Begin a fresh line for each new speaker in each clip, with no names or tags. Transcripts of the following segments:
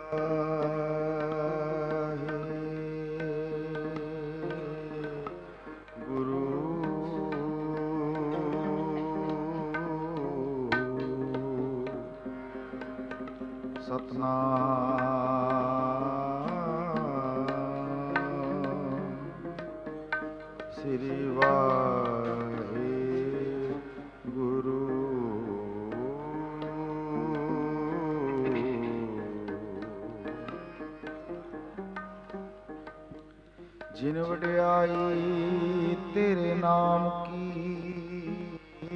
ਸ੍ਰੀ ਵਾਹਿਗੁਰੂ। ਜਿਨ ਵਡਿਆਈ ਤੇਰੇ ਨਾਮ ਕੀ,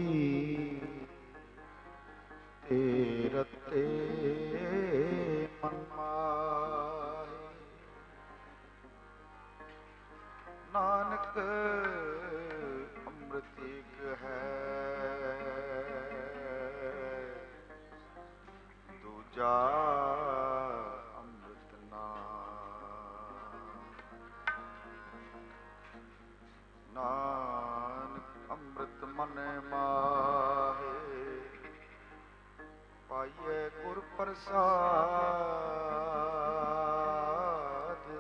ਤੇ ਰਤੇ ਮਨ ਮਾਹੀ। ਨਾਨਕ ਅੰਮ੍ਰਿਤ ਏਕ ਹੈ, ਦੂਜਾ ਅੰਮ੍ਰਿਤ ਨਾਨਕ ਅੰਮ੍ਰਿਤ ਮਨ ਮਾਹੇ, ਪਾਈਏ ਗੁਰ ਪ੍ਰਸਾਦ।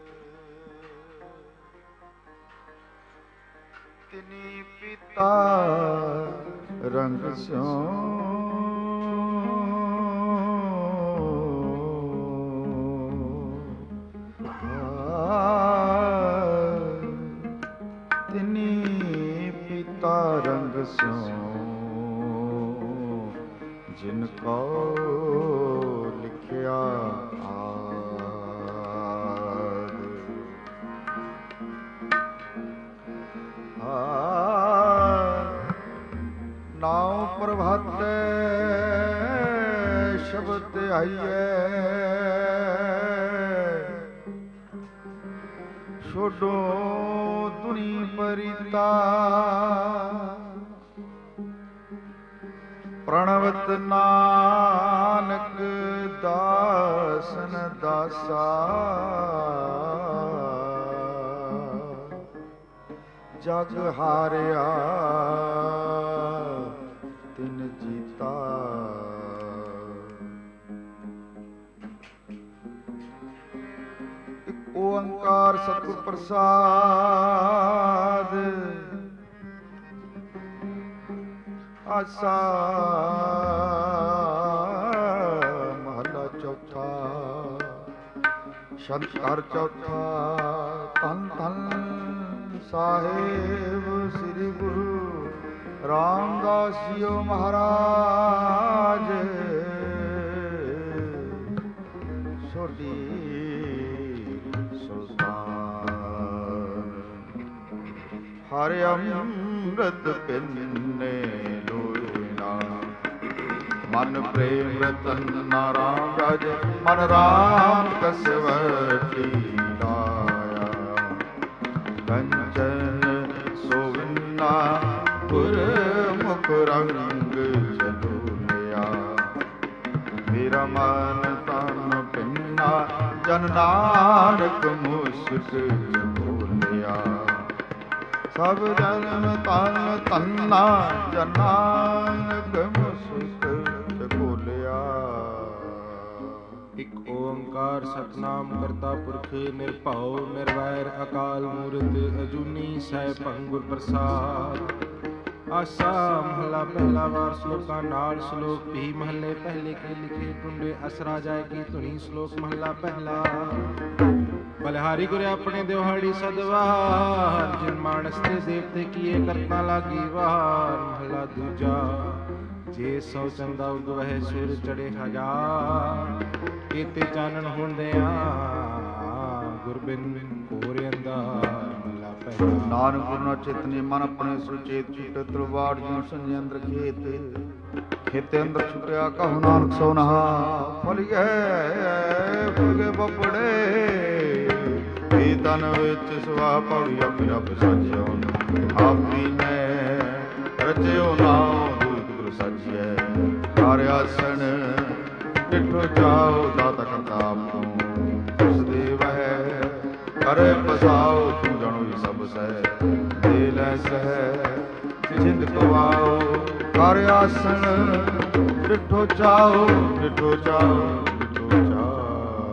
ਤਿਨੀ ਪੀਤਾ ਰੰਗ ਸਿਉ, ਤਿਨੀ ਪੀਤਾ ਰੰਗ ਸਿਉ, ਜਿਨ ਕੋ ਲਿਖਿਆ ਨਾਉ ਪ੍ਰਭਾਤੈ ਸ਼ਬਦ ਆਈਐ, ਛੋਡੋ ਦੁਨੀ ਪਰਿਤਾ। ਪ੍ਰਣਵਤ ਨਾਨਕ ਦਾਸਨ ਦਾਸਾ, ਜਗ ਹਾਰਿਆ ਤਿਨ ਜੀਤਾ। ਇਕ ਓੰਕਾਰ ਸਤਿਗੁਰ ਪ੍ਰਸਾਦ। ਆਸਾ ਮਹਲਾ ਚੌਥਾ। ਸ਼ਬਦ ਘਰ ਚੌਥਾ। ਧੰਨ ਧੰਨ ਸਾਹਿਬ ਸ੍ਰੀ ਗੁਰੂ ਰਾਮਦਾਸ ਜੀਓ ਮਹਾਰਾਜ। ਸੋਢੀ ਸੁਲਤਾਨ ਹਰਿ ਅੰਮ੍ਰਿਤ ਪਿੰਨੇ ਲੋਇਨਾ, ਮਨ ਪ੍ਰੇਮ ਰਤਨ ਨਾਮ ਰਾਜ। ਮਨ ਰਾਮ ਕਸਵਟੀ ਲਾਇਆ, ਕੰਚਨ ਸੋਵਿੰਨਾ ਗੁਰਮੁਖ ਰੰਗ ਚਲੂਲਿਆ। ਮੇਰਾ ਮਨ ਤਨ ਪਿੰਨਾ, ਜਨ ਨਾਨਕ ਮੁਸਕ ਬੋਲਿਆ। ਸਭ ਜਨਮ ਤਨ ਤੰਨਾ, ਜਨ ਨਾਨਕ ਮੁਸਕ ਬੋਲਿਆ।
ਇਕ ਓੰਕਾਰ ਸਤਿਨਾਮ ਕਰਤਾ ਪੁਰਖ ਨਿਰਭਉ ਨਿਰਵੈਰ ਅਕਾਲ ਮੂਰਤ ਅਜੂਨੀ ਸੈਭੰ ਗੁਰ ਪ੍ਰਸਾਦ। ਆਸਾ ਮਹਲਾ ਪਹਿਲਾ ਵਾਰ ਸ਼ਲੋਕਾਂ ਨਾਲ। ਸ਼ਲੋਕ ਵੀ ਮਹੱਲੇ ਪਹਿਲੇ ਕੇ ਲਿਖੇ ਟੁੰਡੇ ਅਸਰਾ ਜਾਏ ਕੀ ਧੁਨੀ। ਸ਼ਲੋਕ ਮਹਲਾ ਪਹਿਲਾ। ਬਲਿਹਾਰੀ ਗੁਰ ਆਪਣੇ ਦਿਹਾੜੀ ਸਦਵਾਰ, ਜਿਨ ਮਾਨਸ ਤੇ ਦੇਵਤੇ ਕੀਏ ਕਰਤਾ ਲਾਗੀ ਵਾਰ। ਮਹਲਾ ਦੂਜਾ। ਜੇ ਸੌ ਚੰਦਾ ਉਗਵਹਿ ਸੁਰ ਚੜੇ ਹਜ਼ਾਰ, ਕੀਤੇ ਚਾਨਣ ਹੁੰਦਿਆਂ ਗੁਰਬਿਨ ਘੋਰ ਅੰਧਾਰ। ਮਹਲਾ ਪਹਿਲਾ।
ਨਾਨਕ ਗੁਰੂ ਨਾ ਚੇਤਨੀ ਮਨ ਆਪਣੇ ਸੁਚੇਤ ਚਿਤ ਤਲਵਾੜ ਜਿਉ ਸੰਜੇ ਅੰਦਰ ਖੇਤ। ਖੇਤੇ ਅੰਦਰ ਛੁਪਿਆ ਕਹੋ ਨਾਨਕ ਸੋ ਨਹਾ, ਫੁੱਲਗੇ ਫੁੱਲਗੇ ਬੱਬੜੇ। ਇਹ ਤਨ ਵਿੱਚ ਸੁਆ ਪਉ ਆਪੇ ਆਪ ਸਾਜਿਓ, ਆਪੀ ਨੇ ਰਚਿਓ ਨਾਉ ਦੂਤ ਗੁਰੂ ਸਾਜੀਐ। ਹਰਿ ਆਸਣ ਡਿਠੋ ਜਾਓ, ਦਾਤਾ ਕਰਤਾ ਆਪੂ ਉਸ ਦੇਵ ਹੈ। ਕਰੇ ਬਸਾਓ ਤੂੰ ਜਣੋ ਸਭ ਸਹਿ, ਦੇ ਲੈ ਸਹਿ ਜਿੰਦ ਕਵਾਓ। ਹਰਿ ਆਸਣ ਡਿਠੋ ਜਾਓ, ਡਿਠੋ ਜਾਓ, ਡਿਠੋ ਜਾਓ।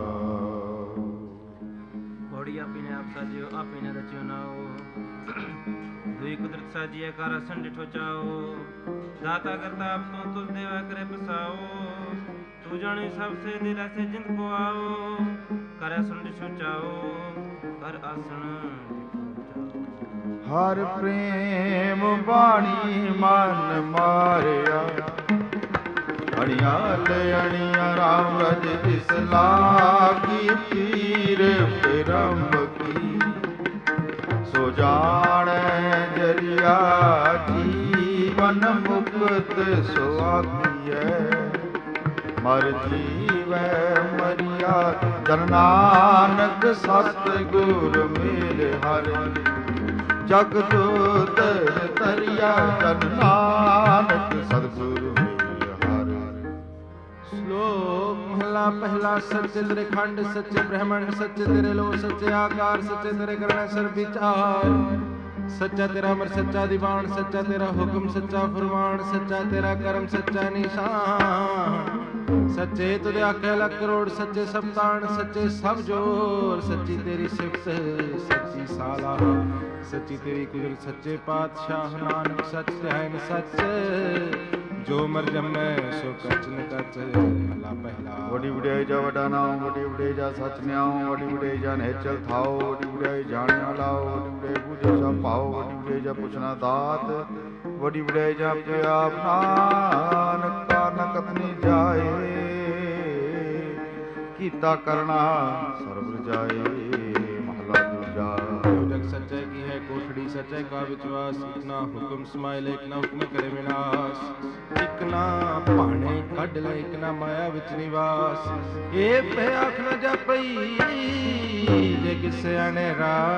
ਆਪੇ ਨਾ ਰਚਿਓ ਨਾਓ। ਦੁਈ ਕੁਦਰਤ ਸਾਜੀਐ ਕਰ ਅਸਨ ਡਿਠੋ ਚਾਓ। ਦਾਤਾ ਕਰਤਾ ਆਪ ਤੋਂ ਤੁਸ ਦੇਵਾ ਕਰੇ ਪਸਾਓ। ਤੂੰ ਜਾਣੇ ਸਭ ਸੇ ਦਿਲ ਐਸੇ ਜਿੰਦ ਕੋ ਆਓ। ਕਰ ਅਸਨ ਡਿਠੋ ਚਾਓ। ਕਰ ਆਸਣ
ਹਰ ਪ੍ਰੇਮ ਬਾਣੀ ਮਨ ਮਾਰਿਆ। ਅਣਿਆਲ ਅਣਿਆ ਰਾਮ ਰਜ ਜਿਸ ਲਾਗੀ ਪੀਰ ਪਿਰੰਬ ਕੀ। ਸੋ ਜਾਣੈ ਜਰੀਆ ਜੀਵਨ ਮੁਕਤ ਸੋ ਆਖੀਐ। ਮਰ ਜੀਵੈ ਮਰਿਆ ਜਨ ਨਾਨਕ ਸਤ ਗੁਰ ਮਿਲ ਹਰਿ। ਜਗ ਜੋਤ ਤਰਿਆ ਜਨ ਨਾਨਕ ਸਤਿਗੁਰ ਮਿਲ ਹਰਿ।
ਸ਼ਲੋਕ ਮਹਲਾ ਪਹਿਲਾ। ਸੱਚੇ ਤੇਰੇ ਖੰਡ ਸੱਚੇ ਬ੍ਰਹਮੰਡ ਸੱਚੇ ਤੇਰੇ ਲੋ ਸੱਚੇ ਆਕਾਰ ਸੱਚੇ ਤੇਰੇ ਕਰਨੇ ਸਰ ਵਿਚਾਰ। ਸੱਚਾ ਤੇਰਾ ਅਮਰ ਸੱਚਾ ਦੀਵਾਨ ਸੱਚਾ ਤੇਰਾ ਹੁਕਮ ਸੱਚਾ ਫਰਮਾਨ। ਸੱਚਾ ਤੇਰਾ ਕਰਮ ਸੱਚਾ ਨਿਸ਼ਾਨ। ਸੱਚੇ ਤੁਧ ਆਖੇ ਲੱਖ ਕਰੋੜ ਸੱਚੇ ਸਭ ਤਾਣ ਸੱਚੇ ਸਭ ਜੋਰ। ਸੱਚੀ ਤੇਰੀ ਸਿਫਤ ਸੱਚੀ ਸਾਲਾ ਸੱਚੀ ਤੇਰੀ ਕੁਦਰਤ ਸੱਚੇ ਪਾਤਸ਼ਾਹ। ਨਾਨਕ ਸੱਚ ਧਿਆਨ ਸੱਚ ਜੋ ਮਰ ਜੰਮੈ ਸੋ ਕਚ ਨ ਕਚ। ਮਹਲਾ ਪਹਿਲਾ।
ਵੱਡੀ ਵਡਿਆਈ ਜਾ ਵੱਡਾ ਨਾਮ ਵੱਡੀ ਵਡਿਆਈ ਜਾ ਸੱਚ ਨਿਆਉ। ਵੱਡੀ ਵਡਿਆਈ ਜਾ ਨਿਹਚਲ ਥਾਓ। ਵੱਡੀ ਵਡਿਆਈ ਜਾਣਿਆ ਲਾਓ। ਵੱਡੀ ਵਡਿਆਈ ਬੂਝੇ ਸਭ ਪਾਓ। ਵੱਡੀ ਵਡਿਆਈ ਜਾ ਪੁੱਛਣਾ ਦਾਤ। ਵੱਡੀ ਵਡਿਆਈ ਜਾ ਆਪੇ ਆਪ ਨਾਨਕ ਕਾਰਨ ਕਤਨੀ ਜਾਏ। ਕੀਤਾ ਕਰਨਾ ਸਰਬ ਰਜਾਏ। ਮਹਲਾ ਦੂਜਾ।
ਜਗ ਸੱਚੇ ਕੀ ਹੈ ਕੋਠੜੀ ਸੱਚੇ ਕਾ ਵਿਚਵਾਸ। ਇਕ ਨਾ ਹੁਕਮ ਸਮਾਇਲੇ ਇਕ ਨਾ ਹੁਕਮ ਕਰੇ ਵਿਨਾਸ਼। ਇਕ ਨਾ ਭਾਣੇ ਕੱਢ ਲੈ ਇਕ ਨਾ ਮਾਇਆ ਵਿੱਚ ਨਿਵਾਸ। ਇਹ ਭੈ ਆਖ ਨਾ ਜਾਪਈ ਜੇ ਕਿਸੇ ਆਣੇ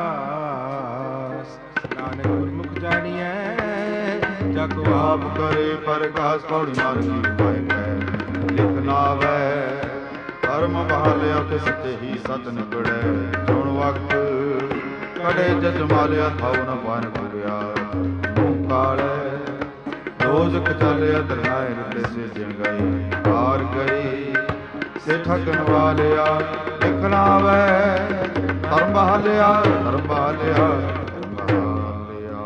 ਰਾਸ। ਨਾਨਕ ਗੁਰਮੁਖ ਜਾਣੀਐ ਜਗ
ਆਪ ਕਰੇ ਪ੍ਰਕਾਸ਼ ਪੌੜੀ ਮਾਰਗੀ ਪਾਏ ਗਏ। ਲਿਖ ਨਾਵੈ ਧਰਮ ਬਹਾਲਿਆ ਤੇ ਸੱਚੇ ਹੀ ਸੱਚ ਨਿਕੜੈ। ਚੁਣ ਵਕਤ ਕੜੇ ਜਜਮਾਲਿਆ ਥਾਉ ਨ ਪਾਨ ਗੁਰਿਆ। ਮੂੰਹ ਕਾਲੇ ਦੋਜਕ ਚਾਲਿਆ ਦਰਨਾਏ ਰਿਤੇ ਸੇ ਜਿਣ ਗਈ। ਹਾਰ ਗਈ ਸੇ ਠਗਣ ਵਾਲਿਆ। ਲਿਖਣਾ ਵੈ ਧਰਮ ਬਹਾਲਿਆ ਧਰਮ ਬਹਾਲਿਆ ਧਰਮ ਬਹਾਲਿਆ।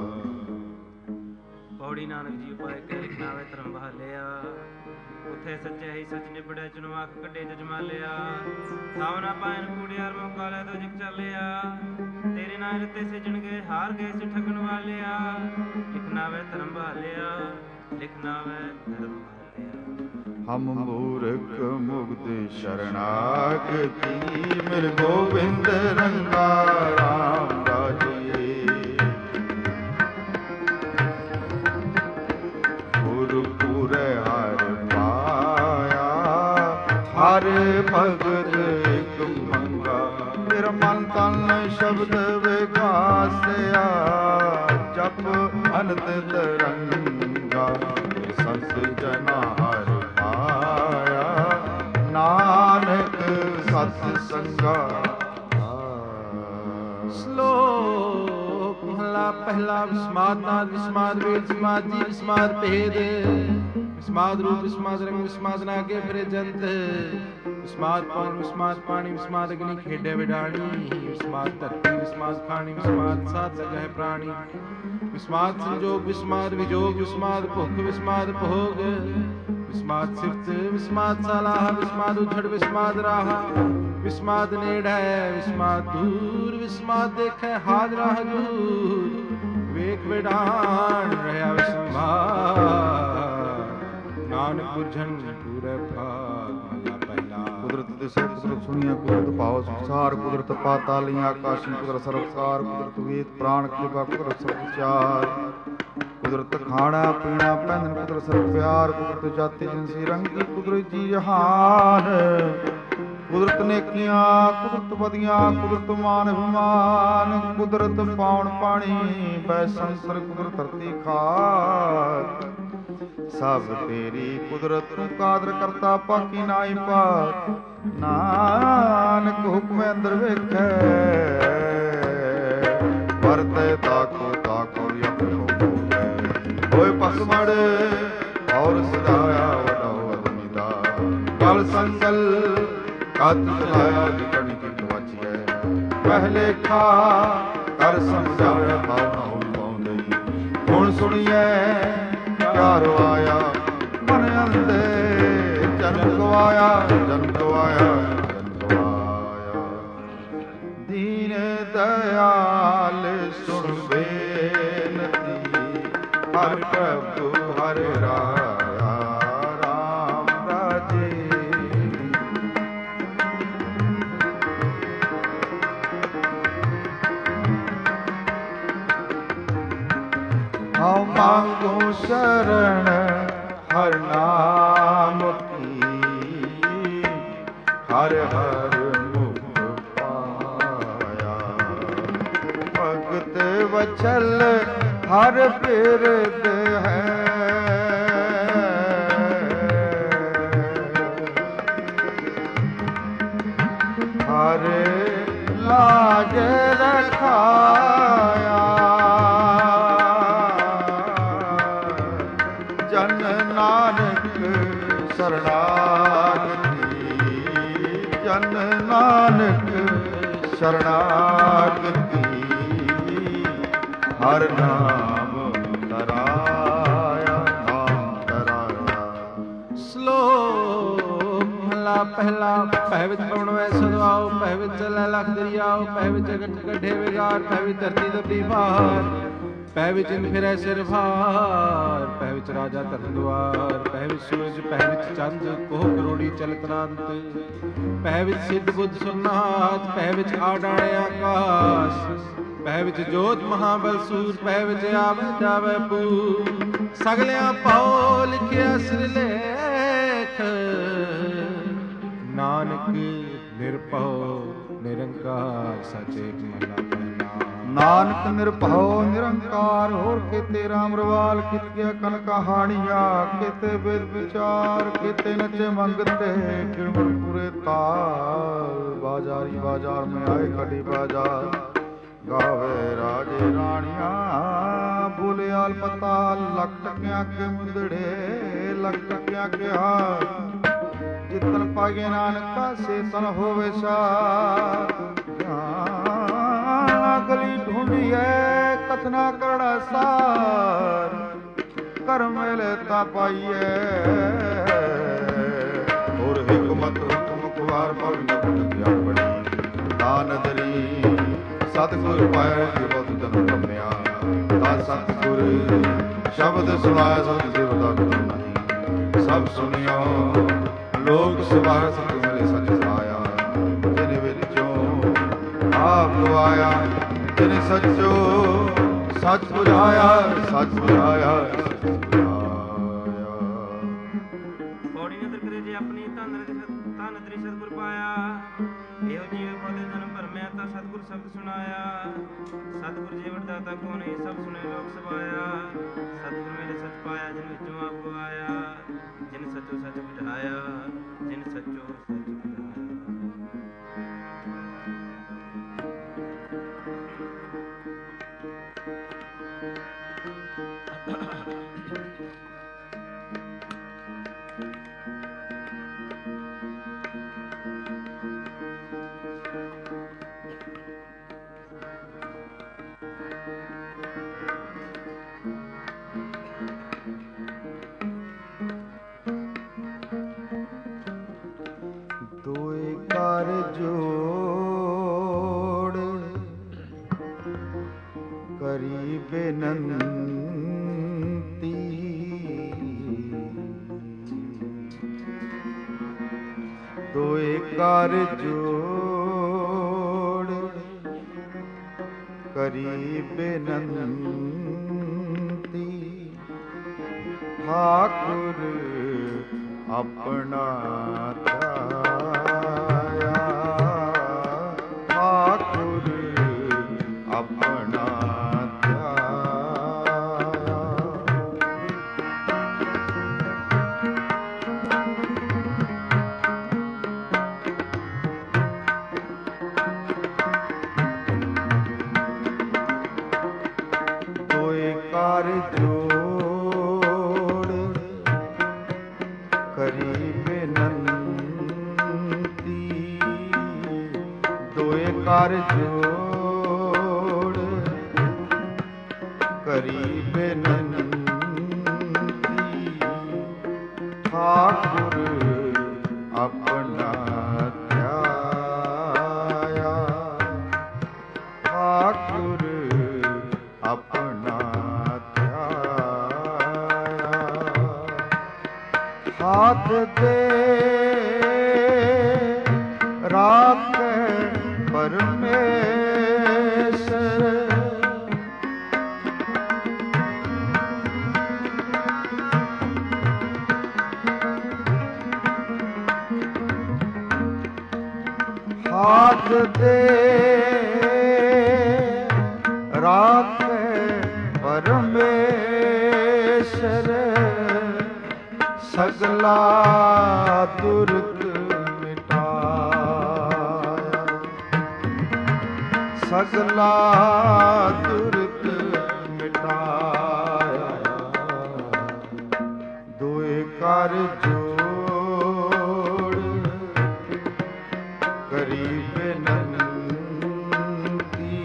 ਪੌੜੀ ਨਾਨਕ ਜੀ ਉਪਾਇ ਕੇ ਲਿਖਣਾ ਵੈ ਧਰਮ ਬਹਾਲਿਆ। ਉਥੇ ਸੱਚੇ ਹੀ ਸੱਚ ਨਿਬੜਿਆ ਚੁਣਵਾਕ ਕੱਢੇ ਜਜਮਾਲਿਆ। ਥਾਉ ਨਾ ਪਾਇਨ ਕੂੜਿਆਰ ਮੂੰਹ ਕਾਲੇ ਦੋਜਕ ਚਾਲਿਆ। ਤੇਰੇ ਨਾਲ ਰਿਤੇ ਸਿਜਣ ਗਏ ਹਾਰ ਗਏ ਸੀ ਠਗਣ ਵਾਲਿਆ। ਲਿਖਣਾ ਵੈ ਧਰਮ ਬਹਾਲਿਆ ਲਿਖਣਾ ਵੈ ਧਰਮ ਬਹਾਲਿਆ।
ਹਮ ਮੂਰਖ ਮੁਗਧ ਸ਼ਰਨਾਗਤੀ। ਮਿਲ ਗੋਬਿੰਦ ਰੰਗਾ ਰਾਮ ਰਾਜੇ। ਗੁਰਪੁਰੈ ਹਰਿ ਪਾਇਆ। ਹਰ ਭਗਤ ਇਕ ਮੰਗਾ। ਮੇਰਾ ਮਨ ਤਨ ਸ਼ਬਦ ਵਿਗਾਸਿਆ। ਜਪ ਅਨੰਤ ਤਰੰਗਾ। ਸੰਤ ਜਨਾ ਹਰਿ ਪਾਇਆ। ਨਾਨਕ ਸਤ ਸੰਗਾ।
ਸ਼ਲੋਕ ਮਹਲਾ ਪਹਿਲਾ। ਵਿਸਮਾਦ ਨਾਦ ਵਿਸਮਾਦ ਵੇਦ ਵਿਸਮਾਦ ਜੀ ਵਿਸਮਾਦ ਭੇਦ। ਵਿਸਮਾਦ ਰੂਪ ਵਿਸਮਾਦ ਰੰਗ ਵਿਸਮਾਦ ਨਾਗੇ ਫਿਰੇ ਜੰਤ। ਵਿਸਮਾਦ ਪਵਨ ਵਿਸਮਾਦ ਪਾਣੀ ਵਿਸਮਾਦ ਅਗਨੀ ਖੇਡੇ ਵਿਡਾਣੀ। ਵਿਸਮਾਦ ਧਰਤੀ ਵਿਸਮਾਦ ਖਾਣੀ ਵਿਸਮਾਦ ਸਾਧ ਸਗਹਿ ਪ੍ਰਾਣੀ। ਵਿਸਮਾਦ ਸੰਜੋਗ ਵਿਸਮਾਦ ਵਿਜੋਗ ਵਿਸਮਾਦ ਭੁਖ ਵਿਸਮਾਦ ਭੋਗ। ਵਿਸਮਾਦ ਸਿਫਤ ਵਿਸਮਾਦ ਸਲਾਹ ਵਿਸਮਾਦ ਉਧੜ ਵਿਸਮਾਦ ਰਾਹ। ਵਿਸਮਾਦ ਨੇੜੈ ਵਿਸਮਾਦ ਦੂਰ। ਵਿਸਮਾਦ ਦੇਖੈ ਹਾਜ਼ਰਾ ਹਜੂਰ। ਵੇਖ ਵਿਡਾਣ ਰਹਾ ਵਿਸਮਾਦ। ਨਾਨਕ ਬੁਝਣ ਪੂਰੇ ਭਾਗ। ਮਹਲਾ ਪਹਿਲਾ।
ਕੁਦਰਤ ਦਿਸੋ ਕੁਦਰਤ ਸੁਣੀਆਂ ਕੁਦਰਤ ਭਾਵ ਸੰਸਾਰ। ਕੁਦਰਤ ਪਾਤਾਲੀਆਂ ਆਕਾਸ਼ੀ ਕੁਦਰਤ ਸਰਵਸਾਰ। ਕੁਦਰਤ ਵੇਦ ਪ੍ਰਾਣ ਕਿਰਪਾ ਕੁਦਰਤ ਸਭ ਵਿਚਾਰ। ਕੁਦਰਤ ਖਾਣਾ ਪੀਣਾ ਪਹਿਨਣ ਕੁਦਰਤ ਸਰਬ ਪਿਆਰ। ਕੁਦਰਤ ਜਾਤੀ ਜਿਨਸੀ ਰੰਗੀ ਕੁਦਰਤ ਜੀ ਜਹਾਨ। ਕੁਦਰਤ ਨੇਕੀਆਂ ਕੁਦਰਤ ਵਧੀਆਂ ਕੁਦਰਤ ਮਾਨ ਅਭਿਮਾਨ। ਕੁਦਰਤ ਪਾਉਣ ਪਾਣੀ ਬੈ ਸੰਸਰ ਕੁਦਰਤ ਧਰਤੀ ਖਾਕ। ਸਭ ਤੇਰੀ ਕੁਦਰਤ ਤੂੰ ਕਾਦਰ ਕਰਤਾ ਪਾਕੀ ਨਾਈ ਪਾਕ। ਨਾਨਕ ਹੁਕਮ ਅੰਦਰ ਵੇਖੈ। ਵਰਤੈ ਤਾਕੋ ਤਾਕੋ ਯਪੋ ਹੋਏ ਪਸਮੜ। ਔਰ ਸਦਾਇਆ ਵਡੋ ਅਦਮਿਦਾ। ਕਲ ਸੰਗਲ ਕਤ ਚਲਾਇਆ ਜਿਕਣੀ ਕੀ ਵਾਚੀਐ। ਪਹਿਲੇ ਖਾ ਕਰ ਸਮਝਾਇਆ ਭਾਵਨਾ ਹੁਣ ਪਾਉਂਦੇ ਹੁਣ ਸੁਣੀਏ ਕਿਆ ਰਵਾਇਆ ਮਨ ਅੰਦੇ ਜਨਮ ਗਵਾਇਆ ਜਨਮ ਗਵਾਇਆ ਜਨਮ ਗਵਾਇਆ ਦੀਨ ਦਇਆਲ ਸੁਣ ਬੇਨਤੀ ਹਰ ਪ੍ਰਭੂ ਹਰ ਰਾਇਆ ਰਾਮ ਰਾਜੇ ਹਉ ਮੰਗੂ ਸ਼ਰਨ ਹਰ ਨਾਮ ਕੀ ਹਰ ਹਰ ਮੁਖ ਪਾਇਆ ਭਗਤ ਵਛਲ ਹਰ ਬਿਰਦ ਹੈ ਹਰ ਲਾਜ ਰਖਾਇਆ ਜਨ ਨਾਨਕ ਸਰਣਾਗਤੀ ਜਨ ਨਾਨਕ ਸਰਣਾਗਤੀ ਹਰ ਨਾਮ ਤਰਾਇਆ ਨਾਮ ਤਰਾਇਆ
ਸ਼ਲੋਕ ਮਹਲਾ ਪਹਿਲਾ ਪਹਿ ਵਿੱਚ ਪਵਨ ਵੈ ਸਦਵਾਓ ਪਹਿ ਵਿੱਚ ਚੱਲੈ ਲਖ ਦਰਿਆਓ ਪਹਿ ਵਿੱਚ ਅਗਟ ਕੱਢੇ ਵਿਗਾਰ ਪਹਿ ਵਿੱਚ ਧਰਤੀ ਦਬੀ ਬਾਹਰ ਪਹਿ ਵਿੱਚ ਫਿਰੈ ਸਿਰ ਭਾਰ ਪਹਿ ਵਿੱਚ ਰਾਜਾ ਧਰਨ ਦੁਆਰ ਪਹਿ ਵਿੱਚ ਸੂਰਜ ਪਹਿ ਵਿੱਚ ਚੰਦ ਕੋਹ ਕਰੋੜੀ ਚਲਤਨਾੰਤ ਪਹਿ ਵਿੱਚ ਸਿੱਧ ਬੁੱਧ ਸੁਨਾਤ ਪਹਿ ਵਿੱਚ ਆਡਾਣੇ ਆਕਾਸ਼ ਪਹਿ ਵਿੱਚ ਜੋਤ ਮਹਾਬਲ ਸੂਰ ਪਹਿ ਵਿੱਚ ਆਵੇ ਜਾਵੇ ਪੂਰ ਸਗਲਿਆਂ ਪਾਉ ਲਿਖਿਆ ਸਿਰਲੇਖ ਨਾਨਕ ਨਿਰਭਉ ਨਿਰੰਕਾਰ ਸਚੇ ਮਹਲਾ ਪਹਿਲਾ
ਨਾਨਕ ਨਿਰਭਉ ਨਿਰੰਕਾਰ ਹੋਰ ਕਿਤੇ ਰਾਮ ਰਵਾਲ ਕਿਤਿਆ ਕਨ ਕਹਾਣੀਆਂ ਕਿਤੇ ਵੇਦ ਵਿਚਾਰ ਕਿਤੇ ਨਚੇ ਮੰਗਤੇ ਕਿਣਵਣ ਪੂਰੇ ਤਾਲ ਬਾਜ਼ਾਰੀ ਬਾਜ਼ਾਰ में आए कटी बाजार गावे राजे राणियां बोले आल पताल लख टकिया के मुंदड़े लख टकिया के हार जितन पागे नानका से तन होवे सा गली ढूंढी है कथना करड़ा सार कर मेले ता पाइए और हिकमत हुक्म कुवार पर नदिया बड़ी दान दरी सतगुर पाया जीवत जन रम्या ता सतगुर शब्द सुनाया सत देवता गुरु नहीं सब सुनियो लोक सुभाय सत मिले सच आया जिन विचों आप आया जिन सचो सच बुझाया सच बुझाया
ਪੌੜੀ ਨਦਰ ਕਰੇ ਜੇ ਆਪਣੀ ਧਨ ਦਰੀ ਸਤਿਗੁਰ ਪਾਇਆ ਇਹੋ ਜੀਵ ਪੌਦੇ ਜਨਮ ਭਰਮਿਆ ਤਾਂ ਸਤਿਗੁਰ ਸ਼ਬਦ ਸੁਣਾਇਆ ਸਤਿਗੁਰ ਜੀਵਨ ਦਾਤਾ ਕੋ ਨਹੀਂ ਸਭ ਸੁਣੇ ਲੋਕ ਸਭਾਇਆ ਸਤਿਗੁਰ ਮੇਰੇ ਸਚ ਪਾਇਆ ਜਿਨ ਵਿੱਚੋਂ ਆਪ ਗਵਾਇਆ ਜਿਨ ਸਚੋ ਸਚ ਬੁਝਾਇਆ ਜਿਨ ਸਚੋ ਸਚ
जोड़ करी बेनंती दोए कर जोड़ करी बेनंती ठाकुर अपना ठाकुर अपना तोय कार जोड़ करी बेनंती ਕਰ ਜੋੜ ਕਰੀ ਬੇਨੰਤੀ ਠਾਕੁਰ ਆਪਣਾ ਧਿਆਇਆ ਠਾਕੁਰ ਆਪਣਾ ਧਿਆਇਆ ਹਾਥ ਦੇ ਰਾਖੇ ਪਰਮੇਸ਼ਰ ਹਾਥ ਦੇ ਰਾਖੇ ਪਰਮੇਸ਼ਰ ਸਗਲਾ ਦੁਰਗ ਮਿਟਾਇਆ ਸਗਲਾ ਦੁਰਗ ਮਿਟਾਇਆ ਦੋਏ ਕਰ ਜੋੜ ਕਰੀ ਬੇਨੰਤੀ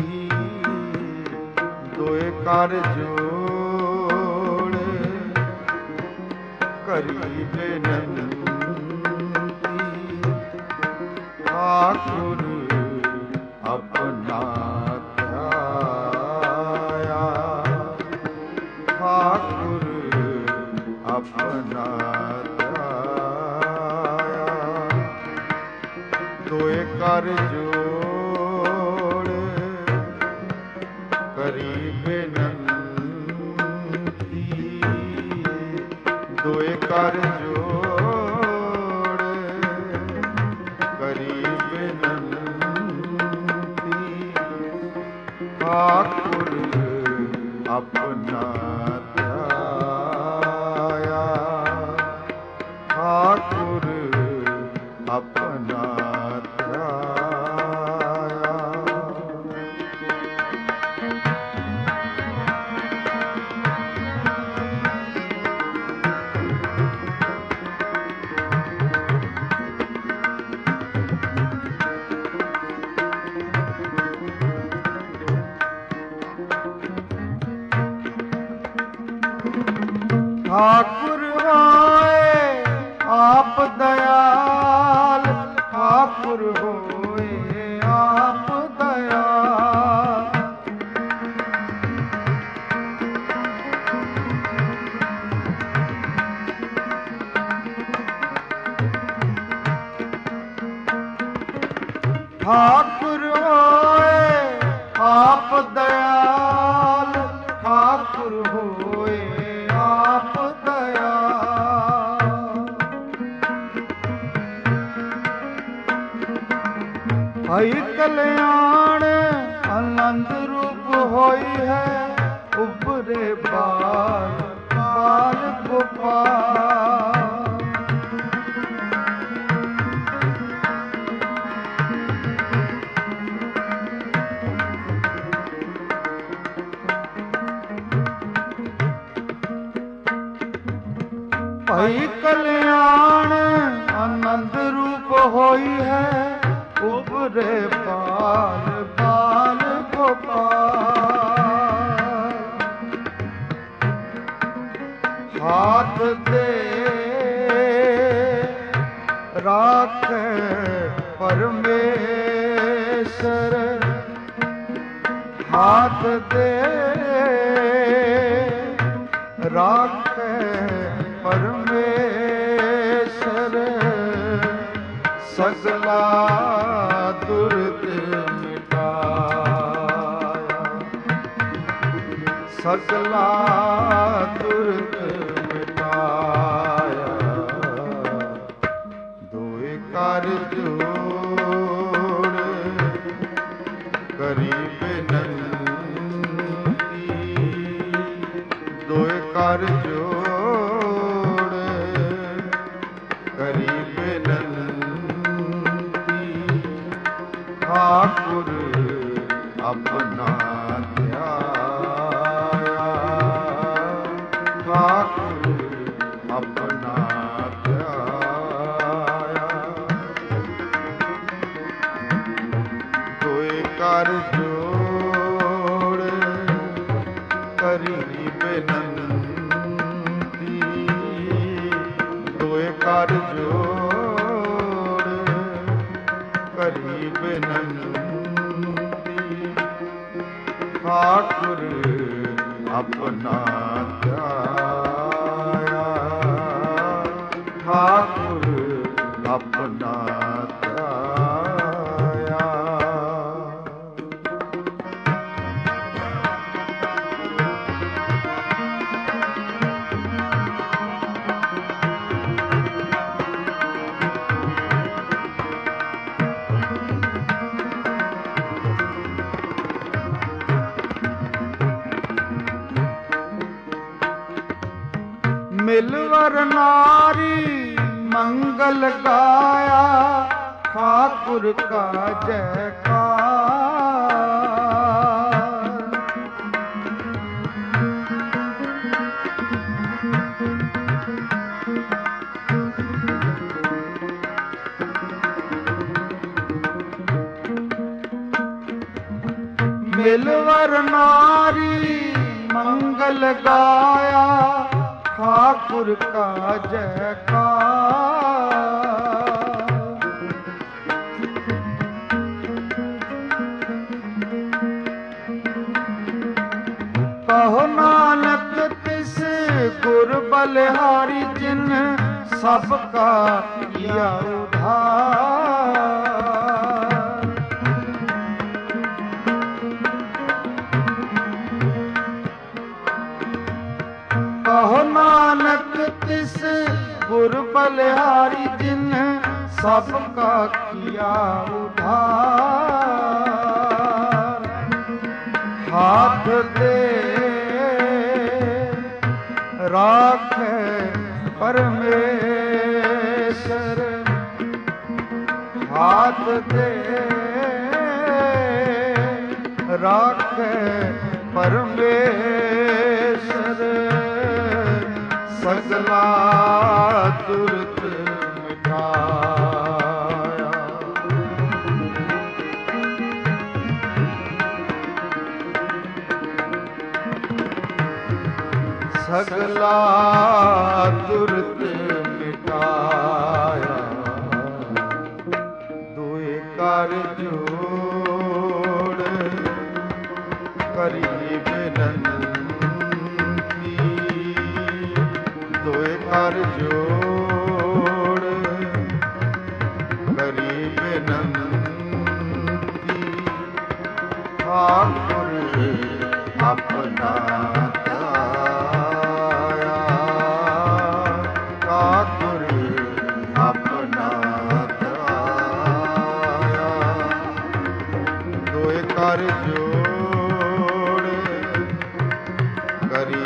ਦੋਏ ਕਰ ਜੋੜ ਕਰੀ ਬੇਨੰਤੀ ਠਾਕੁਰ ਆਪਣਾ ਧਿਆਇਆ ਠਾਕੁਰ ਆਪਣਾ ਧਿਆਇਆ ਦੋਏ ਕਰ ਜੋੜ ਕਰੀ ਬੇਨੰਤੀ ਦੋਏ ਕਰ ਜੋੜ ਕਰੀ ਬੇਨੰਤੀ ਠਾਕੁਰ ਆਪਣਾ ਧਿਆਇਆ ਠਾਕੁਰ ਆਪਣਾ ਧਿਆਇਆ ਠਾਕੁਰ ਹੋਏ ਆਪ ਦਇਆਲ ਠਾਕੁਰ ਹੋਏ ਆਪ ਦਇਆਲ ਠਾਕੁਰ ਹੋਏ ਆਪ ਦਇਆਲ ਠਾਕੁਰ ਹੋਏ ਆਪ ਦਇਆਲ ਭਾਈ ਕਲਿਆਣ ਆਨੰਦ ਰੂਪ ਹੋਈ ਹੈ ਉਭਰੇ ਬਾਲ ਬਾਲ ਗੋਪਾਲ ਭਾਈ ਕਲਿਆਣ ਆਨੰਦ ਰੂਪ ਹੋਈ ਹੈ ਉਭਰੇ ਬਾਲ ਬਾਲ ਗੋਪਾਲ ਹਾਥ ਦੇ ਰਾਖੇ ਪਰਮੇਸ਼ਰ ਹਾਥ ਦੇ ਰਾਖੇ ਪਰਮੇਸ਼ਰ ਸਗਲਾ ਦੁਰਦ ਮਿਟਾਇਆ ਸਗਲਾ ਦੁਰਦ ਮਿਟਾਇਆ ਦੋਏ ਕਰ ਜੋੜ ਕਰੀ ਬੇਨੰਤੀ ਦੋਏ ਕਰ ਜੋੜ ਕਰੀ ਬੇਨੰਤੀ ਠਾਕੁਰ ਆਪਣਾ ਧਿਆਇਆ ਠਾਕੁਰ ਆਪਣਾ ਧਿਆਇਆ ਦੋਏ ਕਰ ਜੋੜ ਕਰੀ ਬੇਨੰਤੀ, ਦੋਏ ਕਰ ਜੋੜ ਕਰੀ ਬੇਨੰਤੀ, ਠਾਕੁਰ ਆਪਣਾ ਧਿਆਇਆ, ਠਾਕੁਰ ਆਪਣਾ ਧਿਆਇਆ। ਮਿਲਵਰ ਨਾਰੀ ਮੰਗਲ ਗਾਇਆ, ਠਾਕੁਰ ਕਾ ਜੈਕਾਰ। ਮਿਲਵਰ ਨਾਰੀ ਮੰਗਲ ਗਾਇਆ, ठाकुर का जयकार। कहो नानक तिस गुर बलिहारी, जिन सबका किया उद्धार। कहो नानक तिस गुर बलिहारी, जिन सबका किया उद्धार। हाथ दे राखे परमेश्वर, हाथ दे राखे परमेश्वर, सगला दुर्त मिटाया। सगला दुर्त मिटाया, दुए कर जोड़ करी बेनंती, दोए कर जोड़ करी बेनंती, ठाकुर अपना धਿਆਇਆ, ठाकुर अपना धਿਆਇਆ। दोए कर जोड़ करी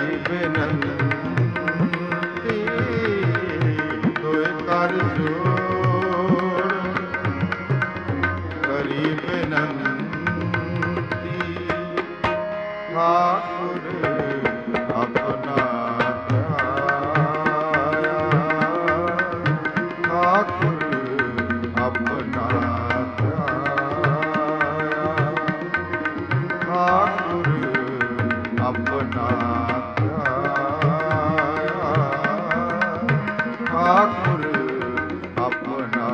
बेनंती, कर जोड़ करी बेनंती, ठाकुर अपना धਿਆਇਆ, ठाकुर अपना धਿਆਇਆ, ठाकुर अपना ਧਿਆਇਆ, ठाकुर अपना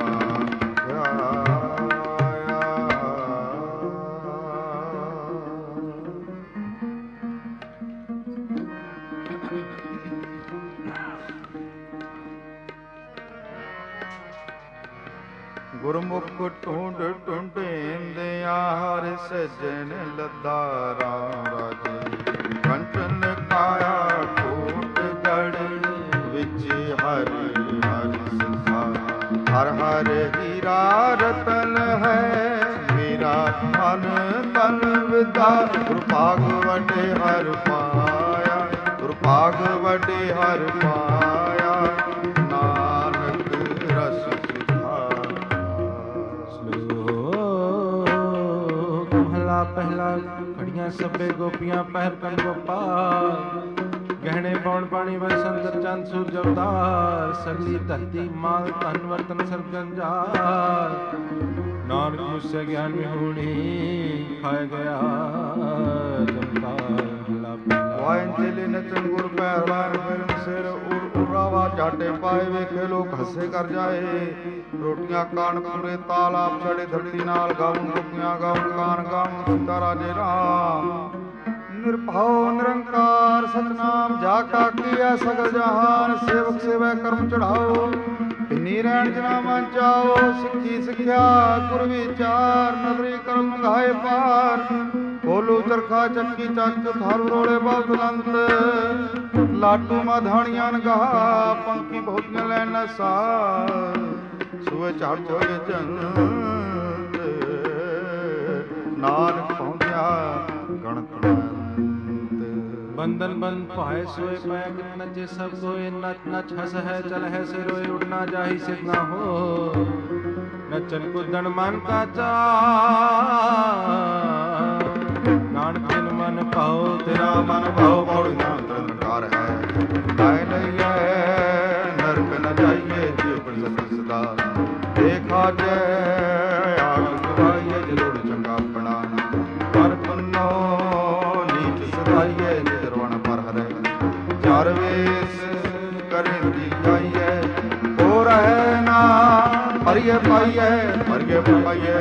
गुरमुख ढूंढ ढूंढेंदिया हर सजन लद्दा राम राजे, कंचन काया कोट गढ़ विच हर हर सिखा, हर हर हीरा रतन है मेरा मन तन विदा, दुर्भाग वडे हर पाया, दुर्भाग वडे हर पाया, नानक रस
पहला घड़ियां सबे गोपियां पहर कन गोपाल, ਗਹਿਣੇ ਪੌਣ ਪਾਣੀ ਵੈ ਸੰਦਰ ਚੰਦ ਸੂਰਜ ਅਵਤਾਰ ਸਗਲੀ ਧਰਤੀ ਮਾਲ ਧਨ ਵਰਤਨ ਸਰਬ ਜੰਜਾਰ ਨਾਨਕ ਮੁਸੇ ਗਿਆਨ ਵਿਹੂਣੀ ਖਾਇ ਗਿਆ ਜਮਕਾਰ
ਵਾਇਨ ਚੇਲੇ ਨਚਨ ਗੁਰ ਪਹਿਰਾਨ ਫਿਰਨ ਸਿਰ ਉਰਾਵਾ ਝਾਟੇ ਪਾਏ ਵੇਖੇ ਲੋਕ ਹੱਸੇ ਕਰ ਜਾਏ ਰੋਟੀਆਂ ਕਾਣ ਪੂਰੇ ਤਾਲ ਆਪ ਛੜੇ ਧਰਤੀ ਨਾਲ ਗਾਉਣ ਗੁੱਪੀਆਂ ਗਾਉਣ ਕਾਨ ਗਾਉਣ ਸੀਤਾ ਰਾਜੇ ਰਾਮ ਨਿਰਭਉ ਨਿਰੰਕਾਰ ਸਤਨਾਮ ਜਾ ਕਾ ਕੀਆ ਸਗਲ ਜਹਾਨ ਸੇਵਕ ਸੇਵੈ ਕਰਮ ਚੜਾਓ ਪਿੰਨੀ ਰਹਿਣ ਜਨਾ ਮਨ ਚਾਓ ਸਿੱਖੀ ਸਿੱਖਿਆ ਗੁਰ ਵਿਚਾਰ ਨਦਰੀ ਕਰਮ ਗਾਏ ਪਾਰ ਬੋਲੂ ਚਰਖਾ ਚੱਕੀ ਚੱਕ ਥਰ ਰੋਲੇ ਬਹੁਤ ਅਨੰਤ ਲਾਟੂ ਮਾਧਾਣੀਆਂ ਨਗਾਹ ਪੰਕੀ ਬਹੁਤੀਆਂ ਲੈਣ ਸਾਰ ਸੂਏ ਝਾੜ ਹੋਏ ਜੰਤ ਨਾਨਕ ਪਹੁੰਚਿਆ ਗਣਤ
बंधन बंद पाए सोए पाए नचे सब सोए नच नच हस है चल है से रोए उड़ना जाहि सिद्ध ना हो नचन कुदन मन का चा नानक बिन मन पाओ तेरा मन भाव
पौड़ी नाम निरंकार है गाय नहीं है नरक न जाइए जीव पर सदा देखा जय आग सुधाइए जरूर चंगा पड़ा पर पुन्नो नीच सदाइए चार वेश करें दी जाइए हो रहे ना परिय पाइए परिय पाइए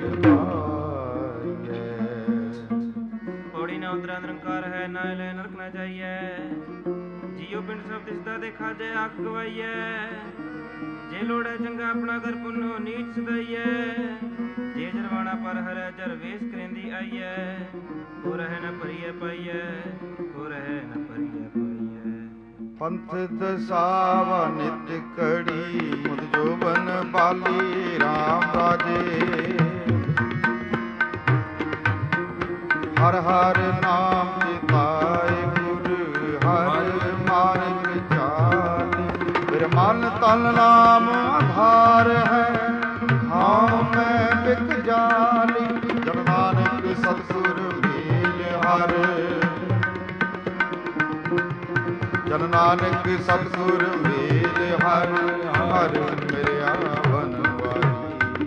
पौड़ी ना उतरा निरंकार है ना ले नरक ना जाइए जियो पिंड सब दिसदा देखा जय आख गवाइए जे लोड़े चंगा अपना घर पुन्नो नीच सदाइए जे जरवाना पर हरे जर वेश करेंदी आइए हो रहे न परिय पाइए हो रहे न परिय पाइए
पंथ दसावा नित कड़ी मुद जोबन बाली राम राजे हर हर नाम चिताए गुरु हर मार्ग चाल बिरमल तन नाम आधार है खाओ में बिक जाली जब नानक सतगुर मेल हर जन नानक सतगुर मेल हर हर मेरा बनवारी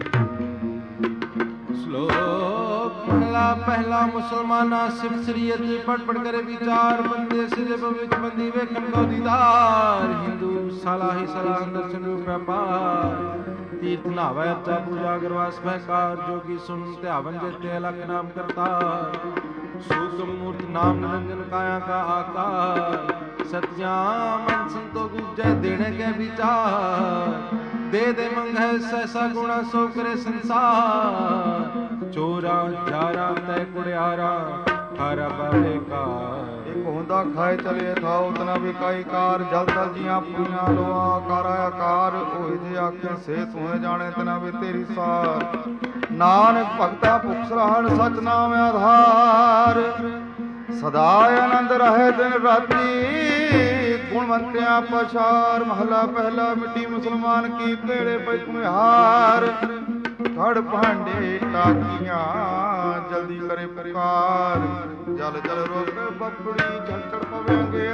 श्लोक पहला मुसलमाना सिफ सरीयत पढ़ पढ़ करे विचार बंदे सिर विच बंदी वेखन को दीदार हिंदू सलाही सलाह दर्शन रूप व्यापार तीर्थ नहावै अर्चा पूजा गरवास भयकार जोगी सुन ध्यावन जेते अलख नाम करतार सूक्ष्म मूर्त नाम निरंजन काया का आकार सत्या मन संतो गुजय देने के विचार दे दे मंग है सहसा गुणा सो करे संसार चोरा जारा तय कुड़ियारा हरा बाबे का
एक होंदा खाए चले था उतना भी काई कार जल तल जिया पुनिया लोआ कारा आकार ओए जे आखे से सोए जाने तना भी तेरी सार नानक भगता भुख सराहन सच नाम आधार सदा आनंद रहे दिन राती गुणवंतिया पछार महला पहला मिट्टी मुसलमान की पेड़े पे कुम्हार खड़ भांडे टाकियां जल्दी करे पुकार जल जल रोक बपड़ी चल चढ़ पवेंगे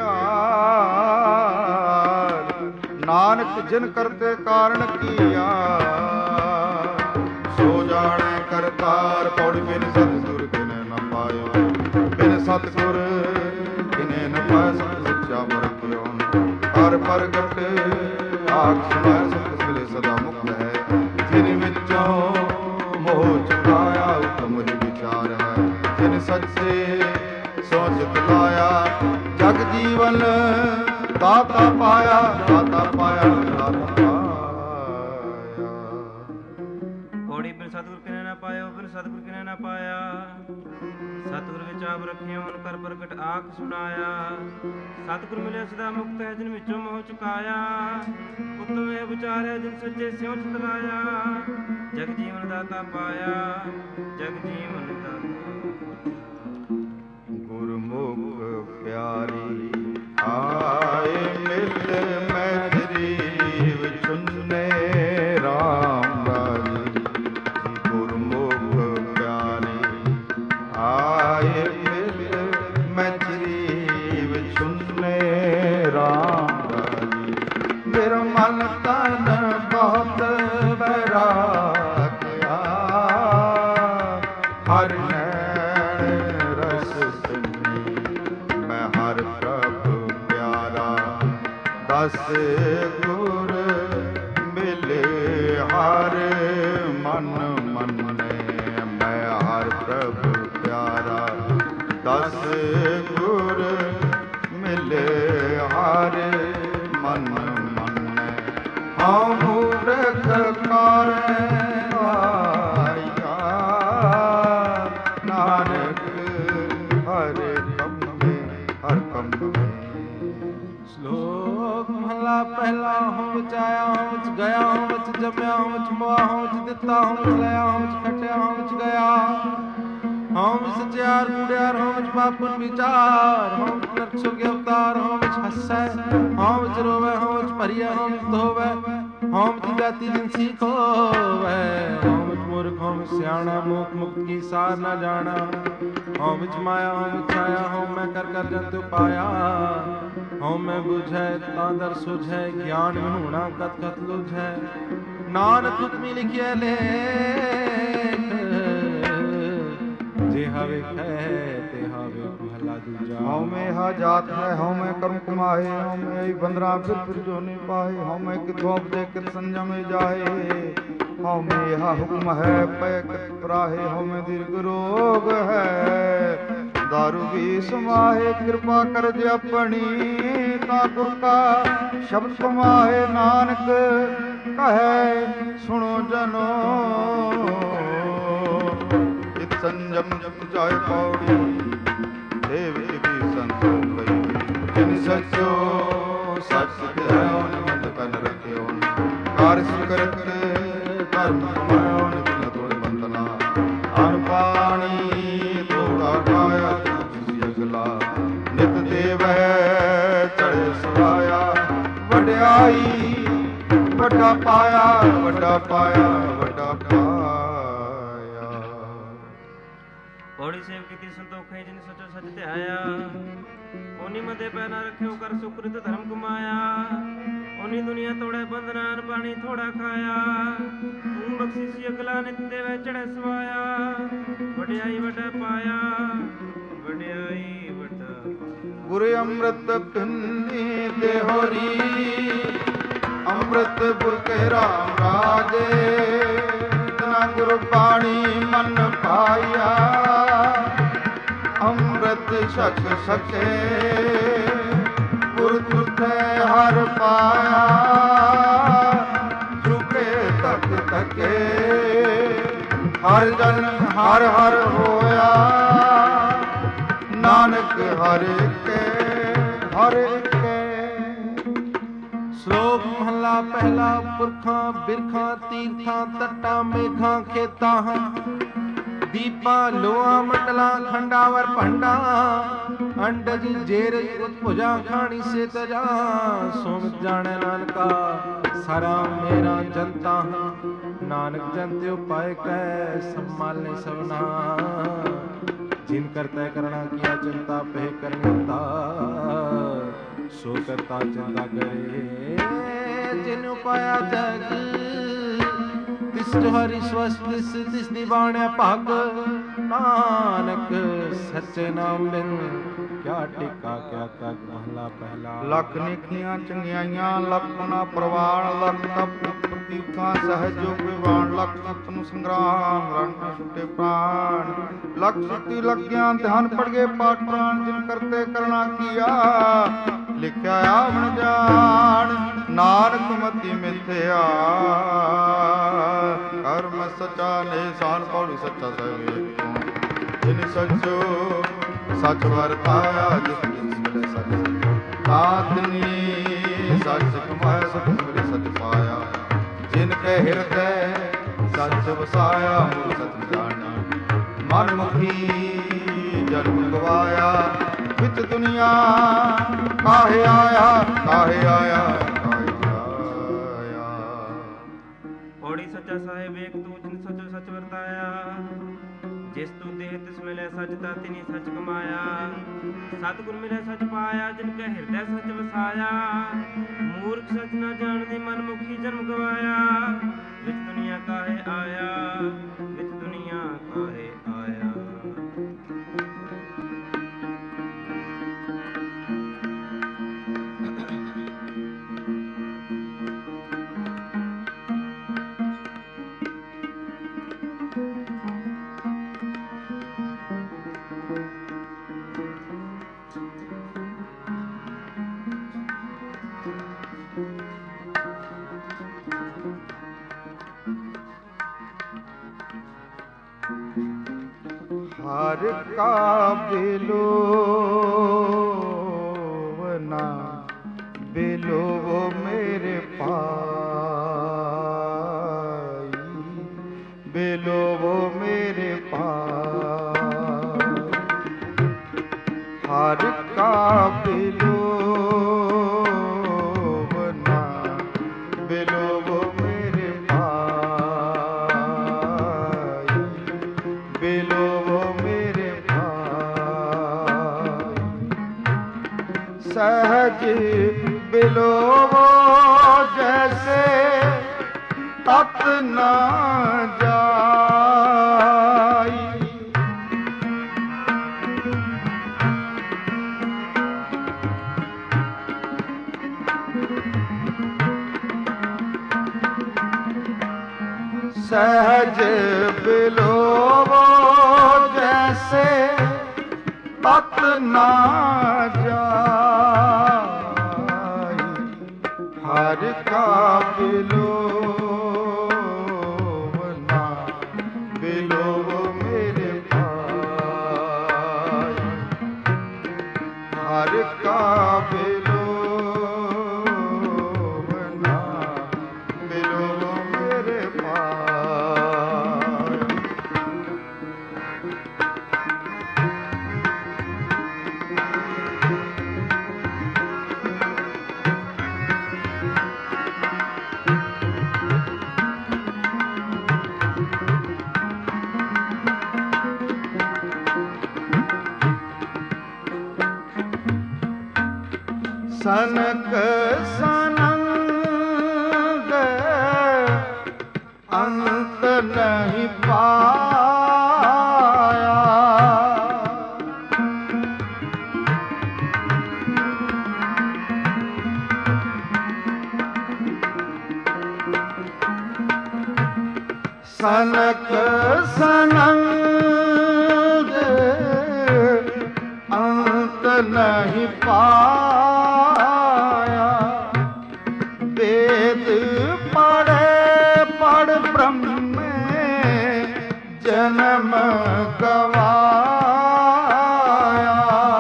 नानक जिन करते कारण किया सो जाने करतार पौड़ी बिन सतगुर किने न पायो बिन सतगुर किने न पाए सत सच्चा बरतियो हर प्रगट आख सुनाए सत मिले सदा मुक्त है जिन विचों मोह चुकाया उत्तम विचार है जिन सच्चे सोच लाया जग जीवन दाता पाया दाता पाया दाता पाया
पौड़ी बिन सतगुर किने न पायो बिन सतगुर किने न पाया सतगुर विच आप रखियो उन कर प्रगट आख सुनाया सतगुर मिले सदा मुक्त है जिन विचों मोह चुकाया उत्तम है विचार है जिन सच्चे स्यों चितलाया जग जीवन दाता पाया जग जीवन दाता
गुरमुख प्यारी आए मिल मैत्री चुन्ने राम राजी गुरमुख प्यारी आए मिल मैत्री चुन्ने ਹਰ ਨੈਣ ਰਸ ਪਿੰਨੀ, ਮੈਂ ਹਰ ਪ੍ਰਭ ਪਿਆਰਾ। ਦਸ ਗੁਰ ਮਿਲੇ ਹਰ ਮਨ ਮੰਨੇ, ਮੈਂ ਹਰ ਪ੍ਰਭ ਪਿਆਰਾ। ਦਸ ਗੁਰ ਮਿਲੇ ਹਰ ਮਨ ਮੰਨੇ, ਹਉ ਮੂਰਖ ਕਾਰੈ ਆਇਆ। ਨਾਨਕ ਹਰ ਕੰਮ ਹਰ ਕੰਮ।
ਸ਼ਲੋਕ ਮਹਲਾ ਪਹਿਲਾ। ਹਉ ਵਿੱਚ ਆਇਆ, ਹਉ ਵਿੱਚ ਗਿਆ, ਹਉ ਵਿੱਚ ਜੰਮਿਆ, ਹਉ ਵਿੱਚ ਮੋਆ, ਹਉ ਵਿੱਚ ਦਿੱਤਾ, ਹਉ ਵਿੱਚ ਲਿਆ, ਹਉ ਵਿੱਚ ਖਟਿਆ, ਹਉ ਵਿੱਚ ਗਿਆ। ਹਉ ਵਿੱਚ ਸਚਿਆਰ ਕੂੜਿਆਰ, ਹਉ ਵਿੱਚ ਪਾਪ ਪੁੰਨ ਵਿਚਾਰ। ਹਉ ਵਿੱਚ ਨਰਕ ਸੁਰਗ ਅਵਤਾਰ, ਹਉ ਵਿੱਚ ਹੱਸੈ, ਹਉ ਵਿੱਚ ਰੋਵੈ, ਹਉ ਵਿੱਚ ਭਰੀਐ, ਹਉ ਵਿੱਚ ਧੋਵੈ। ਹਉ ਵਿੱਚ ਜਾਤੀ ਜਿਨਸੀ ਖੋਵੈ, ਹਉ ਵਿੱਚ ਮੂਰਖ, ਹਉ ਵਿੱਚ ਸਿਆਣਾ। ਮੋਖ ਮੁਕਤ ਕੀ ਸਾਰ ਨਾ ਜਾਣਾ। ਹਉ ਵਿੱਚ ਮਾਇਆ, ਹਉ ਵਿੱਚ ਛਾਇਆ, ਹਉ ਮੈਂ ਕਰ ਕਰ ਜੰਤੁ ਪਾਇਆ। ਹਉ ਮੈਂ ਬੁਝੈ ਤਾਂ ਦਰ ਸੁਝੈ, ਗਿਆਨ ਵਿਹੂਣਾ ਕਤ ਕਤ ਲੁਝੈ। ਨਾਨਕ ਹੁਕਮੀ ਲਿਖਿਐ ਲੇਖ, ਜਿਹਾ ਵੇਖੈ ਤਿਹਾ ਵੇਖ ਮਹਲਾ ਦੂਜਾ।
ਹਉ ਮੈਂ ਹਾ ਜਾਤ ਹੈ, ਹਉ ਮੈਂ ਕਰਮ ਕਮਾਏ। ਹਉ ਮੈਂ ਬੰਦਰਾ ਫਿਰ ਜੋ ਨਹੀਂ ਪਾਏ। ਹਉ ਮੈਂ ਕਿਥੋਂ ਉਪਜੇ ਕਿਤ ਸੰਜਮੇ ਜਾਏ। ਹਉ ਮੈਂ ਹਾ ਹੁਕਮ ਹੈ ਪੈ ਕਿਤ ਪਰਾਹੇ। ਹਉ ਮੈਂ ਦੀਰਘ ਰੋਗ ਹੈ ਦਾਰੂ ਵੀ ਸਮਾਹੇ। ਕਿਰਪਾ ਕਰਜ ਆਪਣੀ ਤਾਂ ਗੁਰ ਕਾ ਸ਼ਬਦ ਕਮਾਹੇ। ਨਾਨਕ ਕਹੈ ਸੁਣੋ ਜਨੋ, ਇਤ ਸੰਜਮ ਜਾਏ ਪੌੜੀ। ਦੇਵ ਕੀ ਸੰਤੋਖ ਪਈ, ਜਿਨ ਸਚੋ ਸਚ ਧਿਆਇਓ। ਨਿਮੰਦ ਕਨ ਰਖਿਓ, ਕਾਰ ਸਿਕਰਤ ਧਰਮ ਕਮਾਇਓ। ਨਿਤਿਨ ਤੋੜ ਬੰਦਨਾ, ਅਨ ਪਾਣੀ ਤੋੜਾ ਖਾਇਆ। ਤੁਲਸੀ ਅਗਲਾ ਨਿਤ ਦੇਵੈ ਚੜੇ ਸਵਾਇਆ। ਵਡਿਆਈ ਵੱਡਾ ਪਾਇਆ, ਵੱਡਾ ਪਾਇਆ, ਵੱਡਾ ਪਾਇਆ।
ਪੌੜੀ ਸੇਵ ਕੀਤੀ ਸੰਤੋਖ ਹੈ, ਜਿਨ ਸਚੋ ਸਚ ਧਿਆਇਆ। ਓਨੀ ਮਦੇ ਪੈ ਨਾ ਰੱਖਿਓ, ਕਰ ਸੁਕ੍ਰਿਤ ਧਰਮ ਕਮਾਇਆ। ਓਨੀ ਦੁਨੀਆ ਤੋੜੇ ਬੰਧਨਾ, ਅਨ ਪਾਣੀ ਥੋੜਾ ਖਾਇਆ। ਤੂੰ ਬਖਸ਼ਿਸ਼ ਅਗਲਾ ਨਿਤ ਦੇਵੈ ਚੜ੍ਹੈ ਸਵਾਇਆ। ਵਡਿਆਈ ਵੱਡਾ ਪਾਇਆ, ਵਡਿਆਈ ਵੱਡਾ ਪਾਇਆ।
ਗੁਰ ਅੰਮ੍ਰਿਤ ਪਿੰਨੀ ਦੇਹੋਰੀ, ਅੰਮ੍ਰਿਤ ਗੁਰ ਕੇ ਰਾਮ ਰਾਜੇ। ਇਤਨਾ ਗੁਰ ਬਾਣੀ ਮਨ ਪਾਇਆ, ਅੰਮ੍ਰਿਤ ਛਕ ਸਕੇ। ਗੁਰ ਤੁਠੈ ਹਰ ਪਾਇਆ, ਝੁਕੇ ਤਕ ਤਕੇ। ਹਰ ਜਨ ਹਰ ਹਰ ਹੋਇਆ, ਨਾਨਕ ਹਰ ਕੇ ਹਰ ਕੇ।
ਸ਼ਲੋਕ ਮਹਲਾ ਪਹਿਲਾ। ਪੁਰਖਾਂ ਬਿਰਖਾਂ ਤੀਰਥਾਂ ਤੱਟਾਂ ਮੇਘਾਂ ਖੇਤਾਂ। ਦੀਪਾਂ ਲੋਆਂ ਮੰਡਲਾਂ ਖੰਡਾਵਰ ਭੰਡਾਂ। ਅੰਡਜ ਜੇਰਜ ਉਤਭੁਜਾਂ ਖਾਣੀ ਸੇ ਤਜਾਂ। ਸੁਮਿਤ ਜਾਣੈ ਨਾਨਕਾ ਸਾਰਾ ਮੇਰਾ ਜਨਤਾ। ਨਾਨਕ ਜੰਤਿ ਉਪਾਇ ਕੈ ਸੰਭਾਲੇ ਸਭਨਾ। ਜਿਨ ਕਰਤੈ ਕਰਣਾ ਕੀਆ ਚਿੰਤਾ ਪਹਿ ਕਰਨੀ ਤਾ। ਸੋ ਕਰਤਾ ਚਿੰਤਾ ਕਰੇ ਜਿਨ ਉਪਾਇਆ ਜਗ। ਤਿਸ ਜੋ ਹਰਿ ਸਵਸਤ ਤਿਸ ਨਿਵਾਣਿਆ ਭਗ। ਨਾਨਕ ਸੱਚੇ ਨਾਮ ਬਿਨ ਕਿਆ ਟਿਕਾ ਕਿਆ ਤੱਕ। ਮਹਲਾ ਪਹਿਲਾ।
ਲੱਖ ਨੇਕੀਆਂ ਚੰਗਿਆਈਆਂ ਲੱਖ ਗੁਣਾ ਪ੍ਰਵਾਨ। ਲੱਖ ਤਪ ਪ੍ਰਤੀਕਾਂ ਸਹਿਜ ਜੋ ਵਿਵਾਨ। ਲੱਖ ਸਤ ਨੂੰ ਸੰਗਰਾਮ ਰਣ ਛੁਟੇ ਪ੍ਰਾਣ। ਲੱਖ ਸੁਤੀ ਲੱਗਿਆ ਧਿਆਨ ਪੜ ਗਏ ਪਾਠ ਪ੍ਰਾਣ। ਜਿਨ ਕਰਤੇ ਕਰਣਾ ਕੀਆ ਲਿਖਿਆ ਆਵਣ ਜਾਣ। ਨਾਨਕ ਮਤੀ ਮਿਥਿਆ ਕਰਮ ਸਚਾ ਨਿਸ਼ਾਨ। ਪੌੜੀ ਸੱਚਾ ਸਹਿ ਜਿਨ ਸਚੋ ਸਚ ਵਰਤਾਇਆ। ਜਿਸ ਮਿਲੇ ਸਚ ਤਾਤਨੀ ਸਚ ਕਮਾਇਆ। ਸਚ ਮਿਲੇ ਸਚ ਪਾਇਆ। ਜਿਨ ਕੇ ਹਿਰਦੈ ਸਚ ਵਸਾਇਆ। ਮੂਲ ਸਚ ਜਾਣਾ ਮਨ ਮੁਖੀ ਜਨਮ ਗਵਾਇਆ। ਵਿੱਚ ਦੁਨੀਆ ਕਾਹੇ ਆਇਆ ਕਾਹੇ ਆਇਆ ਕਾਹੇ ਆਇਆ।
ਪੌੜੀ ਸੱਚਾ ਸਾਹਿਬ ਏਕ ਤੂੰ ਜਿਨ ਸਚੋ ਸਚ ਵਰਤਾਇਆ। ਜਿਸ ਤੂੰ ਦੇਹ ਤਿਸ ਮਿਲੇ ਸਚ ਤਾਤਿਨੀ ਸਚ ਕਮਾਇਆ। ਸਤਿਗੁਰ ਮਿਲੇ ਸਚ ਪਾਇਆ। ਜਿਨ ਕੈ ਹਿਰਦੈ ਸਚ ਵਸਾਇਆ। ਮੂਰਖ ਸਚ ਨਾ ਜਾਣਦੀ ਮਨ ਮੁਖੀ ਜਨਮ ਗਵਾਇਆ। ਵਿੱਚ ਦੁਨੀਆ ਕਾਹੇ ਆਇਆ ਵਿੱਚ ਦੁਨੀਆ ਕਾਹੇ ਆਇਆ।
हर का बिलोवना बिलोवो मेरे पाई, बिलोवो मेरे पाई। हर का बिलोवना बिलोवो मेरे पाई, बिलोवो मेरे पाई। सहज बिलोवो जैसे तत न जाई, सहज बिलोवो जैसे तत न जाई। हर का बिलोवना बिलोवो मेरे पाई, हर का बिलोवना बिलोवो मेरे पाई। सनक सनंद अंत नहीं पाया, सनक सनंद अंत नहीं पाया। वेद पढ़े पढ़ ब्रह्म में जन्म गवाया,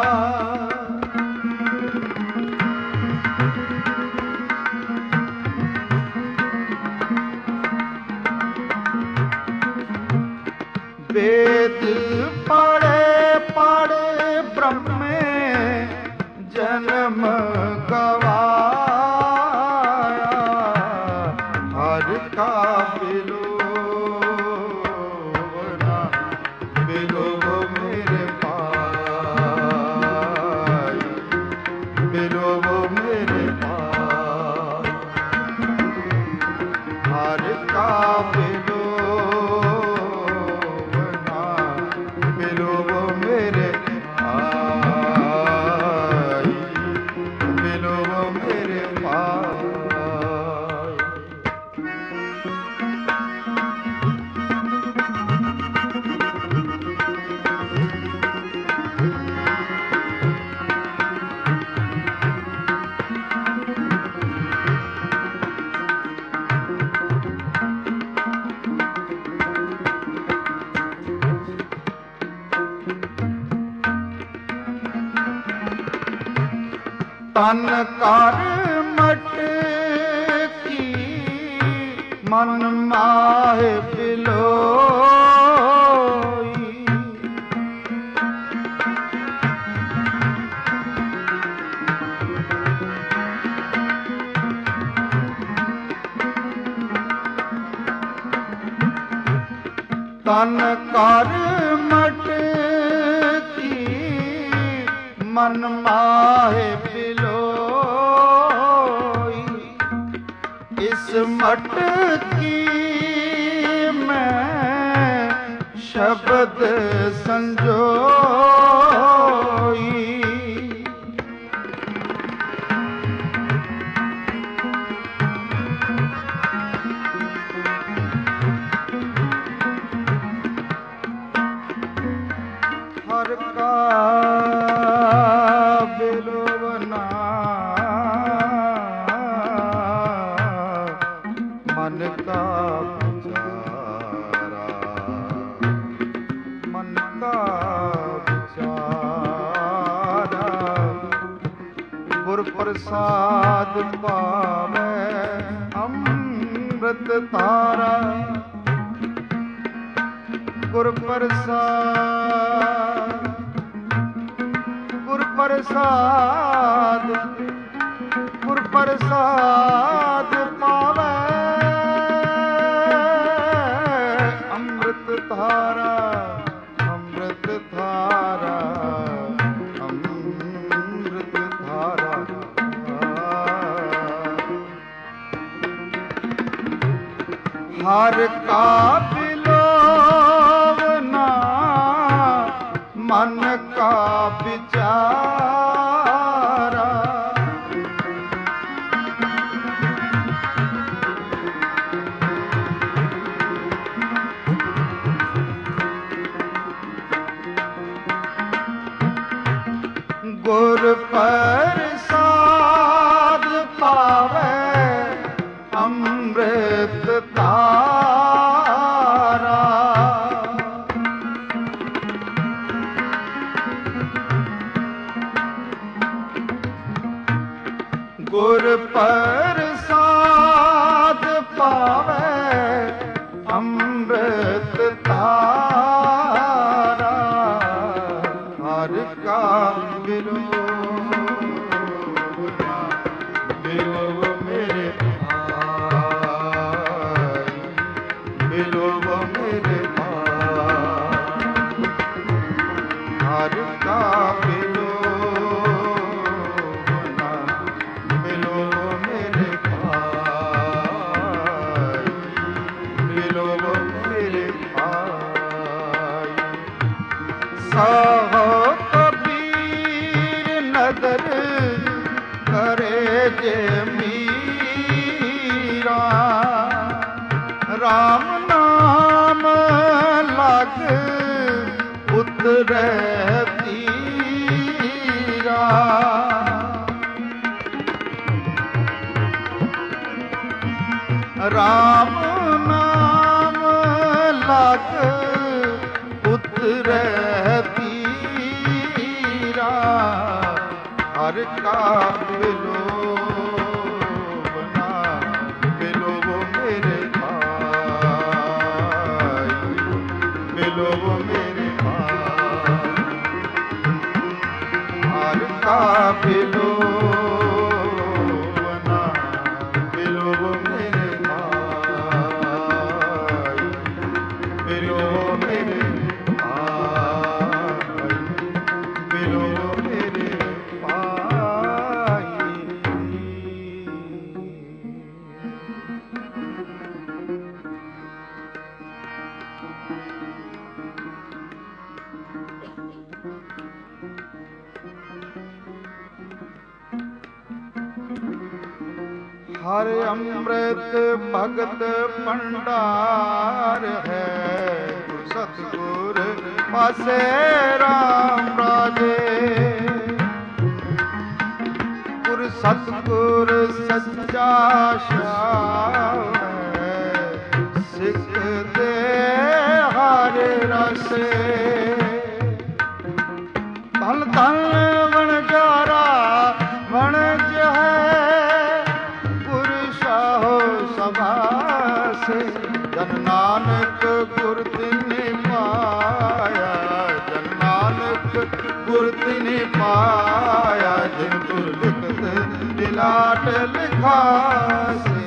वेद पढ़े पढ़े ब्रह्म में जन्म गवाया। हर का बिलोवना बिलोवो मेरे पाई, बिलोवो मेरे पाई। हर का बिलोवना बिलोवो मेरे पाई, बिलोवो मेरे पाई। तन कर मटकी मन माहे बिलोई, तन कर मटकी मन माहे बिलोई। इस मटकी में शब्द संजोई, हर का बिलोवना मन का विचारा, मन का ਪ੍ਰਸਾਦ ਪਾਵੈ ਅੰਮ੍ਰਿਤ ਧਾਰਾ ਗੁਰ ਪ੍ਰਸਾਦ ਗੁਰ ਪ੍ਰਸਾਦ ਗੁਰ ਪ੍ਰਸਾਦ ਪਾਵੈ ਅੰਮ੍ਰਿਤ ਧਾਰਾ ਅੰਮ੍ਰਿਤ ਧਾਰਾ ਅੰਮ੍ਰਿਤ ਧਾਰਾ ਹਰ ਕਾ ਬਿਲੋਵਨਾ ਮਨ ਕਾ ਵਿਚਾਰਾ ਗੁਰ ਪ੍ਰਸਾਦ ਪਾਵੈ ਅੰਮ੍ਰਿਤ ਧਾਰਾ ਗੁਰ ਪ੍ਰਸਾਦ ਪਾਵੈ ਅੰਮ੍ਰਿਤ ਧਾਰਾ ਹਰ ਕਾ ਬਿਲੋਵ ਮੇਰੇ ਭਾਈ ਬਿਲੋਵ ਮੇਰੇ ਭਾਈ ਹਰ ਕਾ ਬਿਲੋਵਨਾ ਬਿਲੋਵ ਮੇਰੇ ਭਾਈ ਬਿਲੋਵ ਮੇਰੇ ਭਾਈ ਸਾਹੋ ਨਦਰ ਕਰੇ ਜੇ ਮੀਰਾ ਰਾਮ ਨਾਮ ਲਗ ਉਤਰੈ ਤੀਰਾ ਰਾਮ ਨਾਮ ਲਗ ਉਤਰੈ ਤੀਰਾ ਹਰ ਕਾ ਬਿਲੋਵਨਾ ਬਿਲੋਵ ਮੇਰੇ ਭਾਈ ਬਿਲੋਵ ਮੇਰੇ ਭਾਈ ਹਰ ਕਾ ਬਿਲੋਵਨਾ ਬਿਲੋਵ ਮੇਰੇ ਭਾਈ ਬਿਲੋਵ ਮੇਰੇ ਭਾਈ ਬਿਲੋਵ ਮੇਰੇ ਹਰ ਅੰਮ੍ਰਿਤ ਭਗਤ ਭੰਡਾਰ ਹੈ ਸਤਿਗੁਰ ਪਾਸੇ ਰਾਮ ਰਾਜੇ ਗੁਰ ਸਤਿਗੁਰ ਸੱਚਾ ਸ਼ਾਹ ਸਿੱਖ ਦੇ ਹਰ ਰਸੇ ਧਨ ਧਨ ਵਣਜਾਰਾ ਵਣਜ ਹੈ ਗੁਰ ਸ਼ਾਹੋ ਸਭਾਸੇ ਜਨ ਨਾਨਕ ਗੁਰ ਤਿਨਿ ਪਾਇਆ ਜਨ ਨਾਨਕ ਗੁਰ ਤਿਨਿ ਪਾਇਆ ਜਿਨ ਗੁਰ ਲਿਖਤ ਦਿਲਾਟ ਲਿਖਾਸੇ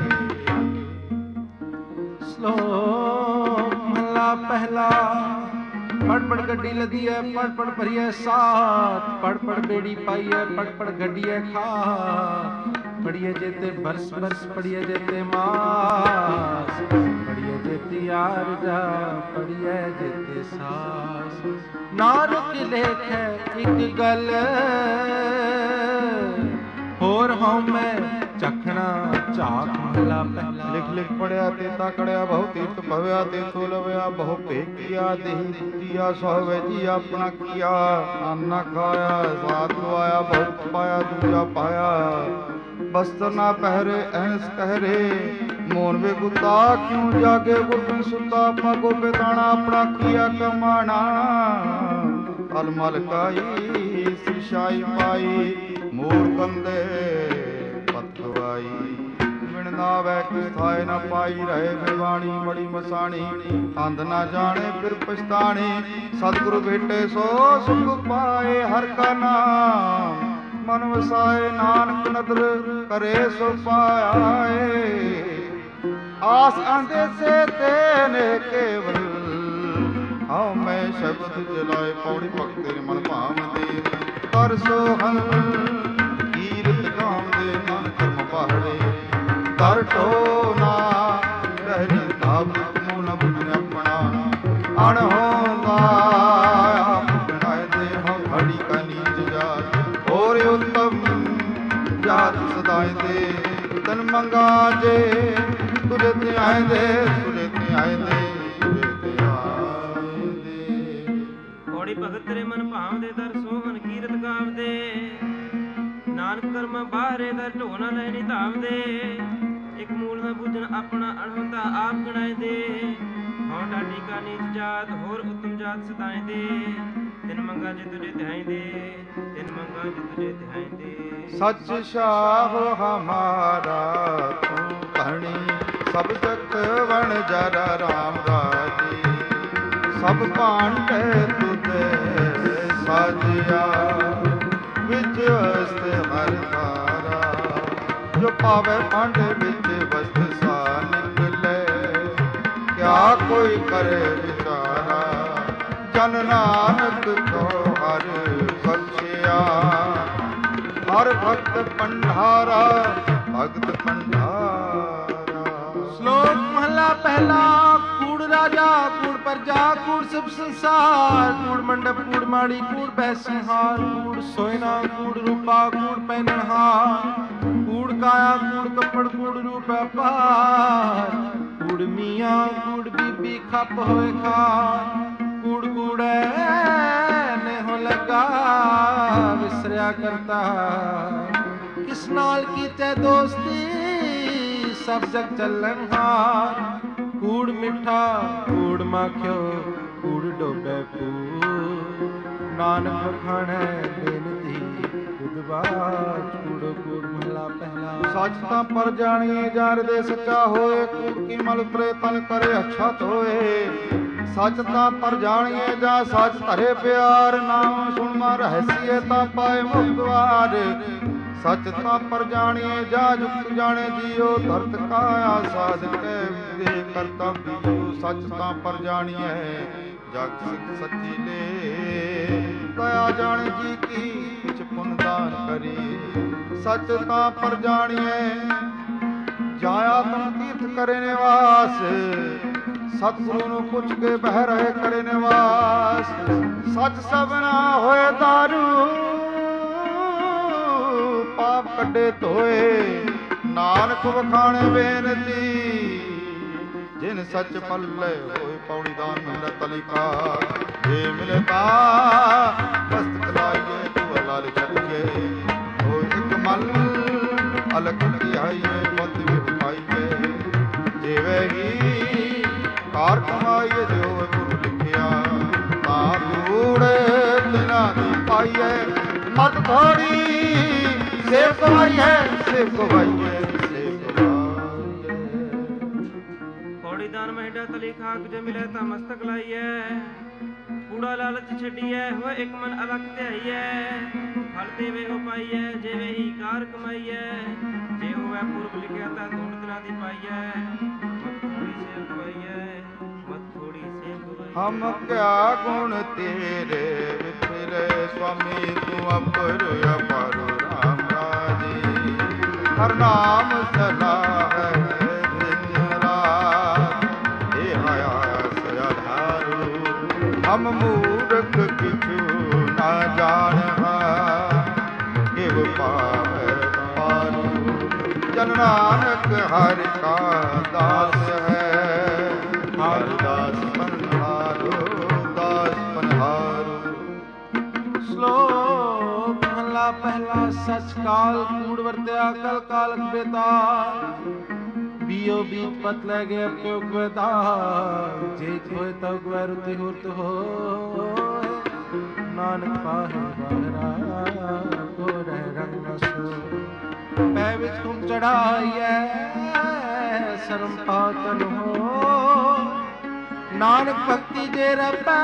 ਸ਼ਲੋਕ ਮਹਲਾ ਪਹਿਲਾ ਪੜ ਪੜ ਗੱਡੀ ਲਦੀ ਹੈ ਪੜ ਪੜ ਭਰੀਐ ਸਾਥ ਪੜ ਪੜ ਬੇੜੀ ਪਾਈਐ ਪੜ ਪੜ ਗੱਡੀਐ ਖਾ ਪੜੀਏ ਜੇਤੇ ਬਰਸ ਬਰਸ ਪੜੀਏ ਜੇਤੇ ਮਾਸ ਪੜੀਏ ਜੇਤੀ ਆਰਜਾ ਪੜੀਏ ਜੇਤੇ ਸਾਸ ਨਾਨਕ ਲੇਖੈ ਇੱਕ ਗੱਲ ਹੋਰ ਹਉ ਮੈਂ ਚਖਣਾ ਝਾਕ ਮਹਲਾ ਪਹਿਲਾ
ਲਿਖ ਲਿਖ ਪੜਿਆ ਤੇਤਾ ਕੜਿਆ ਬਹੁ ਤੀਰਥ ਭਵਿਆ ਤੇਤੋ ਲਵਿਆ ਬਹੁ ਭੇਖਿਆ ਦੇਹੀ ਦਿੱਤੀਆ ਸੋਵੇ ਜੀ ਆਪਣਾ ਕੀਆ ਅੰਨ ਖਾਇਆ ਸਾਧ ਲਵਾਇਆ ਬਹੁਤ ਪਾਇਆ ਦੂਜਾ ਪਾਇਆ ਬਸਤਰ ਨਾ ਪਹਿਰੇ ਐਨਸ ਕਹਿਰੇ ਮੋਨ ਵੇ ਗੁੱਤਾ ਕਿਉਂ ਜਾਗੇ ਗੁਰਬਿਨ ਸੁੱਤਾ ਆਪਣਾ ਗੋਬੇ ਦਾਣਾ ਆਪਣਾ ਕੀਆ ਕਮਾਣਾ ਅਲਮਲ ਕਾਈ ਸਿਸ਼ਾਈ ਪਾਈ ਮੂਰ ਕੰਦੇ ਪਤ ਗਵਾਈ ਬਿਨ ਨਾਵੈ ਕਿਸ ਥਾਏ ਨਾ ਪਾਈ ਰਹੇ ਬਿਵਾਣੀ ਬੜੀ ਮਸਾਣੀ ਅੰਧ ਨਾ ਜਾਣੇ ਫਿਰ ਪਛਤਾਣੀ ਸਤਿਗੁਰੂ ਭੇਟੇ ਸੋ ਸੁਖ ਪਾਏ ਹਰ ਕਾ ਨਾਮ ਮਨ ਵਸਾਏ ਨਾਨਕ ਨਦਰ ਕਰੇ ਸੋ ਪਾਏ ਆਸ ਆਂਦੇ ਸੇ ਤੇਨੇ ਕੇਵਲ ਹਉ ਮੈਂ ਸ਼ਬਦ ਜਲਾਏ ਪੌੜੀ ਭਗਤ ਤੇਰੇ ਮਨ ਭਾਵਦੇ ਕਰ ਸੋਹਣ ਕੀਰਤ ਗਾਉਂਦੇ ਮਨ ਕਰਮ ਬਾਹੜੇ ਕਰ ਟੋਨਾ ਰਹਿ ਤਾਪ ਮੂਲ ਬੁਝਨ ਆਪਣਾ ਅਣ ਹੋਂਦਾ ਆਪ ਬਣਾਏ ਦੇ ਹਉ ਘੜੀ ਕਾ ਨੀਚ ਜਾਤ ਹੋਰ ਉਤਮ ਜਾਤ ਸਦਾਏ ਦੇ ਤਨ ਮੰਗਾ ਜੇ ਤੁਰੇ ਤੇ ਆਏ ਦੇ ਤੁਰੇ ਤੇ ਆਏ ਦੇ ਤੁਰੇ ਤੇ ਆਏ ਦੇ
ਪੌੜੀ ਭਗਤ ਤੇਰੇ ਮਨ ਭਾਵਦੇ ਦਰ ਸੋਹਣ ਕੀਰਤ ਗਾਵਦੇ ਨਾਨਕ ਕਰਮ ਬਾਹਰੇ ਦਰ ਢੋਣਾ ਲੈਣੀ ਧਾਵਦੇ ਇੱਕ ਮੂਲ ਨਾ ਬੁੱਝਣ ਆਪਣਾ ਅਣਹੋਂਦਾ ਆਪ ਗਣਾਏ ਦੇ ਹਉ ਢਾਡੀ ਕਾ ਨੀਚ ਜਾਤ ਹੋਰ ਉਤਮ ਜਾਤ ਸਤਾਏ ਦੇ ਤਿਨ ਮੰਗਾ ਜੇ ਤੁਝੇ ਧਿਆਈ ਦੇ ਤਿਨ ਮੰਗਾ ਜੇ ਤੁਝੇ ਧਿਆਈ ਦੇ
ਸੱਚ ਸ਼ਾਹ ਹਮਾਰਾ ਤੂੰ ਕਹਣੀ ਸਭ ਜਗਤ ਵਣ ਜਰ ਰਾਮ ਰਾਜੀ ਸਭ ਭਾਂਡੇ ਤੁਤੇ ਸਾਜਿਆ ਵਿੱਚ ਅਸਤ ਹਰ ਧਾਰਾ ਜੋ ਪਾਵੇ ਭਾਂਡੇ ਵਿੱਚ ਵਸਤ ਸਾ ਨਿਕਲੇ ਕਿਆ ਕੋਈ ਕਰੇ ਵਿਚਾਰਾ ਜਨ ਨਾਨਕ ਕੋ ਹਰ ਬਖਸ਼ਿਆ ਹਰ ਭਗਤ ਪੰਡਾਰਾ ਭਗਤ ਪੰਡਾਰਾ
ਸ਼ਲੋਕ ਮਹਲਾ ਪਹਿਲਾ ਕੂੜ ਰਾਜਾ ਕੂੜ ਪ੍ਰਜਾ ਕੂੜ ਸਭ ਸੰਸਾਰ ਕੂੜ ਮੰਡਪ ਕੂੜ ਮਾੜੀ ਕੂੜ ਬਹਿ ਸੰਹਾਰ ਕੂੜ ਸੋਇਨਾ ਕੂੜ ਰੂਪਾ ਕੂੜ ਪਹਿਨਹਾਰ ਕੂੜ ਕਾਇਆ ਕੂੜ ਕੱਪੜ ਕੂੜ ਰੂਪ ਅਪਾਰ ਕੂੜ ਮੀਆਂ ਕੂੜ ਬੀਬੀ ਖੱਪ ਹੋਏ ਖਾਰ ਕੂੜ ਕੂੜੈ ਨੇ ਹੋ ਲਗਾ ਵਿਸਰਿਆ ਕਰਤਾ ਕਿਸ ਨਾਲ ਕੀਤੇ ਦੋਸਤੀ ਸਭ ਜਗ ਚੱਲਣ ਹਾਰ ਕੂੜ ਮਿੱਠਾ ਕੂੜ ਮਾਖਿਓ ਕੂੜ ਡੋਬੇ ਪੂਰ ਨਾਨਕ ਖਾਣੈ ਬੇਨਤੀ ਉਦਵਾਜ ਕੂੜ ਕੂੜ ਮਹਲਾ ਪਹਿਲਾ
ਸੱਚ ਤਾਂ ਪਰ ਜਾਣੀਏ ਜਰ ਦੇ ਸੱਚਾ ਹੋਏ ਕੂੜ ਕੀ ਮਲ ਉਤਰੇ ਤਨ ਕਰੇ ਅਛਤ ਹੋਏ ਸੱਚ ਤਾਂ ਪਰ ਜਾਣੀਏ ਜਾਂ ਸੱਚ ਧਰੇ ਪਿਆਰ ਨਾਮ ਸੁਣ ਮਾ ਰਹਸੀਏ ਤਾਂ ਪਾਏ ਮੁਕਤਵਾਰ ਸੱਚ ਤਾਂ ਪਰ ਜਾਣੀਏ ਜਾਂ ਜੁਗਤ ਜਾਣੇ ਜੀਓ ਧਰਤ ਕਾਇਆ ਸਾਧ ਕੇ ਦੇ ਕਰਤਾ ਬੀਜੋ ਸੱਚ ਤਾਂ ਪਰ ਜਾਣੀਏ ਜਗ ਸਿੱਖ ਸੱਚੀ ਲੈ ਦਇਆ ਜਾਣੇ ਜੀ ਕੀ ਕਿਛ ਪੁੰਨ ਦਾਨ ਕਰੀ ਸੱਚ ਤਾਂ ਪਰ ਜਾਣੀਏ ਜਾਇਆ ਤਮ ਤੀਰਥ ਕਰੇ ਨਿਵਾਸ ਸਤਿਗੁਰੂ ਨੂੰ ਪੁੱਛ ਕੇ ਬਹਿ ਰਹੇ ਕਰੇ ਨਿਵਾਸ ਸੱਚ ਸਭਨਾ ਹੋਏ ਦਾਰੂ ਪਾਪ ਕੱਢੇ ਧੋਏ ਨਾਨਕ ਵਖਾਣੇ ਬੇਨਤੀ ਜਿਨ ਸੱਚ ਪੱਲੇ ਹੋਏ ਪੌੜੀ ਦਾਨ ਮਿਲੈ ਤਲਿਕਾ ਜੇ ਮਿਲੇ ਤਾ ਮਸਤਕ ਲਾਈਏ ਤੂੰ ਲਾਲ ਛੱਡਕੇ ਹੋਏ ਇੱਕ ਮਨ ਅਲਖ ਕੀ ਆਈਏ ਬੰਦ ਵੀ ਪਾਈਏ ਜਿਵੇਂ ਹੀ ਕਾਰ ਕਮਾਈਏ ਜੋ ਗੁਰੂ ਲਿਖਿਆ ਤਾਂ ਧੂੜ ਤਿਨਾ ਦੀ ਪਾਈਏ ਮਤ ਥੋੜੀ ਸੇਵ ਕਮਾਈਏ ਸੇਵ ਕਮਾਈਏ
ਪੌੜੀ ਦਾਨ ਮਹਿਡਾ ਤਲੀ ਖਾਕ ਜੇ ਮਿਲੇ ਤਾਂ ਮਸਤਕ ਲਾਈਐ ਕੂੜਾ ਲਾਲਚ ਛੱਡੀਐ ਹੋਏ ਇੱਕ ਮਨ ਅਲਖ ਧਿਆਈਐ ਫਲ ਦੇਵੇ ਹੋ ਪਾਈਐ ਜਿਵੇਂ ਹੀ ਕਾਰ ਕਮਾਈਐ ਜੇ ਹੋਵੇ ਪੁਰਬ ਲਿਖਿਆ ਤਾਂ ਧੂੜ ਤਿਨਾ ਦੀ ਪਾਈਐ ਮਤ ਥੋੜੀ ਸੇਵ ਕਮਾਈਐ ਮਤ ਥੋੜੀ ਸੇਵ ਕਮਾਈਐ
ਹਮ ਕਿਆ ਗੁਣ ਤੇਰੇ ਵਿਚਰੇ ਸੁਆਮੀ ਤੂੰ ਅਪਰ ਅਪਰ ਰਾਮ ਰਾਜੀ ਹਰ ਨਾਮ ਸਦਾ ਹੈ ਦਿਨ ਰਾਤ ਇਹ ਆਇਆ ਸਯਾਧਾਰੂ ਹਮ ਮੂਰਖ ਕਿਛੂ ਨਾ ਜਾਣਹਾ ਕਿਵ ਪਾਵੈ ਪਾਰੂ ਜਨ ਨਾਨਕ ਹਰਿ ਕਾ ਦਾਸ ਹੈ ਹਰ ਦਾਸ ਪਨਹਾਰੂ ਦਾਸ ਪਨਹਾਰੂ
ਸ਼ਲੋਕ ਮਹਲਾ ਪਹਿਲਾ ਸਚ ਕਾਲ ਕੂੜ ਵਰਤਿਆ ਕਲ ਕਾਲਕ ਬੇਤਾਰ ਬੀਓ ਬੀਤ ਪਤ ਲੈ ਗਏ ਪਿਓ ਗਵੇਦਾ ਜੇ ਹੋਏ ਤਉ ਗਵੈ ਰੁਤੀ ਹੁਰਤ ਹੋਏ ਨਾਨਕ ਪਾਹੇ ਬਾਹਰਾ ਗੋਰ ਰਹਿ ਰੰਗ ਨ ਸੋ ਪੈ ਵਿੱਚ ਤੁਮ ਚੜਾਈਐ ਸਰਮ ਪਾਤਨ ਹੋ ਨਾਨਕ ਭਗਤੀ ਜੇ ਰਪੈ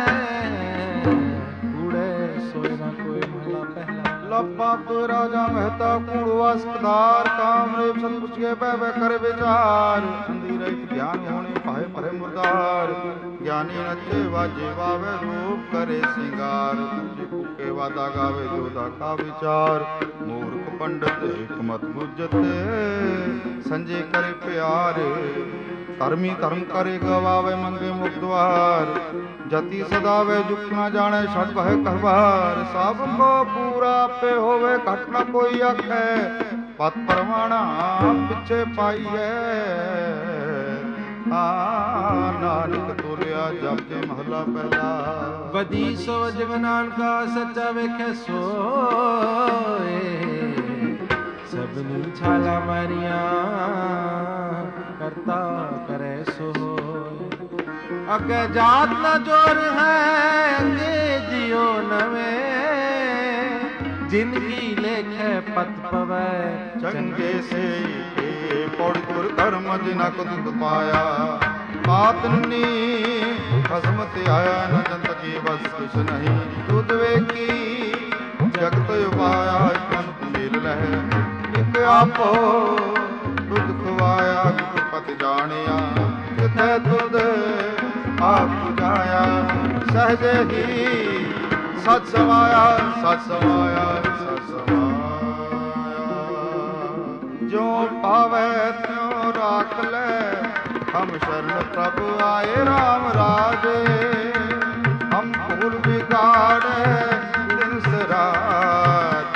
ਕੂੜੇ ਸੋਏ ਨਾ ਕੋਈ ਮਹਲਾ ਪਹਿਲਾ
ਲੱਭਾ ਕੋ ਰਾਜਾ ਮਹਿਤਾ ਕੂੜਵਾ ਸਪਦਾਰ ਕਾਮਰੇ ਸਤਪੁਰਸ਼ ਕੇ ਬਹਿ ਬਹਿ ਕਰ ਵਿਚਾਰ ਅੰਧੀ ਰਹਿਤ ਗਿਆਨ ਹੋਣੇ ਭਾਏ ਭਰੇ ਮੁਰਦਾਰ ਗਿਆਨੀ ਨੱਚੇ ਵਾਜੇ ਵਾਵੇ ਰੂਪ ਕਰੇ ਸਿੰਗਾਰ ਤੁਝੇ ਕੁਕੇ ਵਾਦਾ ਗਾਵੇ ਜੋਦਾ ਕਾ ਵਿਚਾਰ ਮੂਰਖ ਪੰਡਤ ਹਕਮਤ ਬੁੱਝਤ ਸੰਜੇ ਕਰੇ ਪਿਆਰ ਧਰਮੀ ਧਰਮ ਕਰੇ ਗਵਾਵੇ ਮੰਗੇ ਮੁਖ ਦੁਆਰ ਜਤੀ ਸਦਾਵੇ ਜੁਕ ਨਾ ਜਾਣੇ ਛੱਡ ਬਹਿ ਕਰਵਾਰ ਸਭ ਕੋ ਪੂਰਾ ਆਪੇ ਹੋਵੇ ਘਟ ਨਾ ਕੋਈ ਆਖੈ ਪਤ ਪਰਵਾਣਾ ਪਿੱਛੇ ਪਾਈਐ ਨਾਨਕ ਤੁਰਿਆ ਜਪੇ ਮਹਲਾ ਪਹਿਲਾ
ਵਧੀ ਸੋ ਜਗ ਨਾਨਕਾ ਸੱਚਾ ਵੇਖੈ ਸੋਏ ਸਭ ਨੂੰ ਛਾਲਾ ਮਾਰੀਆਂ ਕਰਤਾ ਕਰੇ ਸੋ ਅੱਗੇ ਜਾਤ ਨਾ ਜੋਰ ਹੈ ਅੱਗੇ ਜਿਉ ਨਵੇਂ ਜ਼ਿੰਦਗੀ ਲੇਖੇ ਪਤ ਪਵੈ
ਚੰਗੇ ਸੇ ਪੌੜ ਤੁਰ ਕਰਮ ਜਿਨਾ ਕੋ ਦੁਖ ਪਾਇਆ ਪਾਤਨੀ ਖਸਮ ਤੇ ਆਇਆ ਨ ਜੰਤ ਕੀ ਬਸ ਕੁਛ ਨਹੀਂ ਤੁਧ ਵੇਖੀ ਜਗਤ ਉਪਾਇਆ ਕੰਤ ਮਿਲ ਲਹਿ ਇਕ ਆਪੋ ਤੁਧ ਖਵਾਇਆ ਪਤ ਜਾਣਿਆ ਜਿਥੈ ਤੁਧ ਆਪ ਜਾਇਆ ਸਹਜੇ ਹੀ ਸਤ ਸਮਾਇਆ ਸਤ ਸਮਾਇਆ ਸਤ ਸਮਾਇਆ ਜੋ ਪਾਵੈ ਤਿਉ ਰਾਖ ਲੈ ਹਮ ਸ਼ਰਨ ਪ੍ਰਭ ਆਏ RAM ਰਾਜੇ ਹਮ ਭੂਲ ਬਿਗਾੜੇ ਦਿਨ ਸਰਾਤ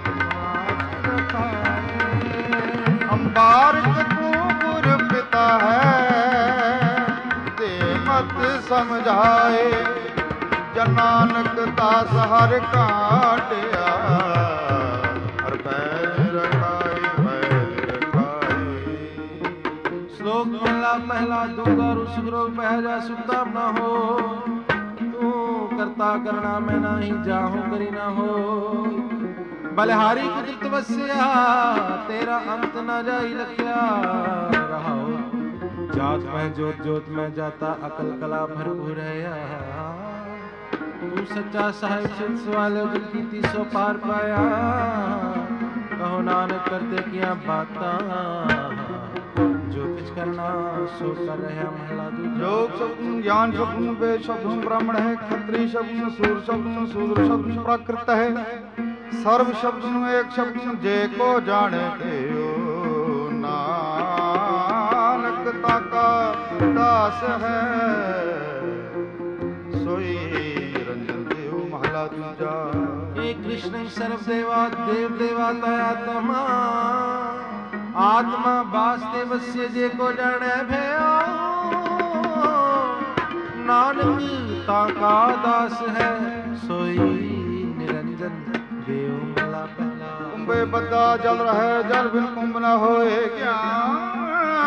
ਹਮ ਬਾਰਿਕ ਤੂੰ ਗੁਰ ਪਿਤਾ ਹੈ ਦੇ ਮਤ ਸਮਝਾਏ ਜਨ ਨਾਨਕ ਦਾਸ ਹਰਿ ਕਾਟਿਆ ਹਰ ਪੈਰ ਰਖਾਈ ਪੈਰ ਰਖਾਈ
ਸ਼ਲੋਕ ਪਹਿਲਾ ਦੁਗਾ ਰੁਸ ਗਰੋ ਪਹਿ ਜਾ ਸੁਖਦਾ ਨਾ ਹੋ ਤੂੰ ਕਰਤਾ ਕਰਣਾ ਮੈਂ ਨਹੀਂ ਜਾਹੂ ਕਰੀ ਨਾ ਹੋ ਬਲਿਹਾਰੀ ਕੁਦਰਤ ਵਸਿਆ ਤੇਰਾ ਅੰਤ ਨਾ ਜਾਈ ਲਖਿਆ ਰਹਾਓ ਜਾਤ ਮੈਂ ਜੋਤ ਜੋਤ ਮੈਂ ਜਾਤਾ ਅਕਲ ਕਲਾ ਭਰਪੂਰ ਹੈ ਤੂੰ ਸੱਚਾ ਸਾਹਿਬ ਸਿੱਧ ਸਵਾਲੇ ਜਿਨ ਕੀਤੀ ਸੋ ਪਾਰ ਪਾਇਆ ਕਹੋ ਨਾਨਕ ਕਰਤੇ ਕੀਆਂ ਬਾਤਾਂ ਜੋ ਕੁਛ ਕਰਨਾ ਸੋ ਕਰ ਰਿਹਾ ਮਹਲਾ ਦੂਜਾ
ਜੋਗ ਸ਼ਬਦ ਗਿਆਨ ਸ਼ਬਦ ਵੇਦ ਸ਼ਬਦ ਬ੍ਰਾਹਮਣ ਹੈ ਖੱਤਰੀ ਸ਼ਬਦ ਸੂਰ ਸ਼ਬਦ ਸੂਦਰ ਸ਼ਬਦ ਪ੍ਰਾਕ੍ਰਿਤ ਹੈ ਸਰਬ ਸ਼ਬਦ ਨੂੰ ਏਕ ਸ਼ਬਦ ਜੇ ਕੋ ਜਾਣੇ ਤੇਓ ਨਾਨਕ ਤਾਕਾ ਦਾਸ ਹੈ ਸੋਈ ਨਿਰੰਜਨ ਦੇਵ ਮਹਲਾ ਦੂਜਾ
हे कृष्ण सर्व देवा देव देवाता आत्मा आत्मा वास्ते वस्य जे को जाने भयो नानक ताका दास है सोई निरंजन देव मला पहला
कुंभे बद्दा जल रहे जल बिन कुंभ न होए ज्ञान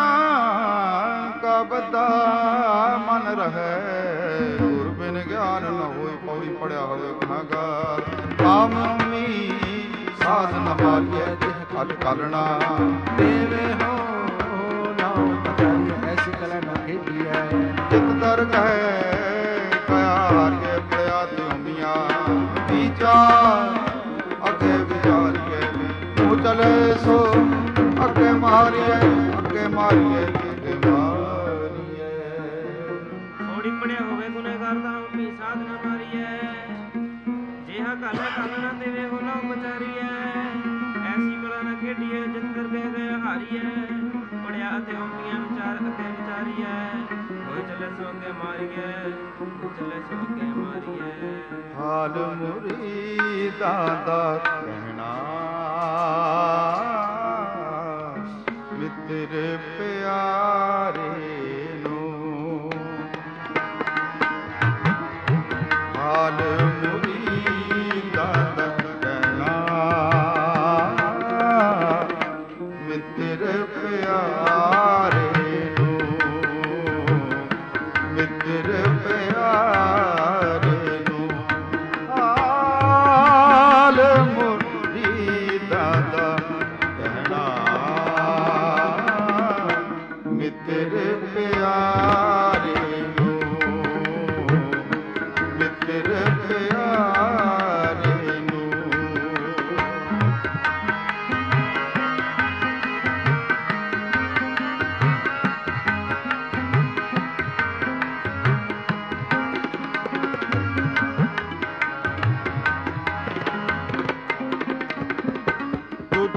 का बद्दा मन रहे गुर बिन ज्ञान न होए पौड़ी पड़िया होवे कहागार कामी साधन मारिए अट करना
देवे हो नाउ बताइए ऐसी कला न खेदी है
चित दर कहे कया हारिए पड़िया तुमिया विचार अगे विचारिए तू चले सो अगे मारिए अगे मारिए
ਥੋੜੀ ਪੜਿਆ ਹੋਵੇ ਗੁਨੇਗਾਰ ਦਾ ਹਮੀ ਸਾਧਨਾ ਮਾਰੀਐ ਜਿਹਾ ਕਲ ਕਲ ਨਾ ਦੇਵੇ ਹੋ ਨਾ ਉਪਚਾਰੀਐ ਐਸੀ ਕਲਾ ਨਾ ਖੇਡੀਐ ਜਿੰਦਰ ਗਏ ਗਏ ਹਾਰੀਐ ਪੜਿਆ ਅਤੇ ਹਮੀਆਂ ਵਿਚਾਰ ਅਤੇ ਵਿਚਾਰੀਐ ਹੋਏ ਚੱਲੇ ਸੋ ਅੱਗੇ ਮਾਰੀਐ ਚੱਲੇ ਸੋ ਅੱਗੇ ਮਾਰੀਐ
ਹਾਲ ਮੁਰੀਦਾਂ ਦਾ ਕਹਿਣਾ ਮਿੱਤਰ ਪਿਆਰੇ ਨੂੰ ਹਾਲ ਮੁਰੀਦਾਂ ਦਾ ਕਹਿਣਾ ਮਿੱਤਰ ਪਿਆਰੇ ਨੂੰ ਮਿੱਤਰ ਪਿਆਰੇ ਨੂੰ ਹਾਲ ਮੁਰੀਦਾਂ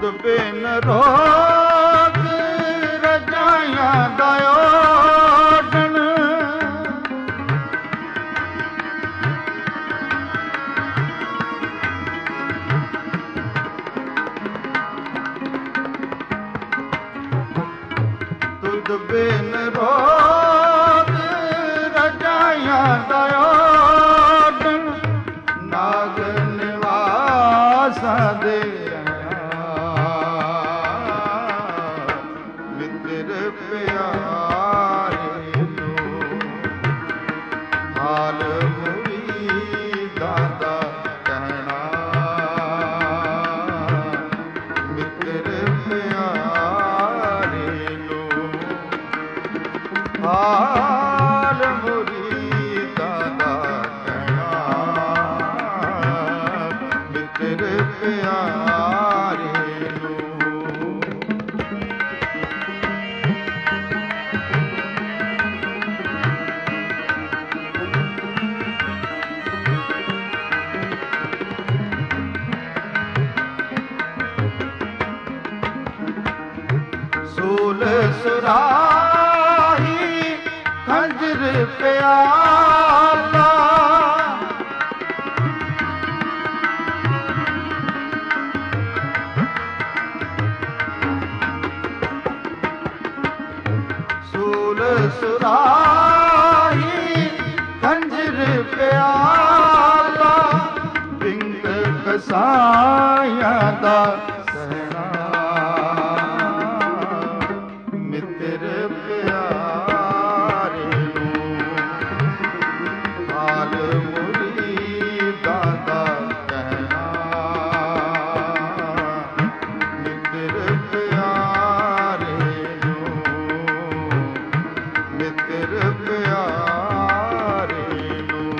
ਬਿਨ ਰੋਗ ਰਜਾਈਆਂ ਦਾ ਓਢਣ, ਤੁਧ ਬਿਨ ਰੋਗ ਰਜਾਈਆਂ ਦਾ ਓਢਣ, ਨਾਗ ਨਿਵਾਸਾਂ ਦੇ ਮਿੱਤਰ ਪਿਆਰੇ ਨੂੰ, ਹਾਲ ਮੁਰੀਦਾਂ ਦਾ ਕਹਿਣਾ ਮਿੱਤਰ ਪਿਆਰੇ ਨੂੰ, ਹਾਲ ਮੁਰੀਦਾਂ ਦਾ ਕਹਿਣਾ ਮਿੱਤਰ ਪਿਆਰੇ ਨੂੰ। ਸੂਲ ਸੁਰਾਹੀ ਖੰਜਰ ਪਿਆਲਾ, ਸੂਲ ਸੁਰਾਹੀ ਖੰਜਰ ਪਿਆਲਾ, ਬਿੰਗ ਕਸਾਈਆਂ ਦਾ ਸਹਿਣਾ ਮਿੱਤਰ ਪਿਆਰੇ ਨੂੰ, ਹਾਲ ਮੁਰੀਦਾਂ ਦਾ ਕਹਿਣਾ ਮਿੱਤਰ ਪਿਆਰੇ ਨੂੰ, ਮਿੱਤਰ ਪਿਆਰੇ ਨੂੰ।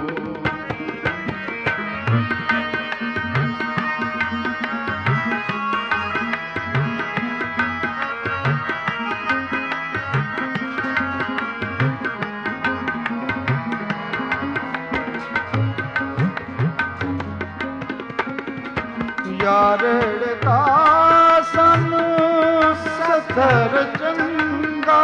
ਯਾਰੜਦਾ ਸਾਨੂੰ ਸਤਰ ਚੰਗਾ,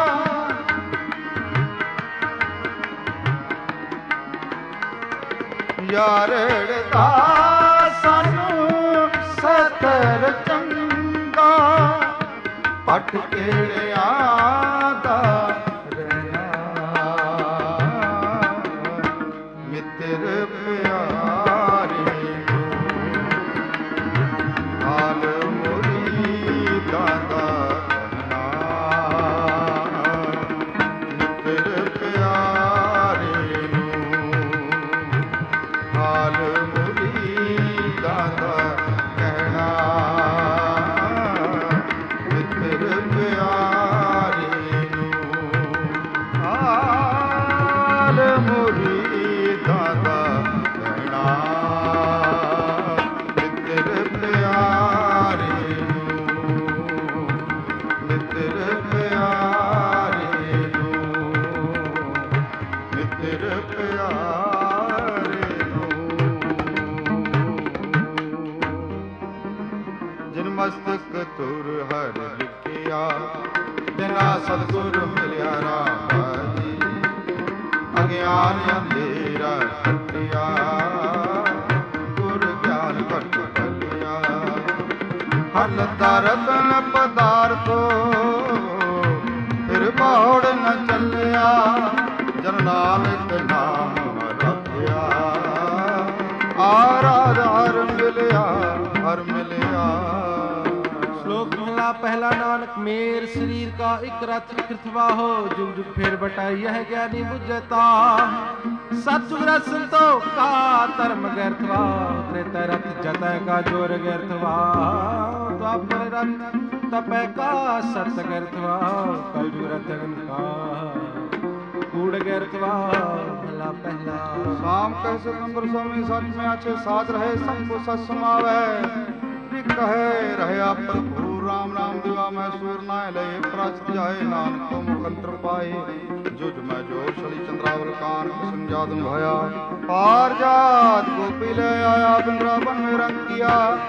ਯਾਰੜਦਾ ਸਾਨੂੰ ਸਤਰ ਚੰਗਾ, ਪਟ ਕਿਹੜਿਆਂ ਦਾ ਰਹਿਣਾ ਮਿੱਤਰ ਪਿਆਰੇ ਨੂੰ, ਹਾਲ ਮੁਰੀਦਾਂ ਦਾ ਕਹਿਣਾ ਮਿੱਤਰ ਪਿਆਰੇ ਨੂੰ, ਹਾਲ ਮੁਰੀਦਾਂ ਦਾ ਕਹਿਣਾ ਮਿੱਤਰ ਪਿਆਰੇ ਨੂੰ, ਹਾਲ ਮੁਰੀਦਾਂ ਦਾ ਕਹਿਣਾ ਮਿੱਤਰ ਪਿਆਰੇ ਨੂੰ, ਮਿੱਤਰ ਪਿਆਰੇ ਨੂੰ, ਮਿੱਤਰ ਪਿਆਰੇ ਨੂੰ। ਜਿਨ ਮਸਤਕ ਤੁਰ ਹਰ ਲਿਖਿਆ, ਬਿਨਾ ਸਤਿਗੁਰ ਮਿਲਿਆ ਰਾਮ ਜੀ, ਅਗਿਆਨ ਅੰਧੇਰਾ ਕੱਟਿਆ, ਗੁਰ ਗਿਆਨ ਘਟ ਭਲਿਆ, ਹਰ ਲੱਤਾ ਰਤਨ ਪਦਾਰਥੋ, ਫਿਰ ਬਾੜ ਨ ਚੱਲਿਆ, ਜਨ ਨਾਨਕ ਨਾਮ ਰਖਿਆ, ਆਰਾਧਾਰ ਮਿਲਿਆ ਹਰ ਮਿਲਿਆ।
ਸ਼ਲੋਕ ਮਹਲਾ ਪਹਿਲਾ। ਨਾਨਕ ਮੇਰ ਸਰੀਰ ਕਾ ਇਕ ਰਥ ਕਿਰਥਵਾ ਹੋ, ਜੁਗ ਜੁਗ ਫੇਰ ਬਟਾਈ ਹੈ ਗਿਆਨੀ ਬੁਝਤਾ, ਸਤਿਗੁਰ ਸੰਤੋਖਾ ਧਰਮ ਗੈਰਥਵਾ, ਤ੍ਰੇਤਾ ਰਥ ਜਤੈ ਕਾ ਜੋਰ ਗੈਰਥਵਾ, ਦੁਆਪਰ ਰਥ ਤਪੈ ਕਾ ਸਤ ਗੈਰਥਵਾ, ਕਲਯੁਗ ਰਥ ਗਨ ਕਾ ਕੂੜ ਗੈਰਥਵਾ। ਮਹਲਾ ਪਹਿਲਾ।
शाम कह सितंबर स्वामी सच में अच्छे साथ रहे, सबको सत समावै, कहे रहे प्रभु राम नाम दिवा मैं सूर नाय लय, प्रच जाए नानक तो मुखंतर पाए, जुज मैं जोर शली चंद्रावल कान संजादन भया, पार जात गोपी ले आया, बिंद्रावन में रंग किया,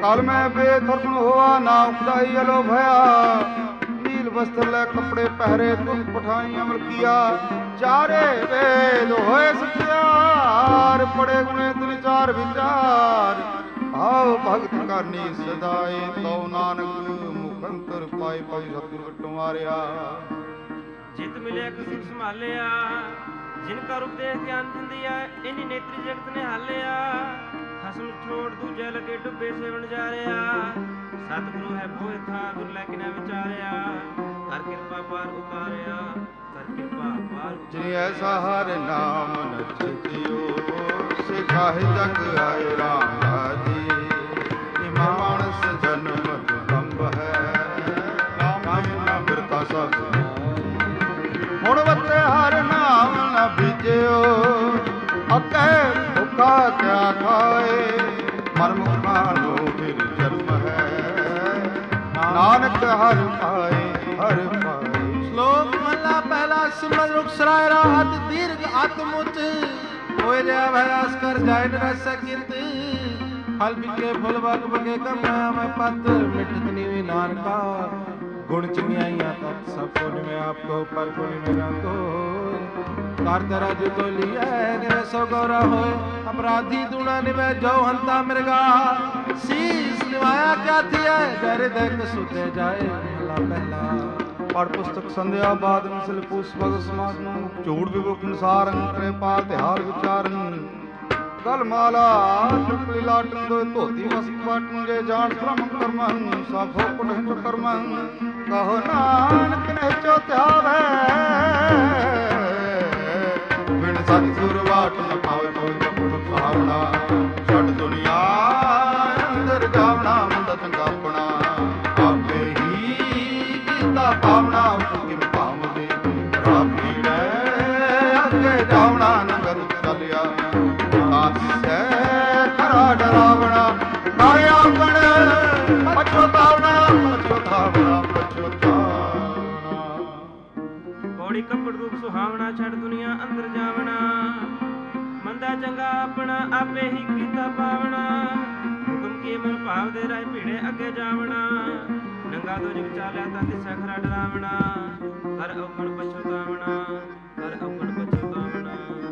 काल में बेथर्पण हुआ ना उपदाई अलो भया नील वस्त्र ले कपड़े पहरे तुम पठाई अमल किया चारे वेद होए सत्यार पड़े गुणे तिन चार विचार भाव भगत करनी सदाए तो नानक मुखंतर पाए पाई सतगुर वटों मारिया
जित मिले कुछ संभालिया जिनका रूप देख ज्ञान दिंदिया इन्हीं नेत्री जगत ने हालिया खसम छोड़ दूजे लगे डुबे सेवन जा रहा सतगुरु है भोए था गुर लेकिन विचारिया कर कृपा पार उतारिया कर कृपा पार
जिन ऐसा हर नाम नचितियो सिखाए जग आए राम जी मानस जन्म दुलंब है नाम नम्रता सब ਹੁਣ ਵਤੇ ਹਰ ਨਾਮ ਨ ਬੀਜਿਓ ਅਕੈ ਭੁੱਖਾ ਕਿਆ ਖਾਏ ਮਨ ਮੁਖਾ ਲੋ ਫਿਰ ਜਨਮ ਹੈ ਨਾਨਕ ਹਰ ਪਾਏ ਹਰ ਪਾਏ
ਸ਼ਲੋਕ ਮਹਲਾ ਪਹਿਲਾ ਸਿਮਰ ਰੁਖ ਸਰਾਇ ਰਾਹਤ ਦੀਰਘ ਆਤਮ ਉਚ ਹੋਏ ਰਿਆ ਭੈਸ ਕਰ ਜਾਇ ਰਸ ਕਿਤ ਫਲ ਬਿਕੇ ਫੁੱਲ ਬਗ ਬਗੇ ਕਰਨਾ ਮੈਂ ਪਤ ਮਿਟਤ ਨੀ ਨਾਨਕਾ गुण चिंगाइया तत् सब पुण्य में आपको पर पुण्य में न को कार तरह जो तो लिया निवे सो गौरा हो अपराधी दूना निवे जो हंता मृगा शीस निवाया क्या थिया घर देख सुते जाए भला पहला
पढ़ पुस्तक संध्या बाद मिसल पुष्पक समागम ਝੂੜ ਵਿਗੁਪ ਨਸਾਰੰ ਕਿਰਪਾ ਤਿਹਾਰ ਵਿਚਾਰਨ ਗਲ ਮਾਲਾ ਚੁਕਲੀ ਲਾਟਨ ਦੋ ਧੋਤੀ ਵਸਤ ਵਾਟਨ ਜੇ ਜਾਣ ਬ੍ਰਹਮ ਕਰਮਨ ਸਾਫੋ ਕੁਟਹਿ ਕਰਮਨ ਕਹੋ ਨਾਨਕ ਨੇ ਚੋ ਧਿਆਵੈ ਬਿਨ ਸਤਿਗੁਰ ਵਾਟ ਨ ਪਾਵੇ ਕੋਈ ਕਪਟ ਭਾਵਨਾ ਛੱਡ ਦੁਨੀਆ ਅੰਦਰ ਜਾਵਣਾ ਮੰਦ ਚੰਗਾ ਆਪਣਾ ਆਪੇ ਹੀ ਕੀਤਾ ਭਾਵਨਾ ਕਿ ਭਾਵਦੇ ਰਾਬੀ ਨੇ ਅੱਗੇ ਜਾਵਣਾ ਨਗਰ ਚੱਲਿਆ ਆਸੈ ਖਰਾ ਡਰਾਵਣਾ ਨਾਲੇ ਆਪਣ ਪਛਤਾਵਣਾ ਪਛਤਾਵਣਾ ਪਛਤਾਵਣਾ
ਪੌੜੀ ਕੱਪੜ ਰੂਪ ਸੁਹਾਵਣਾ ਛੱਡ ਦੁਨੀਆ ਅੰਦਰ ਜਾਵਣਾ ਮੰਦਾ ਚੰਗਾ ਆਪਣਾ ਆਪੇ ਹੀ ਕੀਤਾ ਪਾਵਣਾ ਹੁਕਮ ਕੀ ਮਨ ਭਾਵ ਦੇ ਰਾਹ ਭੀੜੇ ਅੱਗੇ ਜਾਵਣਾ ਨੰਗਾ ਦੋ ਜਗ ਚਾਲਿਆ ਤਾਂ ਦਿਸਾ ਖਰਾ ਡਰਾਵਣਾ ਕਰ ਔਕਣ ਪਛਤਾਵਣਾ ਕਰ ਔਕਣ ਪਛਤਾਵਣਾ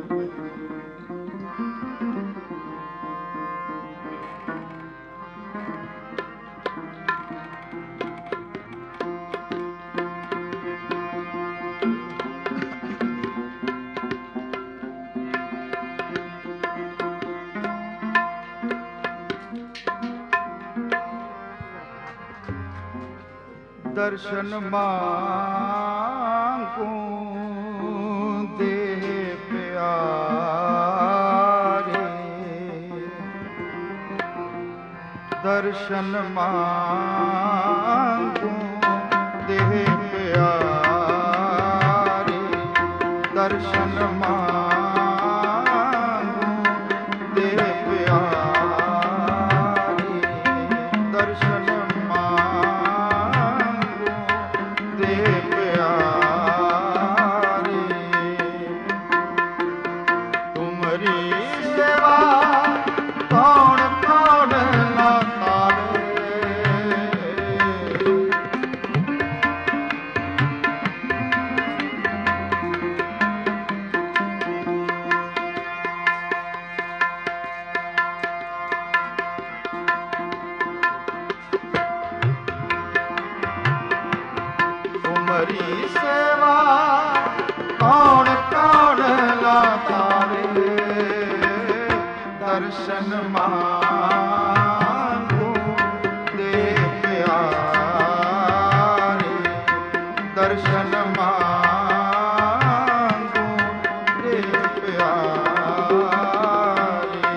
दर्शन मांगू देह प्यारे दर्शन मांगू देह प्यारे दर्शन मांगू देह प्यारे दर्शन दर्शन मांगू देह प्यारे दर्शन मांगू देह प्यारे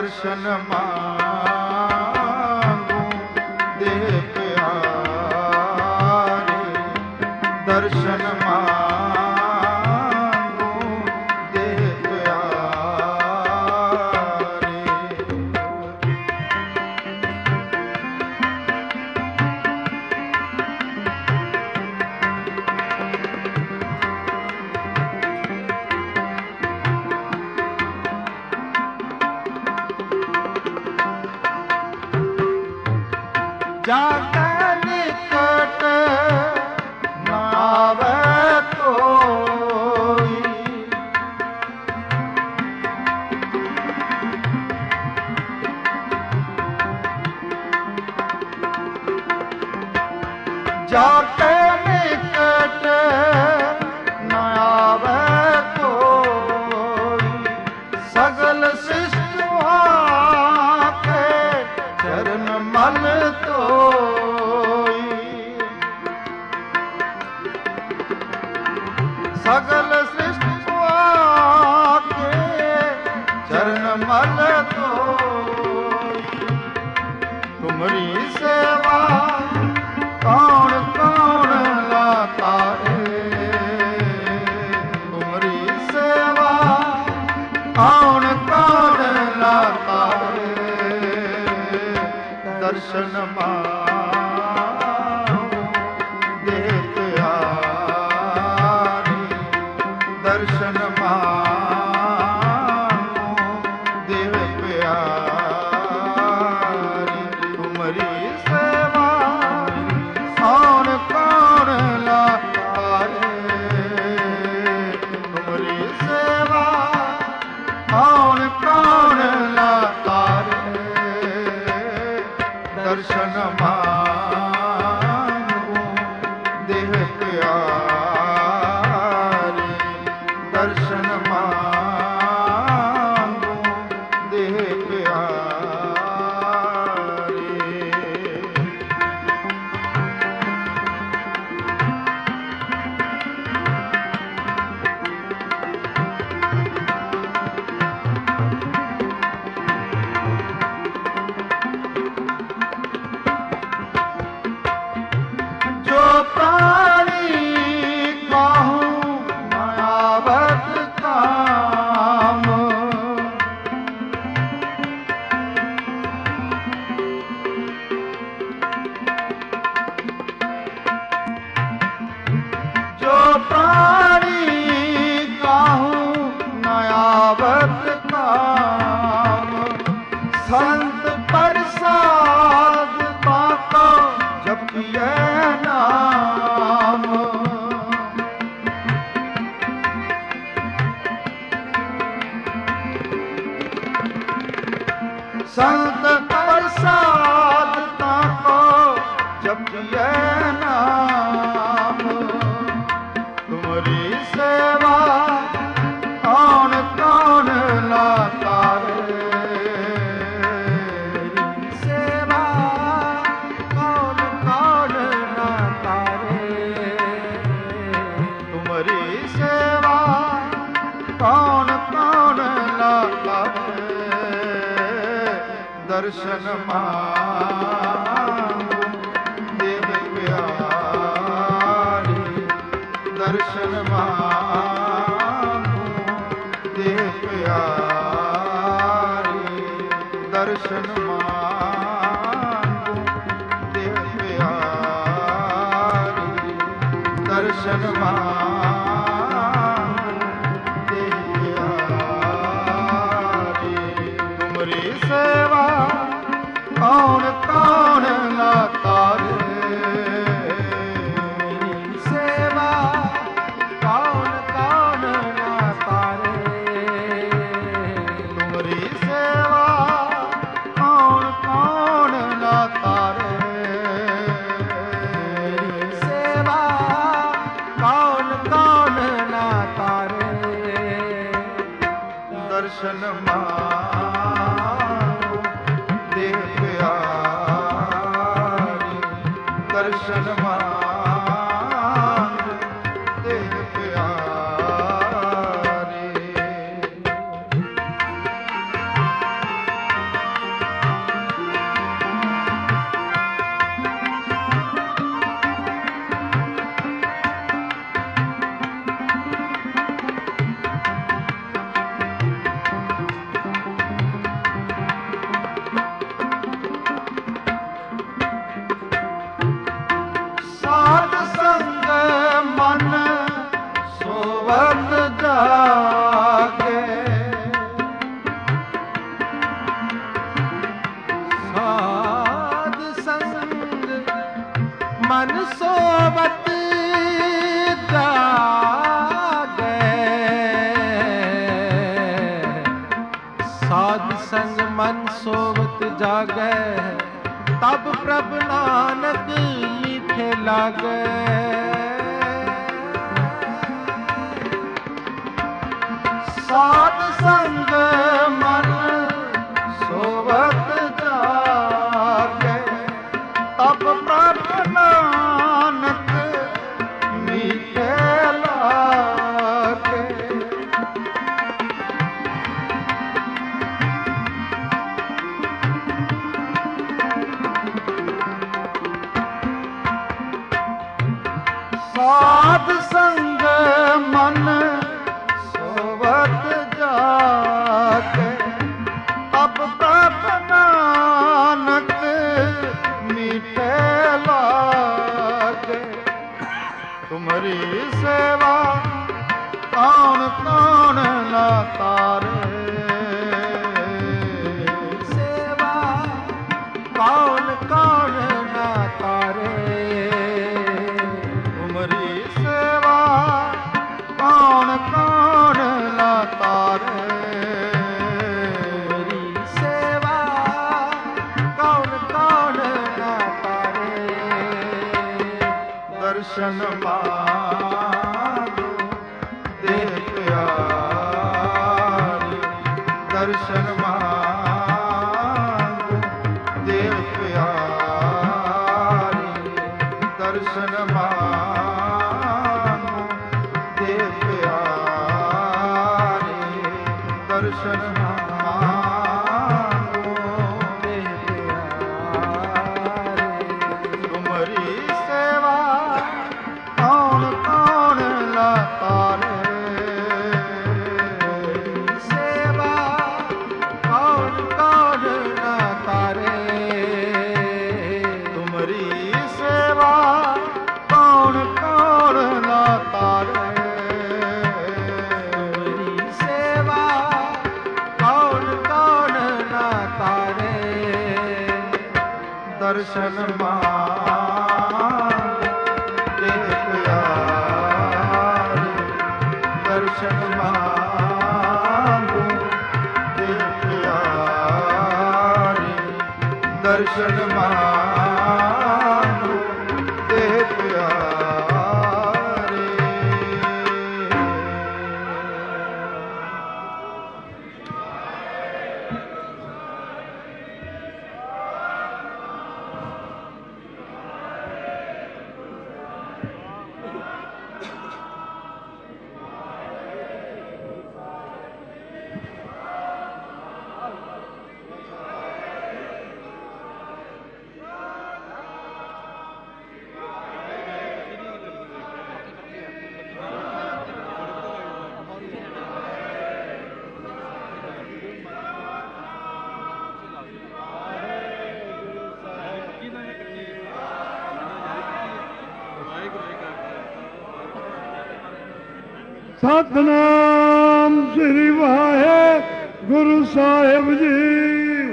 ਦਰਸ਼ਨ ਮੰਗੂ ਦੇਹ ਪਿਆਰੇ, ਦਰਸ਼ਨ ਮੰਗੂ ਦੇਹ ਪਿਆਰੇ। ਜਾਗੈ ਨਿਕਟ ਨ ਆਵੈ ਕੋਈ, ਜਾਗੈ ਨਿਕਟ ਨ ਆਵੈ ਕੋਈ, ਸਗਲ ਸ੍ਰਿਸ਼ਟ ਆਕੇ ਚਰਨ ਮਲ ਧੋਈ, ਸਗਲ ਸ੍ਰਿਸ਼ਟ ਆਕੇ ਚਰਨ ਮਲ ਧੋਈ। ਤੁਮਰੀ ਸੇਵਾ ਕੌਣ ਕੌਣ ਲਾਤਾਰੇ, ਤੁਮਰੀ ਸੇਵਾ ਕੌਣ ਕੌਣ ਲਾਤਾਰੇ। ਦਰਸ਼ਨ ਮੰਗੂ ਦੇਹ ਪਿਆਰੇ, ਦਰਸ਼ਨ ਮੰਗੂ ਦੇਹ ਪਿਆਰੇ। ਤੁਮਰੀ ਸੇਵਾ ਕੌਣ ਕੌਣ ਲਾਤਾਰੇ, ਤੁਮਰੀ ਸੇਵਾ ਕੌਣ ਕੌਣ ਲਾਤਾਰੇ। ਦਰਸ਼ਨ ਮੰਗੂ ਦੇਹ ਪਿਆਰੇ, ਦਰਸ਼ਨ ਮੰਗੂ ਦੇਹ ਪਿਆਰੇ। ਜੋ ਪ੍ਰਾਣੀ ਕਾਹੂ ਨ ਆਵਤ ਕਾਮ, ਜੋ ਪ੍ਰਾਣੀ ਕਾਹੂ ਨ ਆਵਤ ਕਾਮ। ਸੰਤ ਪ੍ਰਸਾਦ ਪਾਕੋ ਜਪਿਐ ਨਾਮ, ਸੰਤ ਪ੍ਰਸਾਦ ਤਾਕੋ ਜਪਿਐ ਨਾਮ। ਤੁਮਰੀ ਸੇਵਾ ਕੌਣ ਕੌਣ ਲਾਤਾਰੇ, ਸੇਵਾ ਕੌਣ ਕੌਣ ਲਾਤਾਰੇ। ਤੁਮਰੀ ਸੇਵਾ ਕੌਣ ਕੌਣ ਲਾਤਾਰੇ। ਦਰਸ਼ਨ ਮੰਗੂ ਦੇਹ ਪਿਆਰੇ, ਦਰਸ਼ਨ ਮੰਗੂ ਦੇਹ ਪਿਆਰੇ, ਦਰਸ਼ਨ ਮੰਗੂ ਦੇਹ ਪਿਆਰੇ, ਦਰਸ਼ਨ ਮੰਗੂ ਦੇਹ ਪਿਆਰੇ। ਤੁਮਰੀ ਸੇਵਾ ਕੌਣ ਕੌਣ ਲਾਤਾਰੇ, ਸੇਵਾ ਕੌਣ ਕੌਣ ਲਾਤਾਰੇ। ਤੁਮਰੀ ਸੇਵਾ ਕੌਣ ਕੌਣ ਲਾਤਾਰੇ, ਸੇਵਾ ਕੌਣ ਕੌਣ ਲਾਤਾਰੇ। ਦਰਸ਼ਨ ਮੰਗੂ ਦੇਹ ਪਿਆਰੇ, ਦਰਸ਼ਨ ਮੰਗੂ ਦੇਹ ਪਿਆਰੇ। ਸੋਵਤ ਜਾਗੇ।
ਸਾਧ ਸੰਗ ਮਨ ਸੋਵਤ ਜਾਗੇ। ਸਾਧ ਸੰਗ ਮਨ ਸੋਵਤ ਜਾਗੇ, ਤਬ ਪ੍ਰਭ ਨਾਨਕ ਲੀਠੇ ਲਾਗੇ।
ਸਾਧ ਸੰਗ ਮਨ ਸੋਵਤ ਜਾਗੇ, ਤਬ ਪ੍ਰਭ ਨਾਨਕ ਮੀਠੇ ਲਾਗੇ। ਸਾਧ ਸੰਗ ਮਨ ਸੋਵਤ ਜਾਗੇ, ਤਬ ਪ੍ਰਭ ਨਾਨਕ ਮੀਠੇ ਲਾਗੇ। ਤੁਮਰੀ ਸੇਵਾ ਕੌਣ ਕੌਣ ਨਾ ਤਾਰੇ।
ਸੇਵਾ ਕੌਣ ਕੌਣ ਨਾ ਤਾਰੇ।
ਤੁਮਰੀ ਸੇਵਾ ਕੌਣ ਕੌਣ ਨਾ ਤਾਰੇ।
ਮੇਰੀ ਸੇਵਾ ਕੌਣ ਕੌਣ ਨਾ ਤਾਰੇ।
ਦਰਸ਼ਨ ਮਾਂਗੋ ਦੇ ਪਿਆਰੀ। ਦਰਸ਼ਨ ਮਾਂਗੋ ਦੇ ਪਿਆਰੀ। ਦਰਸ਼ਨ ਮਾਂਗੋ ਦੇ ਪਿਆਰੀ। ਦਰਸ਼ਨ ਮਾਂਗੋ ਦੇ ਪਿਆਰੀ। ਤੁਮਰੀ ਸੇਵਾ ਕੌਣ ਕੌਣ ਨਾ ਤਾਰੇ।
ਸੇਵਾ ਕੌਣ ਕੌਣ ਨਾ ਤਾਰੇ।
ਤੁਮਰੀ ਸੇਵਾ ਕੌਣ ਕੌਣ ਨਾ ਤਾਰੇ।
ਮੇਰੀ ਸੇਵਾ ਕੌਣ ਕੌਣ ਨਾ ਤਾਰੇ।
ਦਰਸ਼ਨ ਮਾਂਗ ਦੇ ਪਿਆਰੀ। ਦਰਸ਼ਨ ਮਾਂਗੋ ਦੇ ਪਿਆਰੀ। ਦਰਸ਼ਨ ਮਾਂਗੋ ਦੇ ਪਿਆਰੀ।
ਸਤਿਨਾਮ ਸ੍ਰੀ ਵਾਹਿਗੁਰੂ ਸਾਹਿਬ ਜੀ।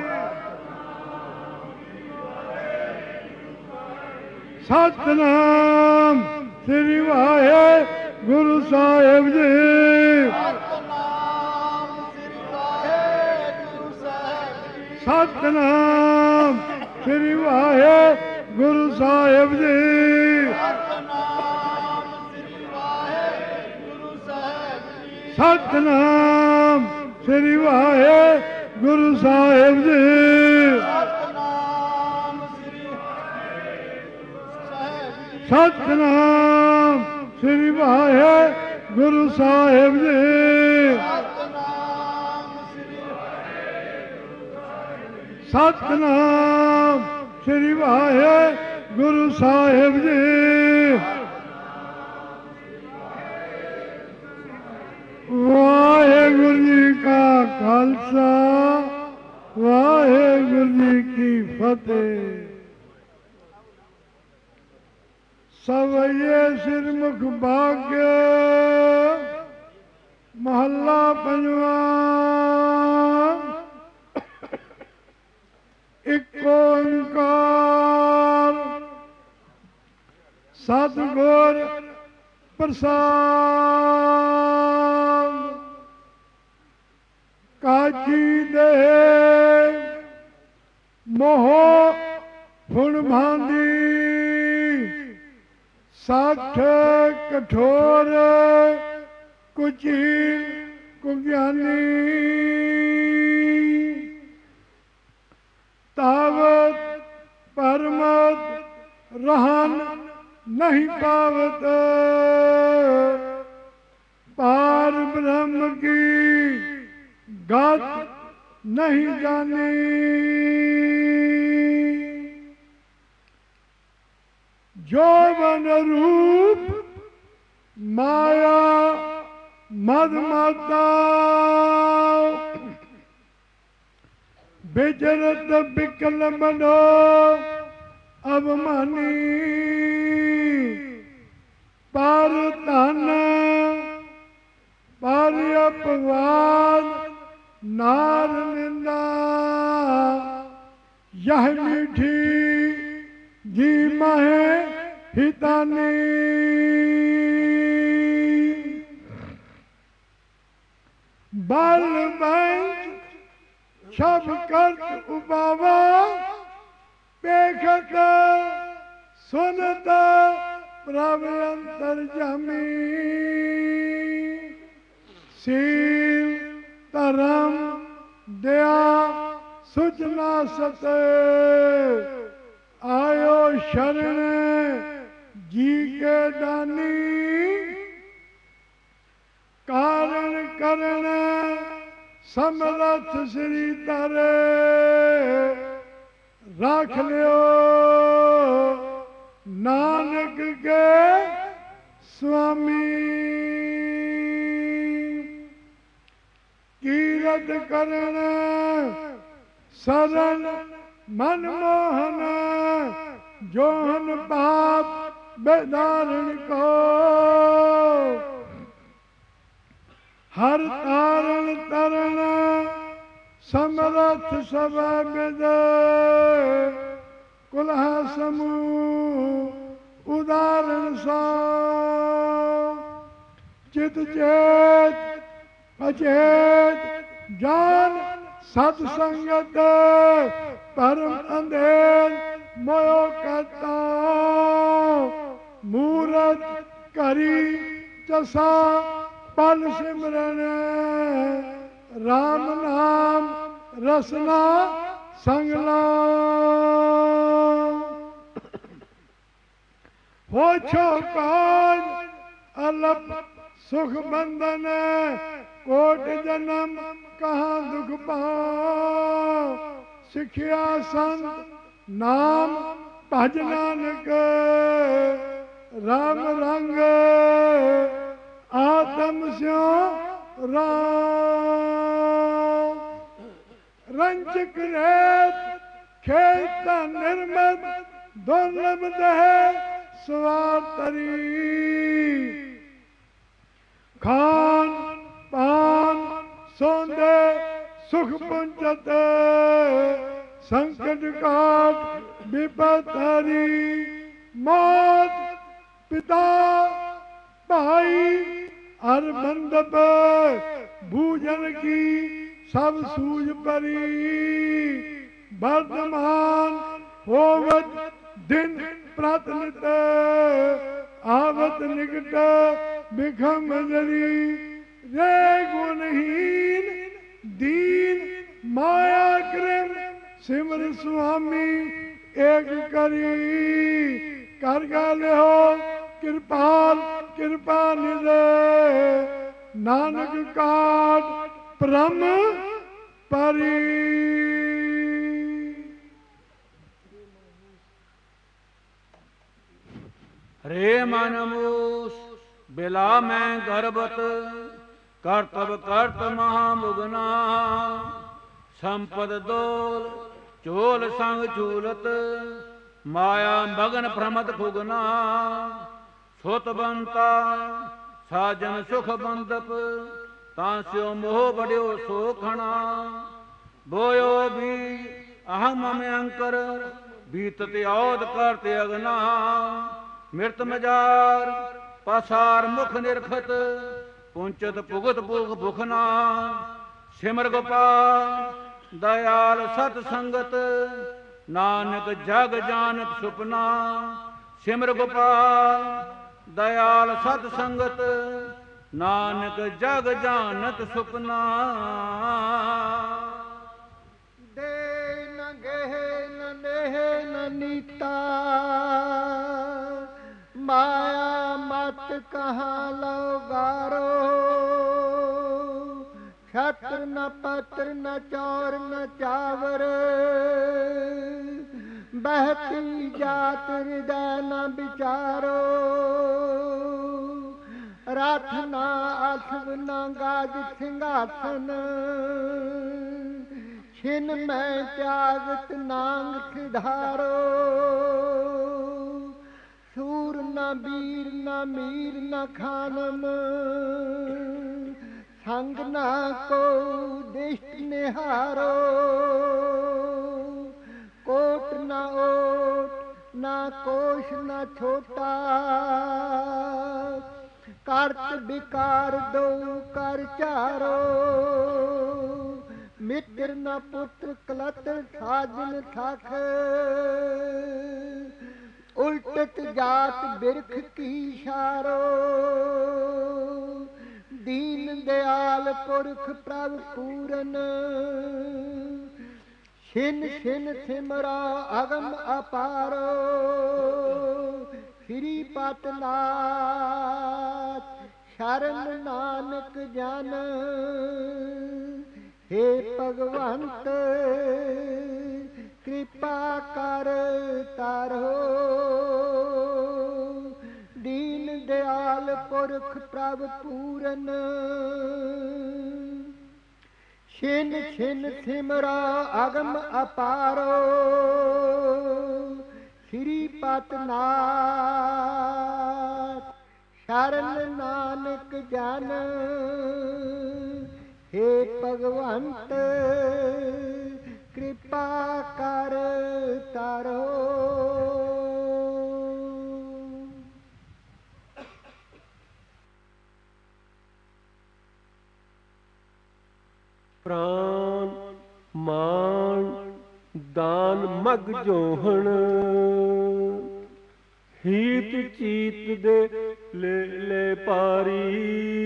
ਸਤਿਨਾਮ ਸ੍ਰੀ ਵਾਹਿਗੁਰੂ ਸਾਹਿਬ ਜੀ। ਸਤਿਨਾਮ ਸ੍ਰੀ ਵਾਹਿਗੁਰੂ ਸਾਹਿਬ ਜੀ। ਸਤਿਨਾਮ ਸ੍ਰੀ ਵਾਹਿਗੁਰੂ ਸਾਹਿਬ ਜੀ। ਸਤਿਨਾਮ ਸ੍ਰੀ ਵਾਹਿਗੁਰੂ ਸਾਹਿਬ ਜੀ। ਸਤਿਨਾਮ ਸ੍ਰੀ ਵਾਹਿਗੁਰੂ ਸਾਹਿਬ ਜੀ। ਵਾਹਿਗੁਰੂ ਜੀ ਕਾ ਖਾਲਸਾ, ਵਾਹਿਗੁਰੂ ਜੀ ਕੀ ਫਤਿਹ। ਸਵਈਏ ਸਿਰਮੁਖ ਭਾਗਿਆ ਪੰਜਵਾ ਇੱਕ ਓੰਕਾਰ ਸਤਿਗੁਰ ਪ੍ਰਸਾਦ ਕਾਜੀ ਦੇ ਮੋਹ ਫੁਣ ਭਾਂਦੀ ਸਾਠ ਕਠੋਰ ਕੁਚੀਲ ਕੁਗਿਆਨੀ ਤਾਵਤ ਪਰਮਤ रहन नहीं पावत पार ब्रह्म की गत नहीं जानी जो बन रूप माया मद माता बिचरत बिकल बनो अवमानी पर धन पर अपवाद नार निंदा यह मीठी जी महे हितानी बल बैंक सब कर्त उपावा देखत सुनत प्रभ अंतर्जामी सील धर्म दया सुचना सत आयो शरण जी के दानी कारण करण समरथ श्री तारे राख लियो नानक के स्वामी कीरत करण शरण मनमोहन जोहन पाप बेदारण को हर तारण तरण समरथ सब विद कुलह समूह उदाहरण सा चित चेत अचेत जान सत्संगत परम अंधेर मोयो करता मूरत करी चसा पल सिमरन राम नाम रसना संगला हो छो काज अलप सुख बंधन कोट जन्म कहाँ दुख पाओ सिखिया संत नाम भज नानक राम रंग आत्म स्यो राम रंजक रेत खेत निर्मत दुर्लभ दह सवार तरी खान पान सौंदे सुख पुंजत संकट काट विपत हरी मौत पिता भाई हर बंदप भूजन की सब सूझ परी वर्तमान होवत दिन प्रातनित आवत निकट बिखम जरी रे गुणहीन दीन माया कृम सिमर स्वामी एक करी कर गाले हो कृपाल कृपा निध नानक काट परम परी
रे मनमूस बिला मैं गर्भत करतब करत महामुगना संपद दोल चोल संग झूलत माया मगन भ्रमत फुगना सुत बनता साजन सुख बंदप ਤਾਂ ਸਿਓ ਮੋਹ ਬੜਿਓ ਸੋ ਖਣਾ ਬੋਇਓ ਵੀ ਅਹੰ ਮਮ ਅੰਕਰ ਬੀਤਤ ਔਦ ਕਰਤੇ ਅਗਨਾ ਮਿਰਤ ਮਜਾਰ ਪਸਾਰ ਮੁਖ ਨਿਰਖਤ ਪੁੰਚਤ ਭੁਗਤ ਭੁਖ ਭੁਖਨਾ ਸਿਮਰ ਗੋਪਾਲ ਦਇਆਲ ਸਤ ਸੰਗਤ ਨਾਨਕ ਜਗ ਜਾਨਤ ਸੁਪਨਾ ਸਿਮਰ ਗੋਪਾਲ ਦਇਆਲ ਸਤ ਸੰਗਤ ਨਾਨਕ ਜਗ ਜਾਨਤ ਸੁਪਨਾ
ਦੇ ਨ ਗਹਿ ਨ ਨੇਹ ਨ ਨੀਤਾ ਮਾਇਆ ਮਤ ਕਹਾਂ ਲਉ ਗਾਰੋ ਛਤਰ ਨ ਪਤਰ ਨ ਚੌਰ ਨ ਚਾਵਰ ਬਹਤੀ ਜਾਤ ਹਿਰਦੈ ਨ ਵਿਚਾਰੋ ਰਥ ਨਾ ਅਸਵ ਨਾ ਗਾਜ ਸਿੰਘਾਸਨ ਛਿਨ ਮੈਂ ਤਿਆਗਤ ਨਾਂਗ ਸਿਧਾਰੋ ਸੂਰ ਨਾ ਬੀਰ ਨਾ ਮੀਰ ਨਾ ਖਾਨਮ ਸੰਗ ਨਾ ਕੋ ਦਿਸ਼ਟ ਨਿਹਾਰੋ ਕੋਟ ਨਾ ਓਟ ਨਾ ਕੋਸ਼ ਨਾ ਛੋਟਾ ਕਰਤ ਵਿਕਾਰ ਦੋ ਕਰ ਚਾਰੋ ਮਿੱਤਰ ਨਾ ਪੁੱਤਰ ਕਲਤਰ ਸਾਜਨ ਥਖ ਉਲਟਤ ਜਾਤ ਬਿਰਖ ਕੀ ਸ਼ਾਰੋ ਦੀਨ ਦਿਆਲ ਪੁਰਖ ਪ੍ਰਭ ਪੂਰਨ ਛਿਨ ਛਿਨ ਸਿਮਰਾ ਅਗਮ ਅਪਾਰੋ ਸ੍ਰੀ ਪਤ ਨਾਥ ਸ਼ਰਨ ਨਾਨਕ ਜਨ ਹੇ ਭਗਵੰਤ ਕਿਰਪਾ ਕਰ ਤਾਰੋ ਦੀਨ ਦਿਆਲ ਪੁਰਖ ਪ੍ਰਭ ਪੂਰਨ ਛਿਨ ਛਿਨ ਸਿਮਰਾ ਅਗਮ ਅਪਾਰੋ ਸ੍ਰੀ ਪਤ ਨਾਥ ਸ਼ਰਨ ਨਾਨਕ ਜਨ ਹੇ ਭਗਵੰਤ ਕਿਰਪਾ ਕਰ ਤਾਰੋ
ਪ੍ਰਾਨ ਮਾਨ ਦਾਨ ਮਗ ਜੋਹਣ ਹੀਤ ਚੀਤ ਦੇ ਲੈ ਪਾਰੀ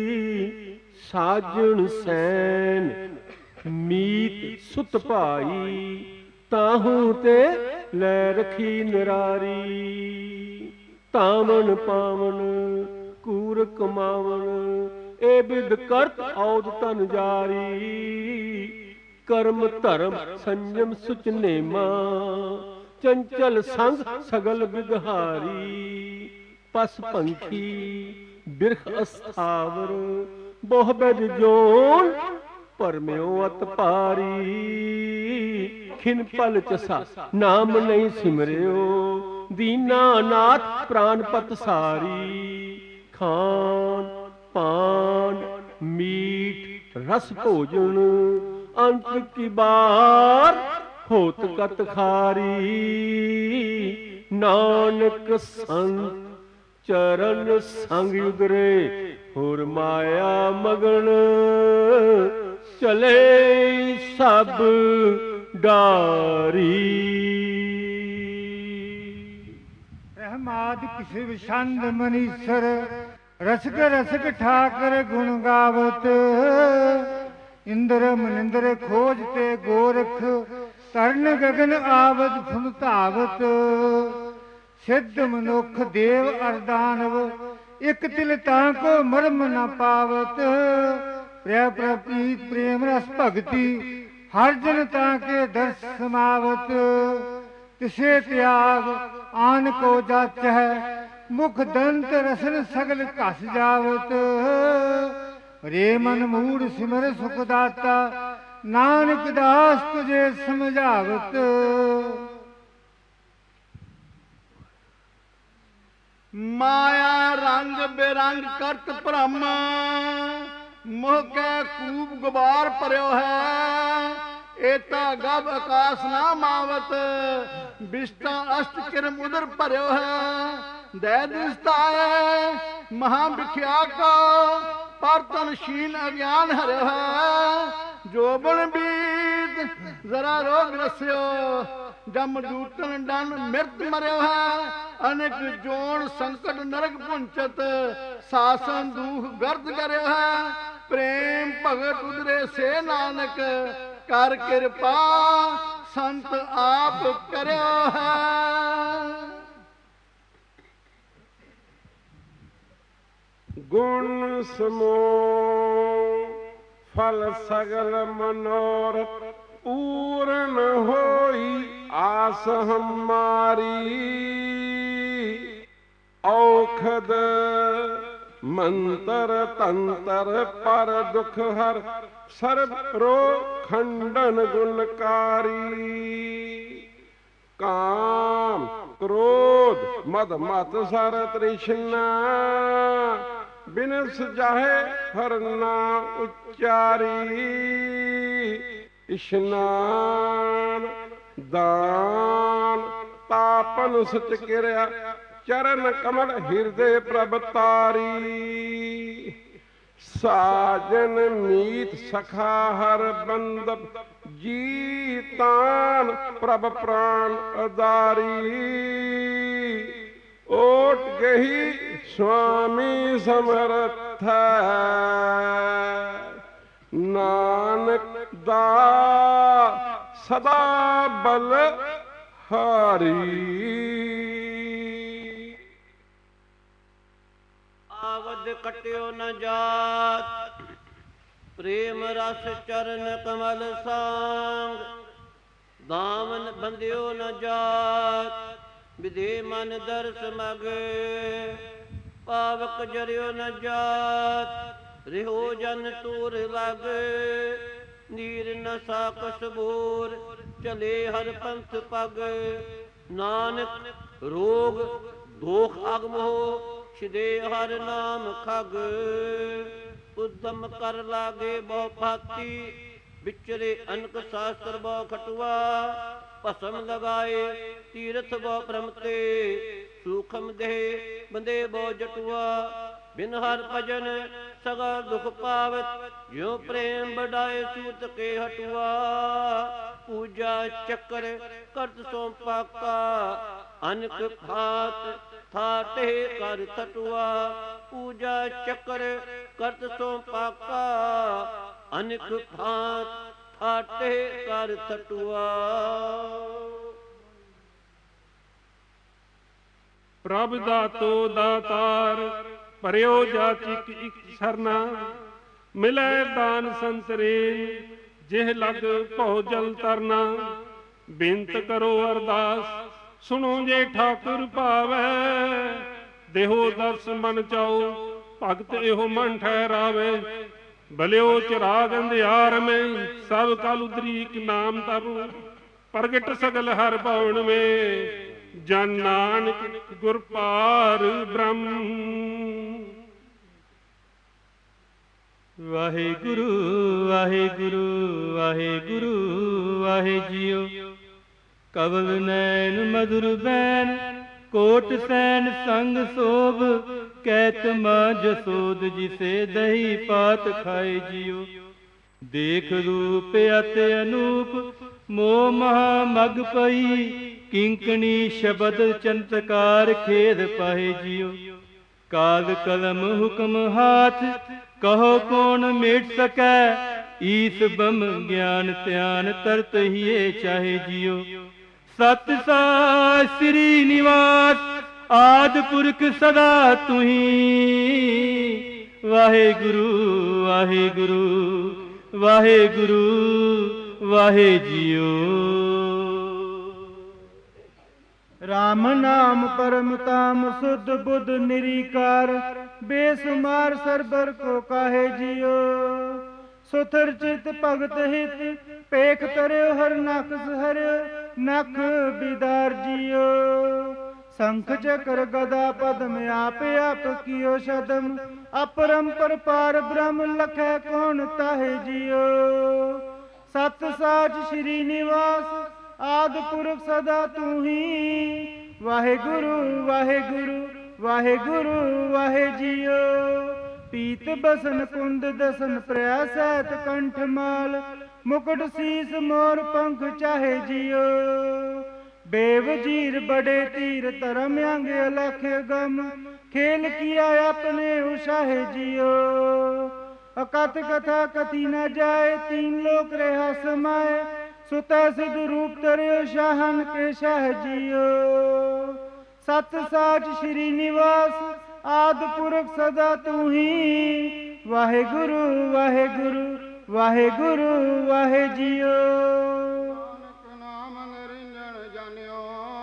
ਸਾਜਣ ਸੈਨ ਮੀਤ ਸੁਤ ਭਾਈ ਤਾਹੂ ਤੇ ਲੈ ਰਖੀ ਨਿਰਾਰੀ ਤਾਵਨ ਪਾਵਨ ਕੂਰ ਕਮਾਵਨ ਏ ਬਿਦ ਕਰਤ ਔਦ ਤਨ ਜਾਰੀ ਕਰਮ ਧਰਮ ਸੰਜਮ ਸੁਚ ਨੇਮਾ ਚੰਚਲ ਸੰਗ ਸਗਲ ਵਿਗਹਾਰੀ ਪਸ ਪੰਖੀ ਬਿਰਖ ਅਸਥਾਵਰ ਬਹੁ ਬਦ ਜੋਨ ਪਰਮਿਓ ਅਤ ਭਾਰੀ ਖਿਨ ਪਲ ਚਸਾ ਨਾਮ ਨਹੀਂ ਸਿਮਰਿਓ ਦੀਨਾ ਨਾਥ ਪ੍ਰਾਨ ਪਤ ਸਾਰੀ ਖਾਨ ਪਾਨ ਮੀਠ ਰਸ ਭੋਜਨ ਅੰਤ ਕੀ ਬਾਰ ਹੋਤ ਕਤ ਖਾਰੀ ਨਾਨਕ ਸੰਤ ਚਰਨ ਸੰਗ ਉਦਰੇ ਹੋਰ ਮਾਇਆ ਮਗਨ ਚਲੇ ਸਭ ਡਾਰੀ
ਰਹਿਮਾਦ ਕਿਸੇ ਵਿਛੰਦ ਮਨੀਸਰ ਰਸਕ ਰਸਕ ਠਾਕਰ ਗੁਣ ਗਾਵਤ ਇੰਦਰ ਮਨਿੰਦਰ ਖੋਜ ਤੇ ਗੋਰਖ ਤਰਨ ਗਗਨ ਆਵਦ ਫੁਨ ਧਾਵਤ ਸਿੱਧ ਮਨੁੱਖ ਦੇਵ ਅਰਦਾਨਵ ਇਕ ਤਿਲ ਤਾਂ ਕੋ ਮਰਮ ਨ ਪਾਵਤ ਪ੍ਰੈ ਪ੍ਰਪੀਤ ਪ੍ਰੇਮ ਰਸ ਭਗਤੀ ਹਰ ਜਨ ਤਾਂ ਕੇ ਦਰਸ ਸਮਾਵਤ ਤਿਸੇ ਤਿਆਗ ਆਨ ਕੋ ਜਾਚ ਹੈ ਮੁਖ ਦੰਤ ਰਸਨ ਸਗਲ ਘਸ ਜਾਵਤ ਰੇ ਮਨ ਮੂੜ ਸਿਮਰ ਸੁਖ ਦਾਤਾ ਨਾਨਕ ਦਾਸ ਤੁਝੇ ਸਮਝਾਵਤ
ਮਾਇਆ ਰੰਗ ਬੇਰੰਗ ਕਰਤ ਭ੍ਰਮ
मोह कै कूप गुबार परयो है, एता गब आकाश ना मावत, बिष्टा अष्ट किरम उदर परयो है। दै दिसता है महा बिख्या को, पर तन शीन अज्ञान हरियो है। जो बन बीत जरा रोग रस्यो, जम दूतन डन मृत मरियो है। अनेक जोन संकट नरक पुंचत, सासन दुख गर्द करियो है। प्रेम भगत उदरे से नानक, कर कृपा संत आप करियो है।
गुण समूह फल सगल मनोरथ, पूर्ण होई आस हमारी। औखद मंत्र तंत्र पर दुख हर, सर्व रोग खंडन गुणकारी। काम क्रोध मद मत सर तृष्णा, बिनस जाहे हर नाम उच्चारी। स्नान दान तापन सच किरिया, चरण कमल हृदय प्रभतारी। साजन मीत सखा हर बंदब, जीतान प्रभ प्राण अदारी। ओट गही स्वामी समर्थ, नानक दा सदा बल हारी।
आवद कट्यो न जात, प्रेम रस चरण कमल सांग। दामन बंध्यो न जात, विधे मन दर्श मग। पावक जरियो न जात, रिहो जन तूर लग। नीर न साकस भूर, चले हर पंथ पग। नानक रोग दोख अगम हो, छिदे हर नाम खग। उद्यम कर लागे बहु भाती, विचरे अनक शास्त्र बहु खटुआ। भस्म लगाए तीर्थ बहु भ्रमते, सूखम देह बंदे बहु जटुआ। बिन हर भजन सगा दुख पावत, ज्यों प्रेम बढ़ाए सूत के हटुआ। पूजा चक्र करत सो पाका, अनक भात थाटे कर थटुआ। पूजा चक्र करत सो पाका, अनक भात थाटे कर थटुआ।
प्रभ दातो दातार, ਭਰਿਓ ਜਾਚਿਕ ਇਕ ਸਰਨਾ। ਮਿਲੈ ਦਾਨ ਸੰਤਰੇਨ, ਜਿਹ ਲਗ ਭਉ ਜਲ ਤਰਨਾ। ਬੇਨਤ ਕਰੋ ਅਰਦਾਸ, ਸੁਣੋ ਜੇ ਠਾਕੁਰ ਭਾਵੈ। ਦੇਹੋ ਦਰਸ ਮਨ ਚਾਓ, ਭਗਤ ਇਹੋ ਮਨ ਠਹਿਰਾਵੇ। ਭਲਿਓ ਚਿਰਾਗ ਅੰਧਿਆਰ ਮੈਂ, ਸਭ ਕਲ ਉਦਰੀਕ ਨਾਮ ਤਰੁ। ਪ੍ਰਗਟ ਸਗਲ ਹਰ ਭਵਨ में, ਜਨ ਨਾਨਕ ਗੁਰ ਪਾਰ ਬ੍ਰਹਮ।
ਵਾਹਿਗੁਰੂ ਵਾਹਿਗੁਰੂ ਵਾਹਿਗੁਰੂ ਵਾਹਿ ਜੀਓ। ਕਵਲ ਨੈਣ ਮਧੁਰ ਬੈਨ, ਕੋਟ ਸੈਨ ਸੰਗ ਸੋਭ। ਕੈਤ ਮਾਂ ਜਸੋਦ ਜਿਸੇ ਦਹੀਂ ਪਾਤ ਖਾਏ ਜੀਓ। ਦੇਖ ਰੂਪ ਅਤਿ ਅਨੂਪ, ਮੋਹ ਮਹਾ ਮਗ ਪਈ। ਕਿੰਕਣੀ ਸ਼ਬਦ ਚੰਤਕਾਰ, ਖੇਦ ਪਾਏ ਜੀਓ। ਕਾਲ ਕਲਮ ਹੁਕਮ ਹਾਥ, ਕਹੋ ਕੌਣ ਮੇਟ ਸਕੈ। ਈਸ ਬਮ ਗਿਆਨ ਧਿਆਨ, ਤਰਤ ਹੀਏ ਚਾਹੇ ਜੀਓ। ਸਤ ਸਾਈ ਸ੍ਰੀ ਨਿਵਾਸ, ਆਦਿ ਪੁਰਖ ਸਦਾ ਤੁਹੀ। ਵਾਹਿਗੁਰੂ ਵਾਹਿਗੁਰੂ ਵਾਹਿਗੁਰੂ ਵਾਹਿ ਜੀਓ।
राम नाम परम ताम, शुद्ध बुद्ध निरीकार। बेसुमार सरबर को काहे जियो। सुथर चित भगत हित, पेख तरयो हर नख हर नख बिदार जियो। शंख चक्र गदा पद्म आप आप कियो सदम अपरंपर पार ब्रह्म लखै कौन ताहे जियो सत साच श्री निवास आदि पुरख सदा तू ही वाहेगुरु वाहेगुरु वाहेगुरु वाहे जियो पीत बसन कुंद दसन प्रया सैत कंठ माल मुकुट शीस मोर पंख चाहे जियो बेव जीर बड़े तीर धर्म अंग अलख गम खेल किया अपने उषाहे जियो अकथ कथा कथी न जाए तीन लोक रहा समाए सुत सिद्ध रूप तरयो शाहन के शाह जियो सत साच श्री निवास आदि पुरख सदा तू ही वाहेगुरु वाहेगुरु वाहेगुरु वाहे जियो
नाम निरंजन जानियो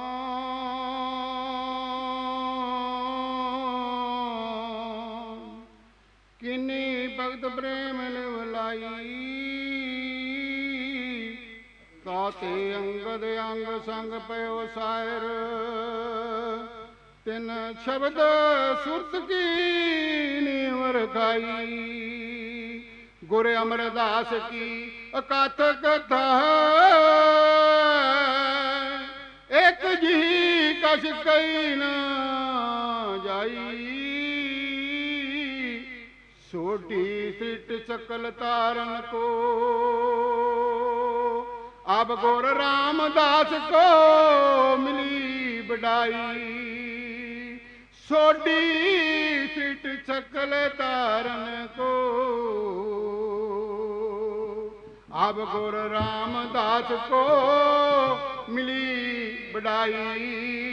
किन्नी भगत प्रेम लिवलाई काते अंगद अंग संग पयो सायर तिन शब्द सुरत की नीवर खाई गुर अमरदास की अकाथ कथा एक जी कस कई न जाई सोटी सिट सकल तारन को अब गुर रामदास को मिली बड़ाई सोटी सिट सकल तारन को अब गुर रामदास को मिली बड़ाई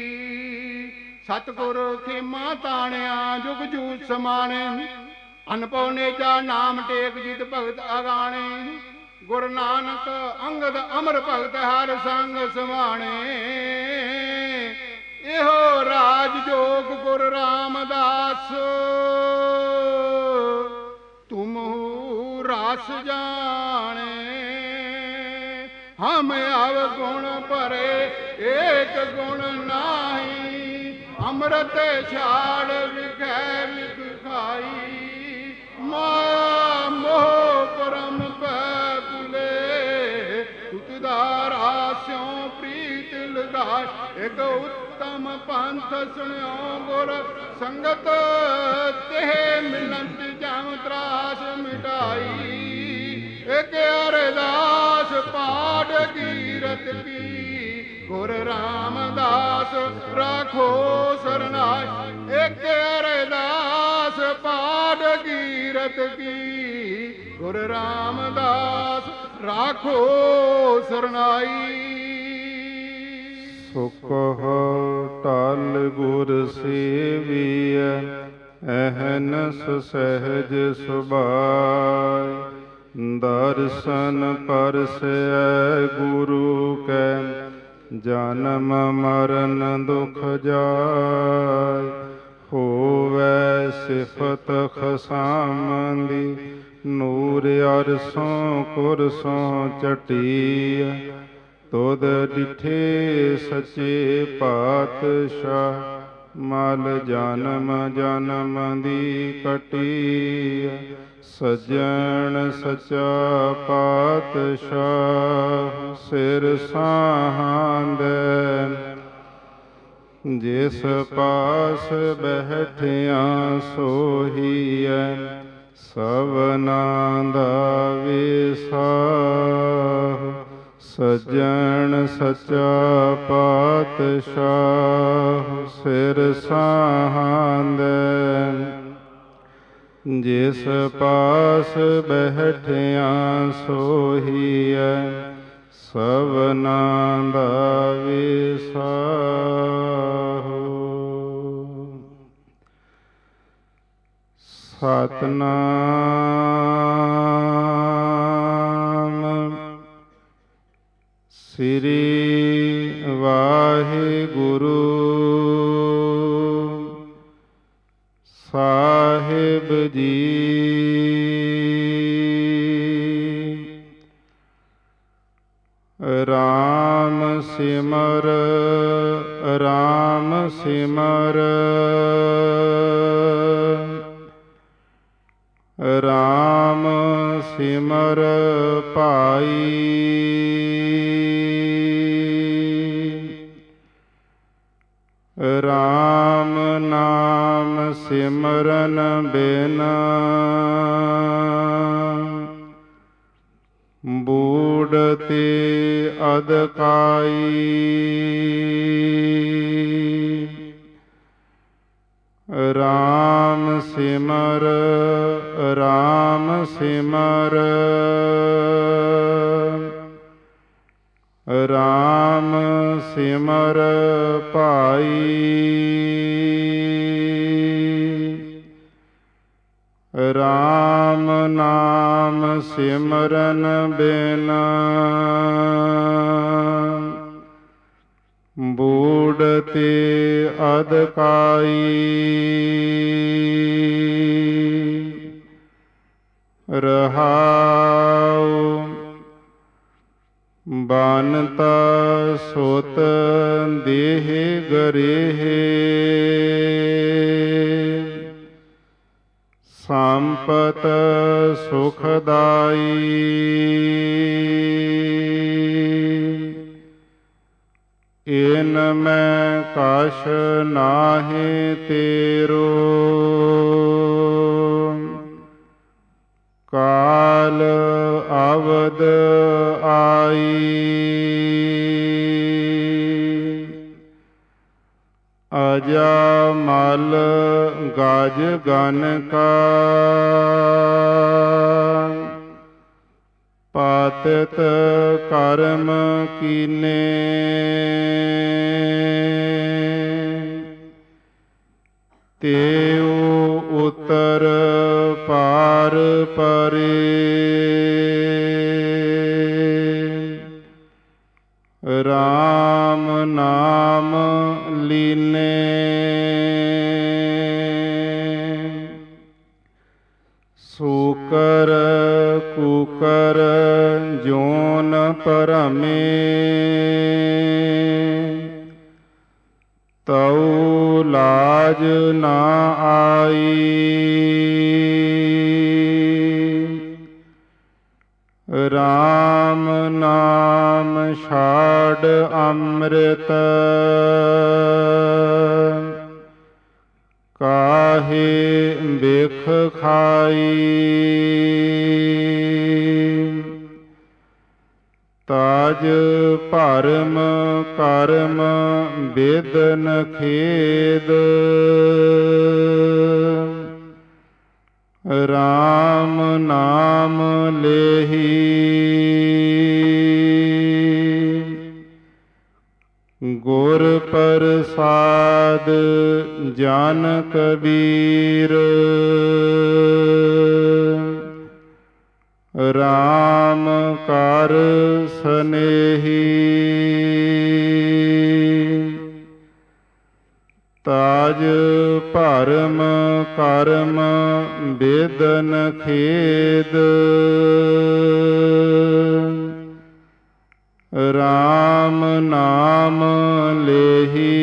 सतगुरु खेमा ताणिया जुग जूत समाने अनपौ नेजा नाम टेक जित भगत अगाणे गुरु नानक अंगद अमर भगत हर संग समाणे एहो राज जोग गुरु रामदास तुम रास जाने हम अवगुण परे एक गुण नाही अमृत छाड़ विखै विख खाई मोह परम पुले तुतदार आस्यों प्रीत लगाए एक उत्तम पंथ सुनियो गुर संगत तेह मिलंत जम त्रास मिटाई एक अरदास पाठ कीरत की गुर रामदास राखो सरनाय एक अरदास पाठ कीरत की गुर रामदास राखो सरनाई
सुख टल गुर सेविय अहनस सहज सुभाय दर्शन परसै गुरु कै जन्म मरण दुख जाय होवै सिफत खसामंदी नूर अरसों कुरसों चटिया तुद डिठे सचे पातशाह मल जन्म जन्म दी कटिया सजन सचा पातशाह सिर साहांदे जिस पास बैठिया सोहीए सवना दा विसाह सजन सचा पातशाह सिर साहांदे जिस पास बैठिया सोहीए सवना दा विसाह सतनाम श्री वाहिगुरु साहिब जी राम ਰਾਮ ਸਿਮਰ ਰਾਮ ਸਿਮਰ ਰਾਮ ਸਿਮਰ ਭਾਈ ਰਾਮ ਨਾਮ ਸਿਮਰਨ ਬਿਨ ਬੂੜਤੇ ਅਦਕਾਈ ਰਾਮ ਸਿਮਰ ਰਾਮ ਸਿਮਰ ਰਾਮ ਸਿਮਰ ਭਾਈ ਰਾਮ ਨਾਮ ਸਿਮਰਨ ਬਿਨ ਬੂੜਤੇ ਅਦਕਾਈ ਰਹਾਉ ਬਾਨਤਾ ਸੁਤ ਦੇਹ ਗਰੇਹ ਸੰਪਤ ਸੁਖਦਾਈ ਇਨ ਮੈਂ ਕਛ ਨਾਹਿ ਤੇਰੋ ਕਾਲ ਅਵਦ ਆਈ ਅਜਾ ਮਲ ਗਜ ਗਨ ਕਾ ਪਾਤਿਤ ਕਰਮ ਕੀਨੇ ਤੇਉ ਉਤਰ ਪਾਰ ਪਰੇ ਰਾਮ ਨਾਮ ਲੀਨੇ ਸੂਕਰ ਕੂਕਰ ਜੋਨ ਭਰਮੇ ਤਉ ਲਾਜ ਨਾ ਆਈ ਰਾਮ ਨਾਮ ਛਾੜ ਅੰਮ੍ਰਿਤ ਕਾਹੇ ਬਿਖ ਖਾਈ ਤਾਜ ਭਰਮ ਕਰਮ ਬੇਦਨ ਖੇਦ ਰਾਮ ਨਾਮ ਲੇਹੀ ਗੁਰ ਪ੍ਰਸਾਦ ਜਨ ਕਬੀਰ ਰਾਮ ਕਰ ਸਨੇਹੀ ਤਾਜ ਭਰਮ ਕਰਮ ਬੇਦਨ ਖੇਦ ਰਾਮ ਨਾਮ ਲੇਹੀ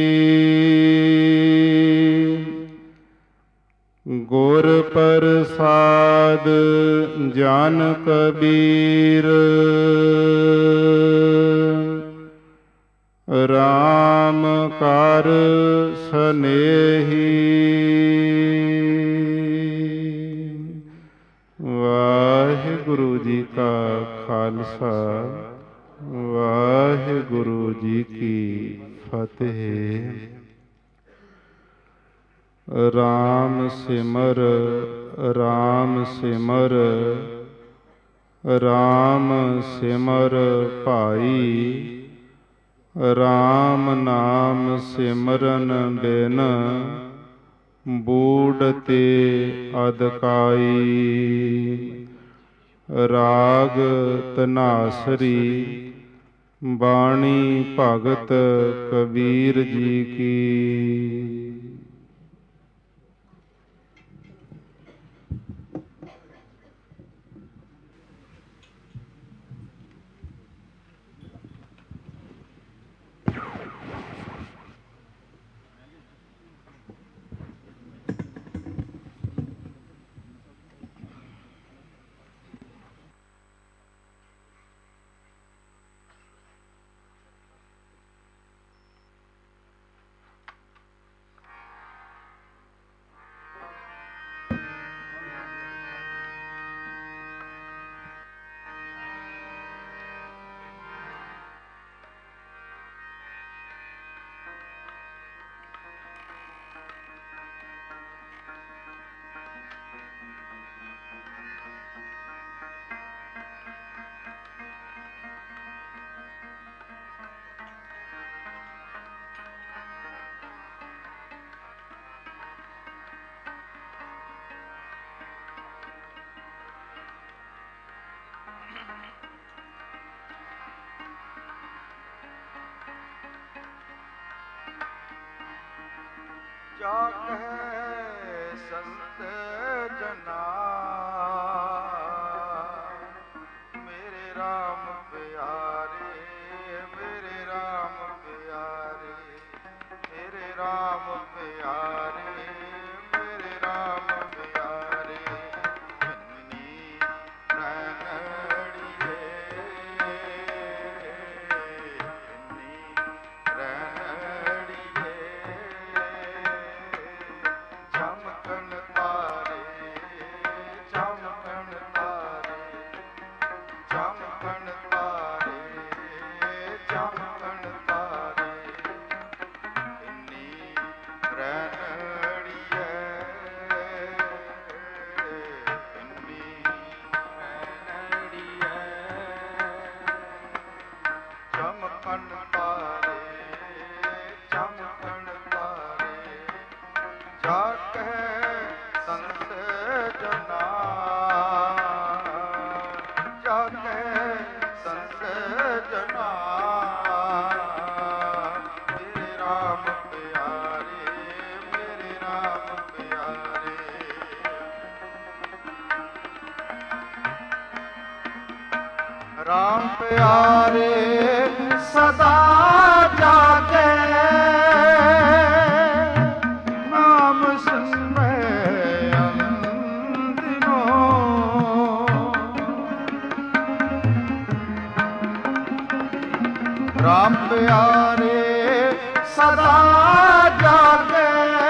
ਗੁਰ ਪ੍ਰਸਾਦ ਜਨ ਕਬੀਰ ਰਾਮ ਕਰ ਸਨੇਹੀ। ਵਾਹਿਗੁਰੂ ਜੀ ਕਾ ਖਾਲਸਾ ਵਾਹਿਗੁਰੂ ਜੀ ਕੀ ਫਤਿਹ। ਰਾਮ ਸਿਮਰ ਰਾਮ ਸਿਮਰ ਰਾਮ ਸਿਮਰ ਭਾਈ ਰਾਮ ਨਾਮ ਸਿਮਰਨ ਬਿਨ ਬੂੜ ਤੇ ਅਦਕਾਈ। ਰਾਗ ਧਨਾਸਰੀ ਬਾਣੀ ਭਗਤ ਕਬੀਰ ਜੀ ਕੀ।
ਰਾਮ ਪਿਆਰੇ ਸਦਾ ਜਾਗੇ ਨਾਮ ਸਿਮਰੈ ਅੰਦਿਨੋ ਰਾਮ ਪਿਆਰੇ ਸਦਾ ਜਾਗੇ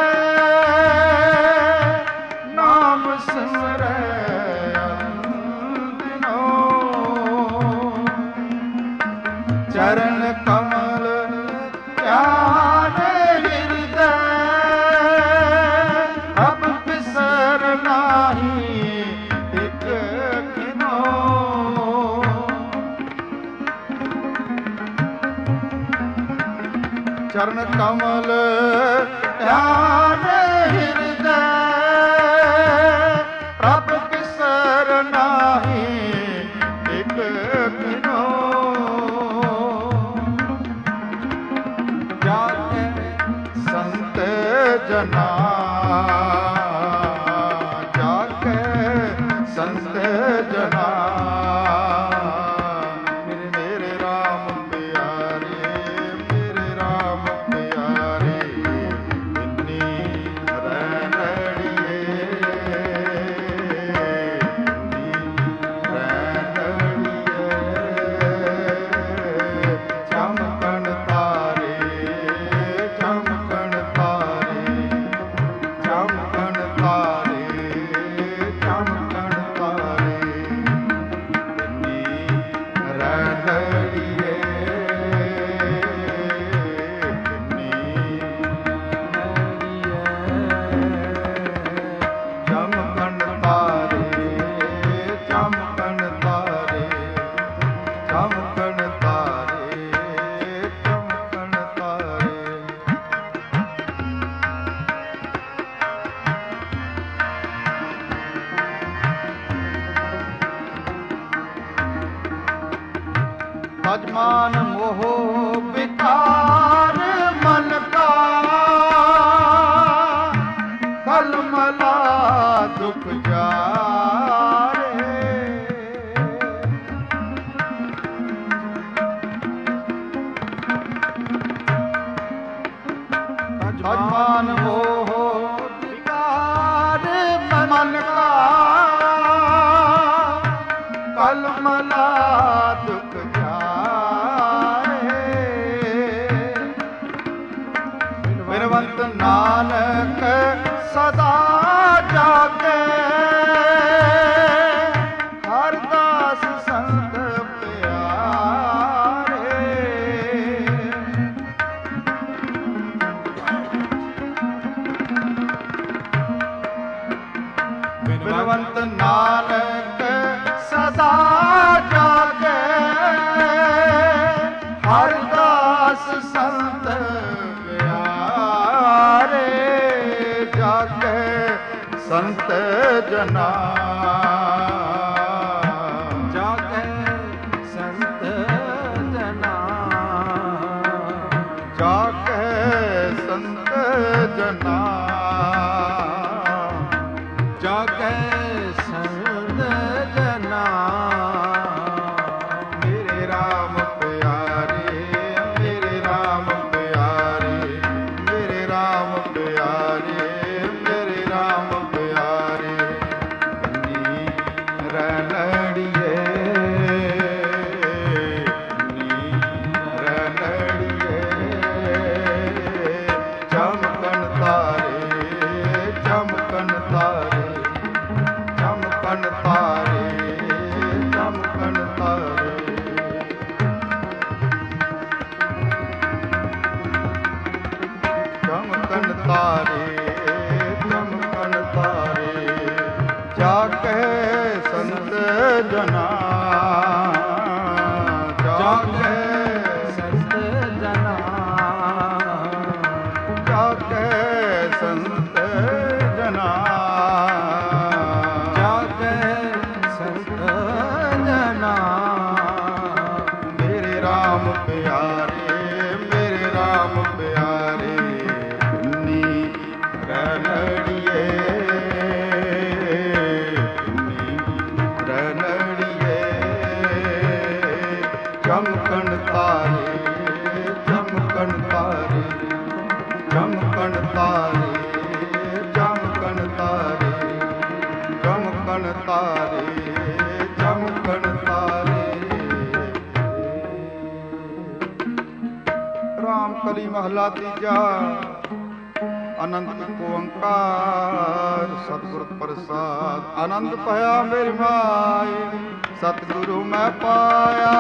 ਨਾਮ ਸਿਮਰੈ ਚਰਨ ਕਮਲ ਧਿਆਨ ਹਿਰਦੈ ਅਬ ਬਿਸਰ ਨਾਹੀ ਇਕ ਕਿਨੋ ਚਰਨ ਕਮਲ ਧਿਆਨ ਹਿਰਦੈ ਪ੍ਰਭ ਬਿਸਰ ਨਾਹੀ ਇਕ ਕਿਨੋ ਸੰਤ ਜਨਾ ਜਾਕੇ ਸੰਤ ਜਨਾ ਮੇਰੇ ਰਾਮ ਪਿਆਰੇ ਮੇਰੇ ਰਾਮ ਪਿਆਰੇ ਇੰਨੀ ਰਹਿਣੀਏ ਚਮਕਣ ਤਾਰੇ ਚਮਕਣ ਤਾਰੇ ਚਮਕਣ ਤਾਰੇ ਚਮਕਣ ਤਾਰੇ ਇੰਨੀ ਰਹਿਣੀਏ ਚਮਕਣ ਤਾਰੇ ਚਮਕਣ ਤਾਰੇ ਚਮਕਣ ਤਾਰੇ ਚਮਕਣ ਤਾਰੇ ਅਜਮਾਨ ਮੋਹ ਵਿਕਾਰ ਮਨ ਕਾ ਕਲਮਲਾ ਦੁਖ ਜਾਰੇ ਅਜਮਾਨ ਮੋਹ ਵਿਕਾਰ ਮਨ ਕਾ ਕਲਮਲਾ ਦੁਖ ਬਿਨਵੰਤ ਨਾਨਕ ਸਦਾ ਜਾਗੇ ਹਰ ਦਾਸ ਸੰਤ ਪਿਆਰੇ ਬਿਨਵੰਤ ਨਾਨਕ ਸਦਾ ਜਾਗੇ ਹਰ ਦਾਸ ਸੰਤ ਜਾਗੇ ਸੰਤ ਜਨਾ ਜਾਗੇ ਸੰਤ ਜਨਾ ਜਾਗੇ ਸੰਤ जना
ਜਾਗੈ ਸੰਤ ਜਨਾ
ਮੇਰੇ ਰਾਮ ਪਿਆਰੇ ਮੇਰੇ ਰਾਮ ਪਿਆਰੇ ਮੇਰੇ ਰਾਮ ਪਿਆਰੇ ਮੇਰੇ ਰਾਮ ਪਿਆਰੇ ਨੀ ਰਣੜੀਏ ਨੀ ਰਣੜੀਏ ਚਮਕਣ ਤਾਰੇ ਚਮਕਣ ਤਾਰੇ ਚਮਕਣ ਤਾਰੇ ਚਮਕਣ ਤਾਰੇ ਚਮਕਣ ਤਾਰੇ ਚਮਕਣ ਤਾਰੇ ਜਾਗੈ ਸੰਤ ਜਨਾ ਜਾਗੈ
ਸੰਤ ਜਨਾ
ਜਾਗੈ ਸੰਤ ਜਨਾ
ਜਾਗੈ ਸੰਤ ਜਨਾ
ਮੇਰੇ ਰਾਮ ਪਿਆਰੇ ਮੇਰੇ ਰਾਮ ਪਿਆਰੇ ਨੀ ਰਣੜੀਏ ਨੀ ਰਣੜੀਏ ਚਮਕਣ ਤਾਰੇ ਚਮਕਣ ਤਾਰੇ ਚਮਕਣ ਤਾਰੇ ਚਮਕਣ ਤਾਰੇ ਚਮਕਣ ਤਾਰੇ ਚਮਕਣ ਤਾਰੇ ਰਾਮ ਕਲੀ ਮਹਲਾ ਤੀਜਾ ਅਨੰਤ ਏਕ ਓੰਕਾਰ ਸਤਿਗੁਰ ਪ੍ਰਸਾਦ ਆਨੰਦ ਭਇਆ ਮੇਰੀ ਮਾਏ ਸਤਿਗੁਰੂ ਮੈਂ ਪਾਇਆ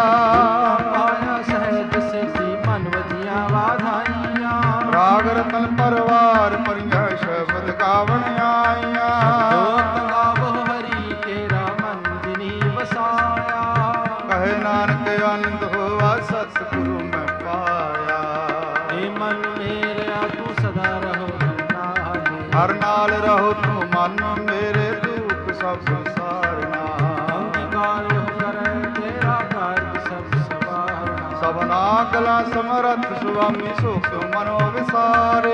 ਪਾਇਆ ਸਹਿਜ ਸਿਧੀ ਮਨ ਵਜੀਆਂ ਵਾਧਾਈਆਂ
ਰਾਗ ਰਤਨ ਪਰਵਾਰ ਪਰੀਆਂ ਸ਼ਬਦ ਗਾਵਣ ਆਈਆਂ
ਦੋਤ ਗਾਵੋ ਹਰੀ ਤੇਰਾ ਮਨ ਜਿਨੀ ਵਸਾਇਆ
ਕਹੇ ਨਾਨਕ ਆਨੰਦ ਹੋਆ ਸਤਿਗੁਰੂ ਮੈਂ ਪਾਇਆ
ਏ ਮਨ ਮੇਰਿਆ ਤੂੰ ਸਦਾ ਰਹੋ ਨਾਲੇ
ਹਰ ਨਾਲ ਰਹੋ ਤੂੰ ਮਨ ਮੇਰੇ ਦੁੱਖ ਸਭ ਸੰਸਾਰਨਾ
ਅੰਗੀਕਾਰ ਹੋ ਕਰੇ ਤੇਰਾ ਕਾਰਜ ਸਭ ਸਵਾਰਨਾ
ਸਭਨਾ ਕਲਾ ਸਮਰੱਥ ਸੁਆਮੀ ਸੁਖ ਮਨੋ ਵਿਸਾਰੇ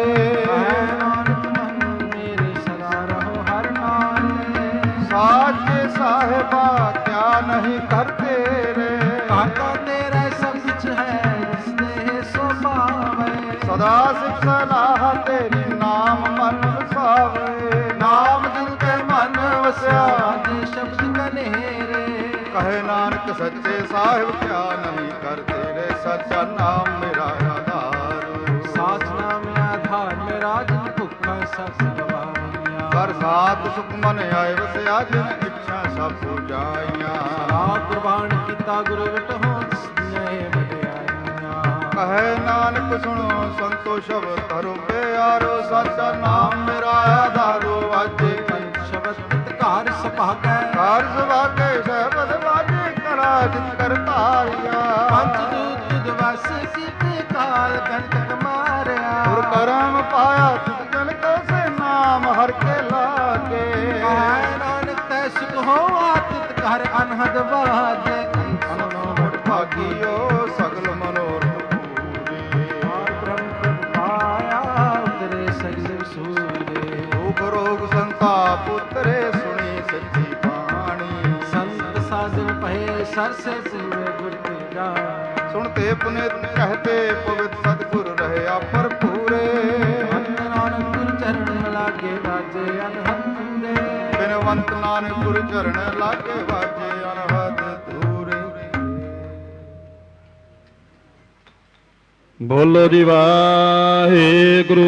ਨਾਨਕ ਮਨ ਮੇਰੇ ਸਦਾ ਰਹੋ ਹਰ ਨਾਲੇ
ਸਾਚੇ ਸਾਹਿਬਾ ਕਿਆ ਨਹੀਂ ਕਰਤੇ ਰੇ
ਕਾਕਾ ਤੇਰਾ ਸਭ ਕੁਛ ਹੈ ਜਿਸ ਦੇ ਸੋ ਪਾਵੇ
ਸਦਾ ਸਿਖ ਸਲਾਹ ਤੇਰੀ ਨਾਮ ਮਨ ਵਸਾਵੇ ਨਾਮ ਦਿਲ ਤੇ ਮਨ ਵਸਿਆ
ਦੇ ਸ਼ਬਦ ਕਨੇਰੇ
ਕਹੇ ਨਾਨਕ ਸੱਚੇ ਸਾਹਿਬ ਕਿਆ ਨਹੀਂ ਕਰਤੇ ਰੇ ਸੱਚਾ ਨਾਮ ਮੇਰਾ ਆਧਾਰ
ਸਾਚ ਨਾਮ ਆਧਾਰ ਮੇਰਾ ਜਿਨ ਭੁੱਖਾ ਸਭ ਗਵਾਈਆਂ
ਕਰ ਸਾਥ ਸੁਖ ਮਨ ਆਏ ਵਸਿਆ ਜਿਨ ਇੱਛਾ ਸਭ ਪੁਜਾਈਆਂ
ਆਪ ਕੁਰਬਾਨ ਕੀਤਾ ਗੁਰੂ ਵਿਟਹੁ ਜਿਸਨੇ ਵਡਿਆਈਆਂ
ਕਹੇ ਨਾਨਕ ਸੁਣੋ ਸੰਤੋ ਸ਼ਬਦ ਧਰੋ ਪਿਆਰੋ ਸੱਚਾ ਨਾਮ ਮੇਰਾ ਆਧਾਰੋ ਵਾਜੇ
ਪੰਜ ਸ਼ਬਦ ਘਰ ਸੁਭਾਗੈ
ਕਾਰਜ ਵਾਕੇ ਸ਼ਬਦ ਵਾਜੇ ਕਰਾ ਜਿਤ ਕਰਤਾਰਿਆ
ਪੰਜ ਦੂਤ ਦਿਵਸ ਕੀਤੇ ਕਾਲ ਗਣਤ ਮਾਰਿਆ
ਗੁਰ ਕਰਮ ਪਾਇਆ ਤਿਤ ਜਨ ਕੈਸੇ ਨਾਮ ਹਰ ਕੇ ਲਾਗੇ
ਕਹੈ ਨਾਨਕ ਤੈ ਸੁਖ ਹੋਆ ਤਿਤ ਘਰ ਅਨਹਦ ਵਾਜੇ
ਅਨਨੋ ਵਡ ਭਾਗੀਓ ਸਗਲ ਮਨੋਰਥ ਪੂਰੇ
ਆਰ ਬ੍ਰਹਮ ਪਾਇਆ ਉਤਰੇ ਸਜਦੇ ਸੂਰੇ
ਰੋਗ ਰੋਗ ਸੰਤਾਪ ਉਤਰੇ ਸੁਣੀ ਸੱਚੀ ਬਾਣੀ
ਸੰਤ ਸਾਧਨ ਪਏ ਸਰਸੇ ਸਿਵੇ ਗੁਰ ਤੇ ਜਾ
ਸੁਣਤੇ ਪੁਨਿਤ ਕਹਤੇ ਪਵਿੱਤ ਸਤਿਗੁਰ ਰਹਿਆ ਭਰਪੂਰੇ
ਨਾਨਕ ਗੁਰ ਚਰਨ ਲਾਗੇ ਵਾਜੇ ਅਨਹਦ ਪੂਰੇ
ਬਿਨਵੰਤ ਨਾਨਕ ਗੁਰ ਚਰਨ ਲਾਗੇ ਵਾਜੇ ਅਨਹਦ ਦੂਰੇ
ਬੋਲੋ ਜੀ ਵਾਹਿਗੁਰੂ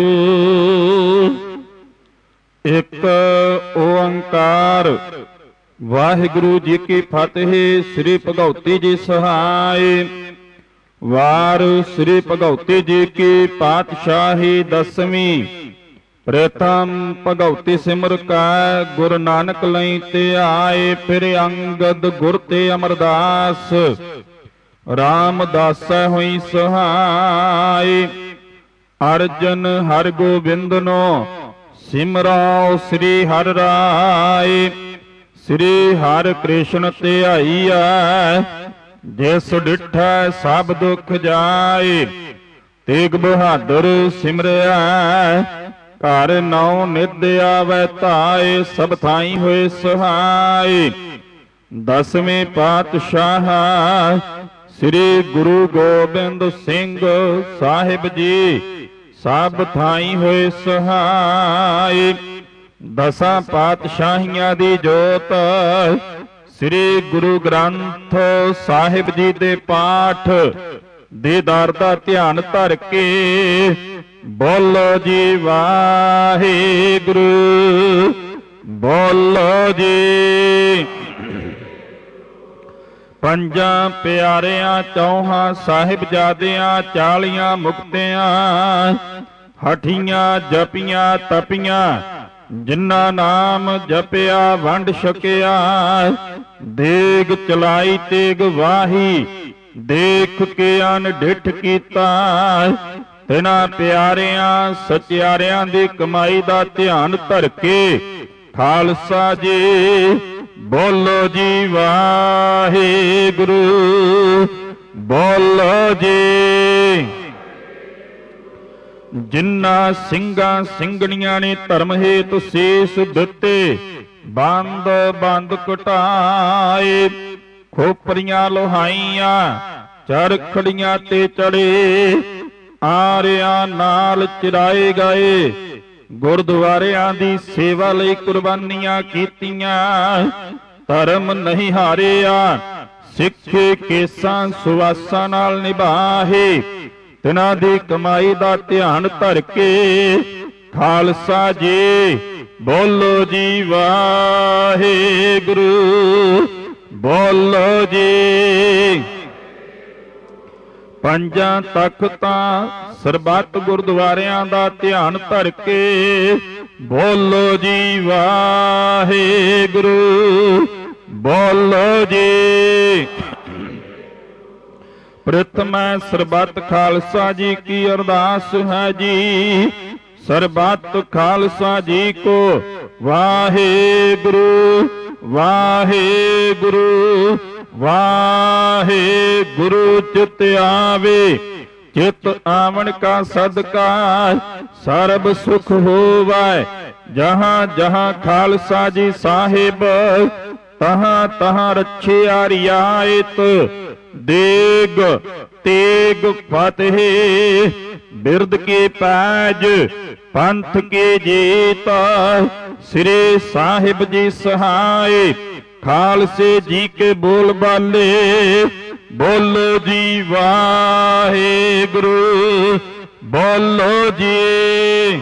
ਇੱਕ ਓੰਕਾਰ ਵਾਹਿਗੁਰੂ ਜੀ ਕੀ ਫਤਿਹ। ਸ੍ਰੀ ਭਗਉਤੀ ਜੀ ਸਹਾਇ ਵਾਰ ਸ੍ਰੀ ਭਗਉਤੀ ਜੀ ਕੀ ਪਾਤਸ਼ਾਹੀ ਦਸਵੀਂ ਪ੍ਰਥਮ ਭਗਉਤੀ ਸਿਮਰ ਕੈ ਗੁਰੂ ਨਾਨਕ ਲਈ ਤੇ ਆਏ ਫਿਰ ਅੰਗਦ ਗੁਰ ਤੇ ਅਮਰਦਾਸ ਰਾਮਦਾਸੈ ਹੋਈ ਸਹਾਈ ਅਰਜਨ ਹਰਿ ਗੋਬਿੰਦਨੋ ਸਿਮਰਾਓ ਸ੍ਰੀ ਹਰਿ ਰਾਏ ਸ੍ਰੀ ਹਰਿ ਕ੍ਰਿਸ਼ਨ ਧਿਆਈਐ ਜਿਸ ਡਿਠੈ ਸਭ ਦੁਖ ਜਾਏ ਤੇਗ ਬਹਾਦਰ ਸਿਮਰਿਆ ਘਰ ਨੌ ਨਿਧ ਆਵੈ ਧਾਏ, ਸਭ ਥਾਈ ਹੋਏ ਸਹਾਈ। ਦਸਵੇਂ ਪਾਤਸ਼ਾਹ ਸ੍ਰੀ ਗੁਰੂ ਗੋਬਿੰਦ ਸਿੰਘ ਸਾਹਿਬ ਜੀ ਸਭ ਥਾਈ ਹੋਏ ਸਹਾਈ। ਦਸਾਂ ਪਾਤਸ਼ਾਹੀਆਂ ਦੀ ਜੋਤ ਸ੍ਰੀ ਗੁਰੂ ਗ੍ਰੰਥ ਸਾਹਿਬ ਜੀ ਦੇ ਪਾਠ ਦੀਦਾਰ ਦਾ ਧਿਆਨ ਧਰ ਕੇ ਬੋਲੋ ਜੀ ਵਾਹਿਗੁਰੂ, ਬੋਲੋ ਜੀ। ਪੰਜਾਂ ਪਿਆਰਿਆਂ ਚੌਹਾਂ ਸਾਹਿਬਜ਼ਾਦਿਆਂ 40 ਮੁਕਤਿਆਂ ਹਠੀਆਂ ਜਪੀਆਂ ਤਪੀਆਂ, ਜਿਨ੍ਹਾਂ ਨਾਮ ਜਪਿਆ ਵੰਡ ਛਕਿਆ। ਦੇਗ ਚਲਾਈ ਤੇਗ ਵਾਹੀ, ਦੇਖ ਕੇ ਅਨਡਿੱਠ ਕੀਤਾ। ਤਿਨਾਂ ਪਿਆਰਿਆਂ ਸਚਿਆਰਿਆਂ ਦੀ ਕਮਾਈ ਦਾ ਧਿਆਨ ਧਰ ਕੇ ਖਾਲਸਾ ਜੀ ਬੋਲੋ ਜੀ ਵਾਹਿਗੁਰੂ, ਬੋਲੋ ਜੀ। ਜਿਨ੍ਹਾਂ ਸਿੰਘਾਂ ਸਿੰਘਣੀਆਂ ਨੇ ਧਰਮ ਹੇਤ ਸੀਸ ਦਿੱਤੇ, ਬੰਦ ਬੰਦ ਘਟਾਏ। ਖੋਪਰੀਆਂ ਲੋਹਾਈਆਂ ਚਰਖੜੀਆਂ ਤੇ ਚੜੇ, ਆਰਿਆਂ ਨਾਲ ਚਿਰਾਏ ਗਏ। ਗੁਰਦੁਆਰਿਆਂ ਦੀ ਸੇਵਾ ਲਈ ਕੁਰਬਾਨੀਆਂ ਕੀਤੀਆਂ, ਧਰਮ ਨਹੀਂ ਹਾਰਿਆ। ਸਿੱਖੇ ਕੇਸਾਂ ਸੁਵਾਸਾਂ ਨਾਲ ਨਿਭਾਹੇ, ਤਿਨਾਂ ਦੀ ਕਮਾਈ ਦਾ ਧਿਆਨ ਧਰ ਕੇ ਖਾਲਸਾ ਜੀ ਬੋਲੋ ਜੀ ਵਾਹਿਗੁਰੂ, ਬੋਲੋ ਜੀ। ਪੰਜਾਂ ਤਖਤਾਂ ਸਰਬੱਤ ਗੁਰਦੁਆਰਿਆਂ ਦਾ ਧਿਆਨ ਧਰ ਕੇ ਬੋਲੋ ਜੀ ਵਾਹਿਗੁਰੂ, ਬੋਲੋ ਜੀ। ਪ੍ਰਥਮੈ ਸਰਬੱਤ ਖਾਲਸਾ ਜੀ ਕੀ ਅਰਦਾਸ ਹੈ ਜੀ। ਸਰਬੱਤ ਖਾਲਸਾ ਜੀ ਕੋ ਵਾਹਿਗੁਰੂ, ਵਾਹਿਗੁਰੂ, ਵਾਹਿਗੁਰੂ। ਚਿਤ ਆਵੇ, ਚਿਤ ਆਵਣ ਕਾ ਸਦਕਾ ਸਰਬ ਸੁਖ ਹੋਵੈ। ਜਹਾਂ ਜਹਾਂ ਖਾਲਸਾ ਜੀ ਸਾਹਿਬ, ਤਹਾਂ ਤਹਾਂ ਰੱਖਿਆ ਰਿਆਇਤ। ਦੇਗ ਤੇਗ ਫਤਿਹ, ਬਿਰਦ ਕੇ ਪੈਜ, ਪੰਥ ਕੇ ਜੀਤ। ਸ੍ਰੀ ਸਾਹਿਬ ਜੀ ਸਹਾਏ, ਖਾਲਸੇ ਜੀ ਕੇ ਬੋਲ ਬਾਲੇ। ਬੋਲੋ ਜੀ ਵਾਹਿਗੁਰੂ, ਬੋਲੋ ਜੀ।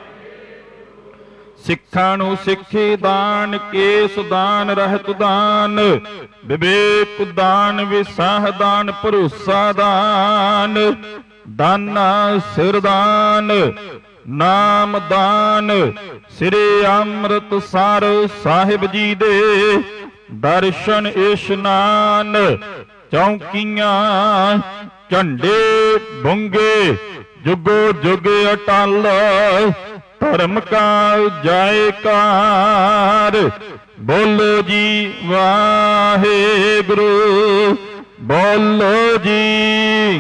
ਸਿੱਖਾਂ ਨੂੰ ਸਿੱਖੀ ਦਾਨ, ਕੇਸ ਦਾਨ, ਰਹਿਤ ਦਾਨ, ਵਿਵੇਕ ਦਾਨ, ਵਿਸਾਹ ਦਾਨ, ਭਰੋਸਾ ਦਾਨ, ਦਾਨਾ ਸਿਰ ਦਾਨ, ਨਾਮ ਦਾਨ। ਸ੍ਰੀ ਅੰਮ੍ਰਿਤਸਰ ਸਾਹਿਬ ਜੀ ਦੇ ਦਰਸ਼ਨ ਇਸ਼ਨਾਨ, ਚੌਂਕੀਆਂ ਝੰਡੇ ਬੁੰਗੇ, ਜੁਗੋ ਜੁਗ ਅਟਲ। ਧਰਮ ਕਾ ਜੈਕਾਰ, ਬੋਲੋ ਜੀ ਵਾਹਿਗੁਰੂ, ਬੋਲੋ ਜੀ।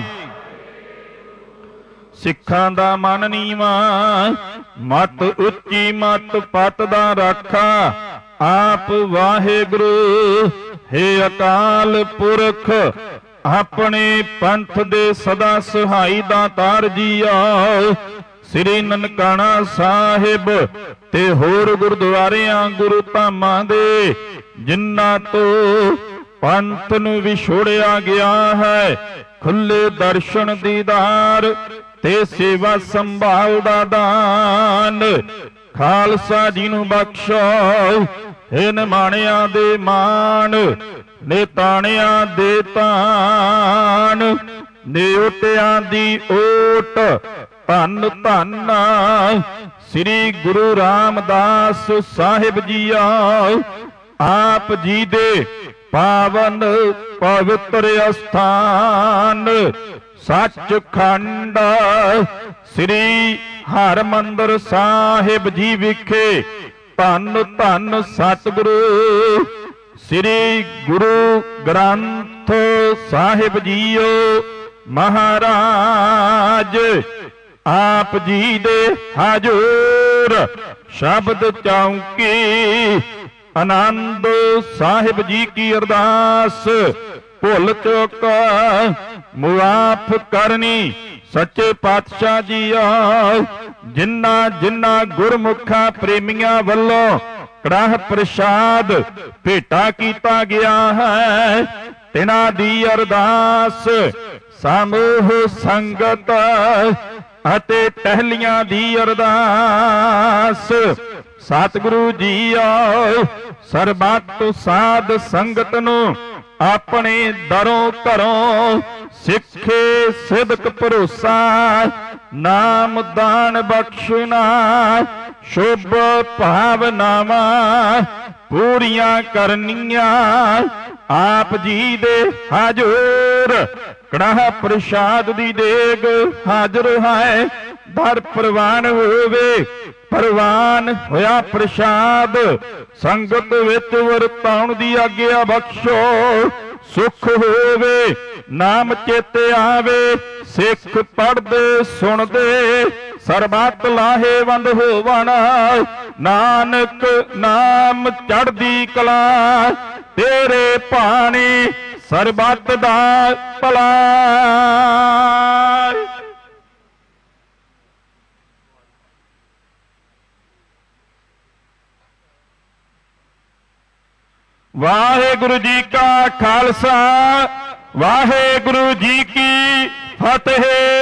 ਸਿੱਖਾਂ ਦਾ ਮਨ ਨੀਵਾ, ਮਤ ਉੱਚੀ, ਮਤ ਪਤ ਦਾ ਰਾਖਾ। ਆਪ ਵਾਹਿਗੁਰੂ ਹੈ ਅਕਾਲ ਪੁਰਖ, ਆਪਣੇ ਪੰਥ ਦੇ ਸਦਾ ਸਹਾਈ ਦਾਤਾਰ ਜੀਓ। ਸ੍ਰੀ ਨਨਕਾਣਾ ਸਾਹਿਬ ਤੇ ਹੋਰ ਗੁਰਦੁਆਰਿਆਂ ਗੁਰੂ ਧਾਮਾਂ ਦੇ, ਜਿਨ੍ਹਾਂ ਤੋਂ ਪੰਥ ਨੂੰ ਵਿਛੋੜਿਆ ਗਿਆ ਹੈ, ਖੁੱਲੇ ਦਰਸ਼ਨ ਦੀਦਾਰ ਤੇ ਸੇਵਾ ਸੰਭਾਲ ਦਾ ਦਾਨ ਖਾਲਸਾ ਜੀ ਨੂੰ ਬਖਸ਼ੋ। ਹੇ ਨਿਮਾਣਿਆਂ ਦੇ ਮਾਣ, ਨਿਤਾਣਿਆਂ ਦੇ ਤਾਣ, ਨਿਉਟਿਆਂ ਦੀ ਓਟ। ਧੰਨ ਧੰਨ ਸ੍ਰੀ ਗੁਰੂ ਰਾਮਦਾਸ ਸਾਹਿਬ ਜੀਓ। ਆਪ ਜੀ ਦੇ ਪਾਵਨ ਪਵਿੱਤਰ ਅਸਥਾਨ ਸੱਚਖੰਡ ਸ੍ਰੀ ਹਰਿਮੰਦਰ ਸਾਹਿਬ ਜੀ ਵਿਖੇ ਧੰਨ ਧੰਨ ਸਤਿਗੁਰੂ ਸ੍ਰੀ ਗੁਰੂ ਗ੍ਰੰਥ ਸਾਹਿਬ ਜੀਓ ਮਹਾਰਾਜ ਆਪ ਜੀ ਦੇ ਹਜੂਰ ਹਜੂਰ ਸ਼ਬਦ ਚੌਂਕੀ। ਆਨੰਦ ਸਾਹਿਬ ਜੀ ਕੀ ਅਰਦਾਸ ਭੁੱਲ ਚੁੱਕ ਮੁਆਫ ਕਰਨੀ ਸੱਚੇ ਪਾਤਸ਼ਾਹ ਜੀਓ। ਜਿਨ੍ਹਾਂ ਜਿਨ੍ਹਾਂ ਗੁਰਮੁਖਾਂ ਪ੍ਰੇਮੀਆਂ ਵੱਲੋਂ ਕੜਾਹ ਪ੍ਰਸ਼ਾਦ ਭੇਟਾ ਕੀਤਾ ਗਿਆ ਹੈ, ਤਿਨਾਂ ਦੀ ਅਰਦਾਸ ਸਮੂਹ ਸੰਗਤ ਅਤੇ ਟਹਿਲੀਆਂ ਦੀ ਅਰਦਾਸ। ਸਤਿਗੁਰੂ ਜੀਓ ਸਰਬੱਤ ਸਾਧ ਸੰਗਤ ਨੂੰ ਆਪਣੇ ਦਰੋਂ ਘਰੋਂ ਸਿੱਖੇ ਸਿਦਕ ਭਰੋਸਾ ਨਾਮ ਦਾਨ ਬਖਸ਼ਣਾ ਸ਼ੁਭ ਭਾਵਨਾਵਾਂ ਪੂਰੀਆਂ ਕਰਨੀਆਂ। ਆਪ ਜੀ ਦੇ ਹਜੂਰ ਕੜਾਹ ਪ੍ਰਸ਼ਾਦ ਦੀ ਦੇਗ ਹਾਜ਼ਰ ਹੈ। ਦਰ ਪ੍ਰਵਾਨ ਹੋਵੇ ਪ੍ਰਵਾਨ ਹੋਇਆ ਪ੍ਰਸ਼ਾਦ ਸੰਗਤ ਵਿੱਚ ਵਰਤਾਉਣ ਦੀ ਆਗਿਆ ਬਖਸ਼ੋ। ਸੁਖ ਹੋਵੇ ਨਾਮ ਚੇਤੇ ਆਵੇ ਸਿੱਖ ਪੜ੍ਹਦੇ ਸੁਣਦੇ ਸਰਬੱਤ ਲਾਹੇਵੰਦ ਹੋਵਣ। ਨਾਨਕ ਨਾਮ ਚੜ੍ਹਦੀ ਕਲਾ ਤੇਰੇ ਭਾਣੇ ਸਰਬੱਤ ਦਾ ਭਲਾ। ਵਾਹਿਗੁਰੂ ਜੀ ਕਾ ਖਾਲਸਾ ਵਾਹਿਗੁਰੂ ਜੀ ਕੀ ਫਤਿਹ।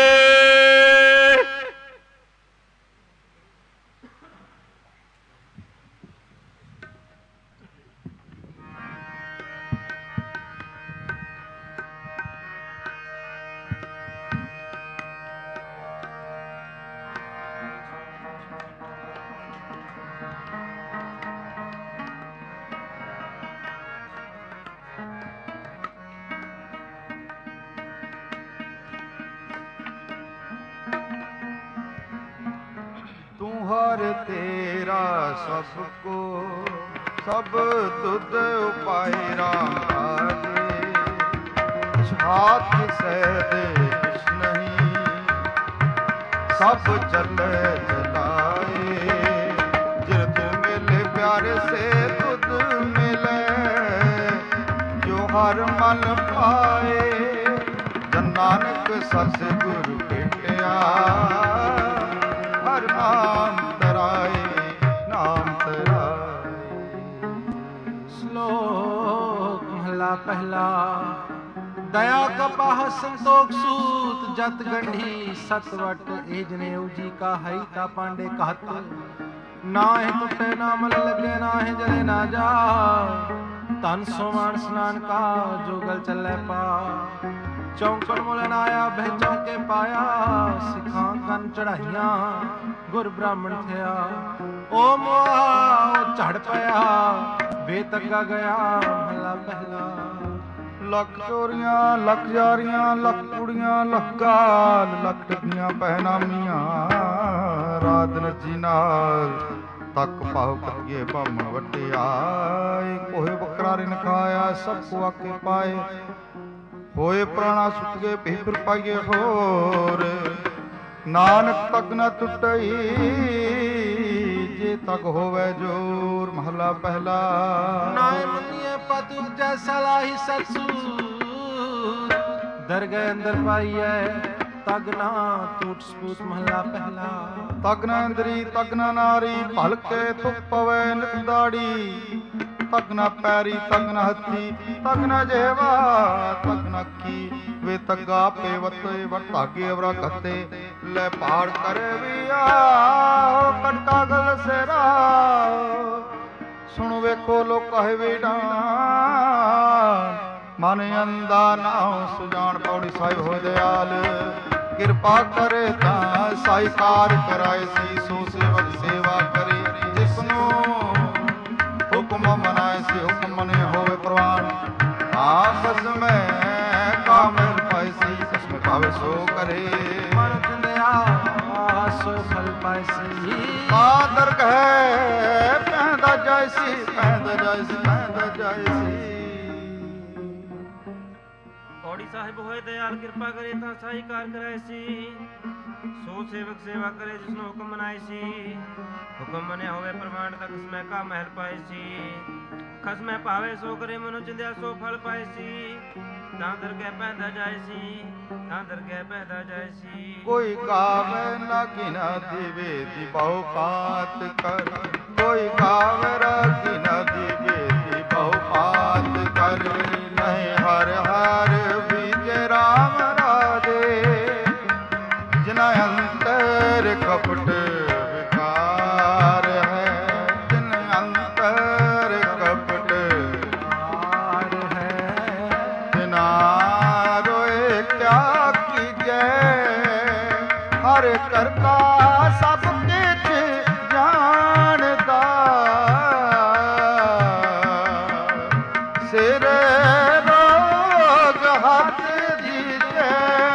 हर तेरा सबको सब तुद उपाय राम काजे। हाथ से दे कुछ नहीं सब चले चलाए। जिर तू मिले प्यारे से तुद मिले जो हर मन पाए। जन नानक सस गुरु भेटिया हर नाम तराए नाम तराए।
श्लोक महला पहला। दया कपाह संतोख सूत जत गंढी सतवट एजने जी का हई ता पांडे कहत। ना है टुटे ना मल लगे ना है जले ना जा। तन सोमान स्नान का जोगल चले पा। चौंकड़ मुलन आया बह चौंके पाया। सिखां कन चढ़ाइया गुर ब्राह्मण थया। ओ मोआ ओ झड़ पया बेतगा गया महला पहला।
लख चोरियां लख यारियां लख कुड़ियां लख गाल लख टकियां पहनामियां। रात नची नाल तक पाहो कटिए बामण वटियाए। कोहे बकरा रिन खाया सबको आके पाए। होए प्राणा सुट गए भीतर पाइए होर। नानक तक न टुटई जे तक होवे जोर महला पहला।
नाय मनिए पत जैसा लाही सत्सूर। दरगह अंदर पाइए तग ना टूट स्पूत महला पहला।
तग न इंद्री तग न नारी भलके तुक पवे नित दाड़ी। तग न पैरी तग न हथी तग न जेवा तग न की। वे तगा पे वते वटागे अवरा गते ले पहाड़ करे विया कटका गल सेरा। सुन वेखो लो कहे वीडा मन अंदा नाउ सुजान पौड़ी साहिब हो दयाल। कृपा करे ता साई कार कराए सी सो सेवक सेवा करे। जिसनो हुक्म मनाए से हुक्म मने होवे प्रवान। आपस में कामिल पाइसी कसम पावे सो करे।
मन दया सो फल पाइसी।
कादर कहे पैदा जायसी पैदा जायसी पैदा जायसी।
ਪੌੜੀ ਸਾਹਿਬ ਹੋਏ ਦਇਆਲ ਕਿਰਪਾ ਕਰੇ ਤਾਂ ਸਾਈ ਕਾਰ ਕਰਾਏ ਸੀ। ਸੋ ਸੇਵਕ ਸੇਵਾ ਕਰੇ ਜਿਸਨੂੰ ਹੁਕਮ ਮਨਾਏ ਸੀ। ਹੁਕਮ ਮੰਨਿਆ ਹੋਵੇ ਪ੍ਰਮਾਣ ਤੱਕ ਸਮੈ ਕਾ ਮਹਿਲ ਪਾਏ ਸੀ। ਖਸਮੈ ਭਾਵੇ ਸੋ ਕਰੇ ਮਨੁ ਚਿੰਦਿਆ ਸੋ ਫਲ ਪਾਏ ਸੀ। ਤਾਂ ਦਰਗਹਿ ਪੈਂਦਾ ਜਾਏ ਸੀ, ਤਾਂ ਦਰਗਹਿ ਪੈਂਦਾ ਜਾਏ ਸੀ।
ਕੋਈ ਗਾਵੇ ਨਾ ਕਿਨਾ ਦੀਵੇ ਦੀ ਬਹੁ ਪਾਤ ਕਰ। ਕੋਈ ਗਾਵੇ ਰਾਗੀ ਨਾ ਦੀਵੇ ਦੀ ਬਹੁ ਪਾਤ ਕਰ। ਨਹੀਂ ਹਰ ਹਰ ਵਿਜੇ ਰਾਮ ਰਾਜੇ। ਜਿਨਾ ਅੰਤਰ ਕਪਟ ਵਿਕਾਰ ਹੈ। ਜਿਨ ਅੰਤਰ ਕਪਟ ਵਿਕਾਰ ਹੈ। ਬਿਨਾ ਰੋਏ ਕਿਆ ਕੀਜੈ। ਹਰ ਕਰਤਾ ਸਭ ਕਿਛ ਜਾਣਦਾ। ਸਿਰ ਰੋਗ ਹੱਥ ਦੀਜੈ।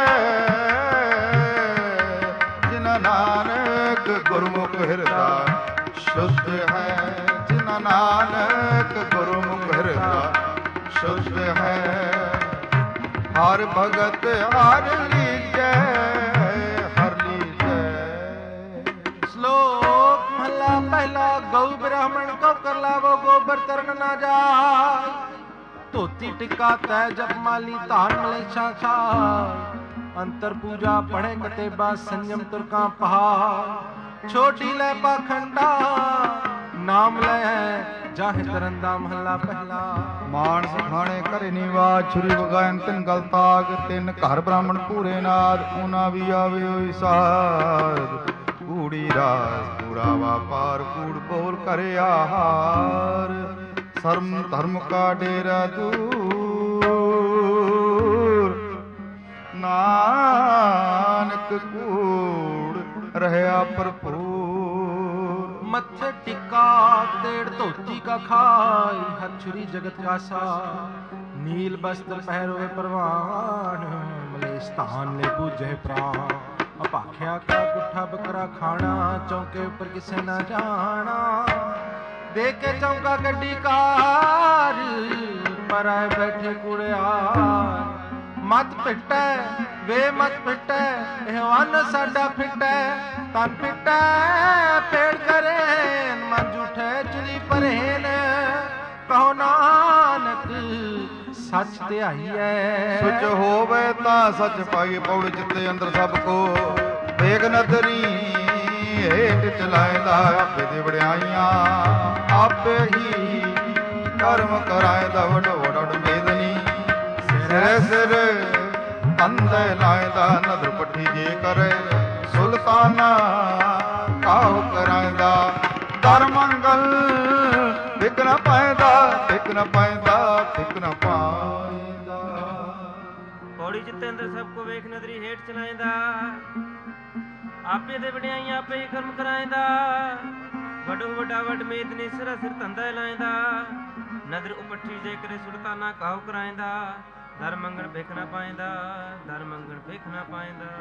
ਜਿਨਾ ਨਾਨਕ ਗੁਰਮੁਖ ਹਿਰਦਾ ਸ਼ੁੱਧ ਹੈ। ਜਿਨਾ ਨਾਨਕ ਗੁਰਮੁਖ ਹਿਰਦਾ ਸ਼ੁੱਧ ਹੈ। ਹਰ ਭਗਤ ਹਰ ਲੀਜੈ। ਹਰ ਲੀਜੈ।
ਸ਼ਲੋਕ ਮਹਲਾ ਪਹਿਲਾ। ਗਊ ਬ੍ਰਾਹਮਣ ਕੋ ਕਰ ਲਾਵੋ ਗੋਬਰ ਤਰਨ ਨਾ ਜਾਏ। ਧੋਤੀ ਟਿੱਕਾ ਤੈ ਜਪ ਮਾਲੀ ਧਾਨ ਮਲੇਛਾ ਛਾਏ। ਅੰਤਰ ਪੂਜਾ ਪੜ੍ਹੇ ਕਤੇਬਾ ਸੰਜਮ ਤੁਰਕਾਂ ਪਹਾੜ। ਛੋਟੀ ਲੈ ਪਾਖੰਡਾ ਨਾਮ ਲੈ ਜਾਹਿ ਤਰਨ ਦਾ ਮਹਲਾ ਪਹਿਲਾ।
ਮਾਨਸ ਖਾਣੇ ਘਰੇ ਨਿਵਾਜ ਛੁਰੀ ਵਗਾਇਨ ਤਿੰਨ ਗਲ ਤਾਗ। ਤਿੰਨ ਘਰ ਬ੍ਰਾਹਮਣ ਪੂਰੇ ਨਾਦ। ਉਨਾ ਵੀ ਆਵੇ ਹੋਈ ਸਾਧ। ਕੂੜੀ ਰਾਜ ਕੂੜਾ ਵਾਪਾਰ। ਕੂੜ ਬੋਲ ਕਰੇ ਆਹਾਰ। ਸਰਮ ਧਰਮ ਕਾ ਡੇਰਾ ਦੂਰ। ਨਾਨਕ ਕੂੜ ਰਹਿਆ ਭਰਪੂਰ।
मत्थे टिक्का तेड़ धोती का खाई। हथ छुरी जगत का सा। नील वस्त्र पहरोए परवान। मलेश स्थान ले पूजे प्राण। अपाख्या का गुठा बकरा खाना। चौके ऊपर किसे न जाना। देखे चौका गड्डी कार। पर आए बैठे कुड़ियार। मत पिटै वे मत पिटै। एह अन्न साडा फिटै। तन पिटै पेड़ करे। मन जूठे चुरी परेन। कहो नानक सच ਧਿਆਈਐ।
ਸੁਚ ਹੋਵੇ ਤਾਂ ਸਚ ਪਾਈ। ਪੌੜੀ ਚਿੱਤੇ ਅੰਦਰ ਸਭ ਕੋ ਵੇਗ ਨਦਰੀ। ਹੇਠ ਚਲਾਇਦਾ ਆਪੇ ਦੀ ਵਡਿਆਈਆਂ। ਆਪੇ ਹੀ ਕਰਮ ਕਰਾਇਦਾ ਵਡੋ ਵਡ ਮੇਦਨੀ। ਸਿਰੇ ਸਿਰ ਅੰਦੇ ਲਾਇਦਾ ਨਦਰ ਪੱਠੀ ਜੇ ਕਰੇ। ਸੁਲਤਾਨਾ ਕਾਹੂ ਕਰਾਇਦਾ। ਦਰ ਮੰਗਲ ਟਿਕ ਨ ਪਾਇਦਾ। ਟਿਕ ਨ ਪਾਇਦਾ। ਟਿਕ ਨ ਪਾਇਦਾ।
ਪੌੜੀ ਚਿੱਤੇ ਅੰਦਰ ਸਭ ਕੋ ਵੇਖ ਨਦਰੀ ਹੇਠ ਚਲਾਇਦਾ। ਆਪੇ ਦੇ ਵਡਿਆਈਆਂ ਆਪੇ ਹੀ ਕਰਮ ਕਰਾਇਦਾ। ਵਡੋ ਵੱਡਾ ਵੱਡ ਮੇਦਨੀ ਸਿਰਾ ਸਿਰ ਧੰਦਾ ਲਾਇਦਾ। ਨਦਰ ਉਪੱਠੀ ਜੇ ਕਰੇ ਸੁਲਤਾਨਾ ਕਾਹੂ ਕਰਾਇਦਾ। ਦਰ ਮੰਗਣ ਭਿਖ ਨਾ ਪਾਇਦਾ। ਦਰ ਮੰਗਣ ਭਿਖ ਨਾ ਪਾਇਦਾ।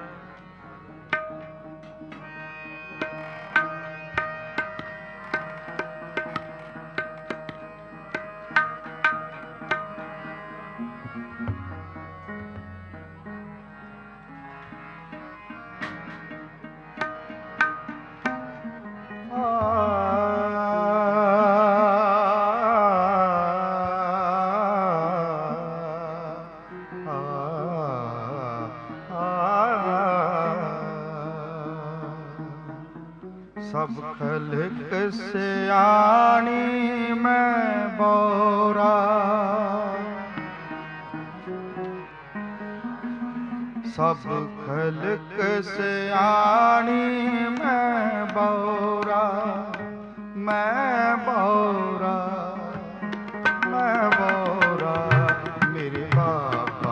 ਸਭ ਖਲਕ ਸਿਆਣੀ ਮੈਂ ਬੋਰਾ। ਸਭ ਖਲਕ ਸਿਆਣੀ ਮੈਂ ਬੋਰਾ। ਮੈਂ ਬੋਰਾ। ਮੈਂ ਬੋਰਾ। ਮੇਰੇ ਬਾਬਾ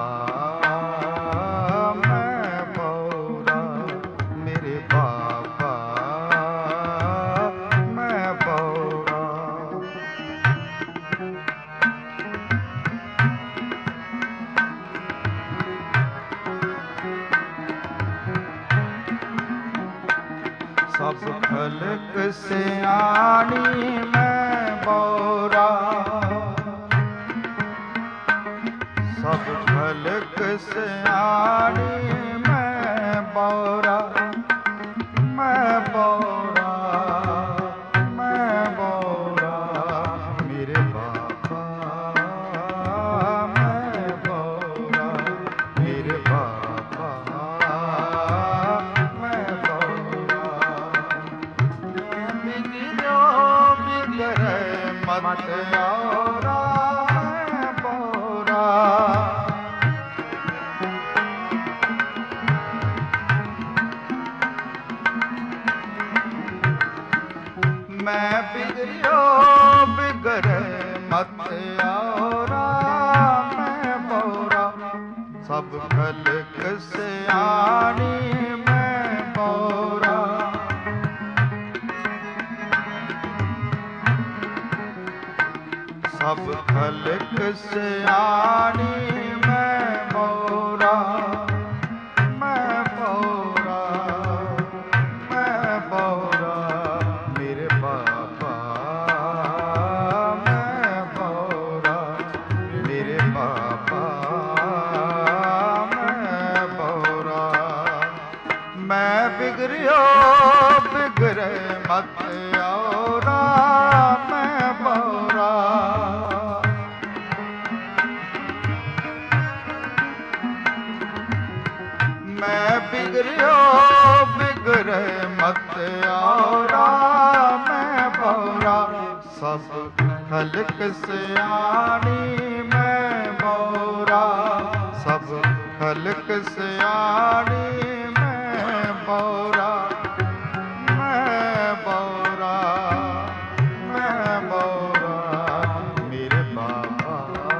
ਮੈਂ ਬੋਰਾ। ਮੇਰੇ ਬਾਬਾ ਮੈਂ ਬੋਰਾ। ਸਭ ਖਲਕ ਸਿਆਣੀ ਮੈਂ ਬੋਰਾ। ਸਭ ਖਲਕ खलक सियाणी मैं बौरा, मैं बौरा, मैं बौरा मेरे बाबा, मैं बौरा मेरे बाबा, मैं बौरा। बिगड़ो बिगड़े मत औरा, मैं बौरा। मैं बिगड़ो बिगड़े मत औरा, मैं बौरा। सब खलक सियाणी मैं बौरा, सब खलक सियाणी मैं बौरा, मैं बौरा, मैं बौरा मेरे बाबा, मैं बौरा मेरे बाबा, मैं बौरा। मैं बिगड़ो बिगड़े मत औरा, मैं बौरा। मैं बिगड़ो बिगड़े मत औरा, मैं बौरा। सब खलक सियाणी मैं बौरा, सब खलक सियाणी मैं बौरा, मैं बौरा, मैं बौरा मेरे बाबा,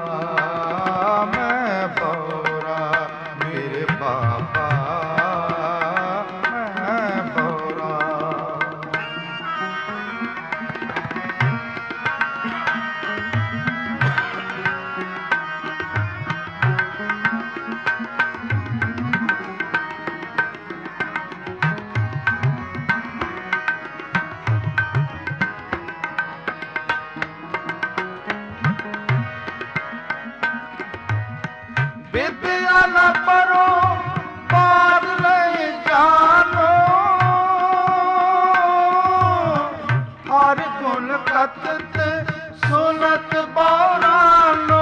मैं बौरा मेरे बाबा, मैं बौरा। विद्या न पढ़ो पार नहीं जानो, हर गुण कथत सुनत बौरानो।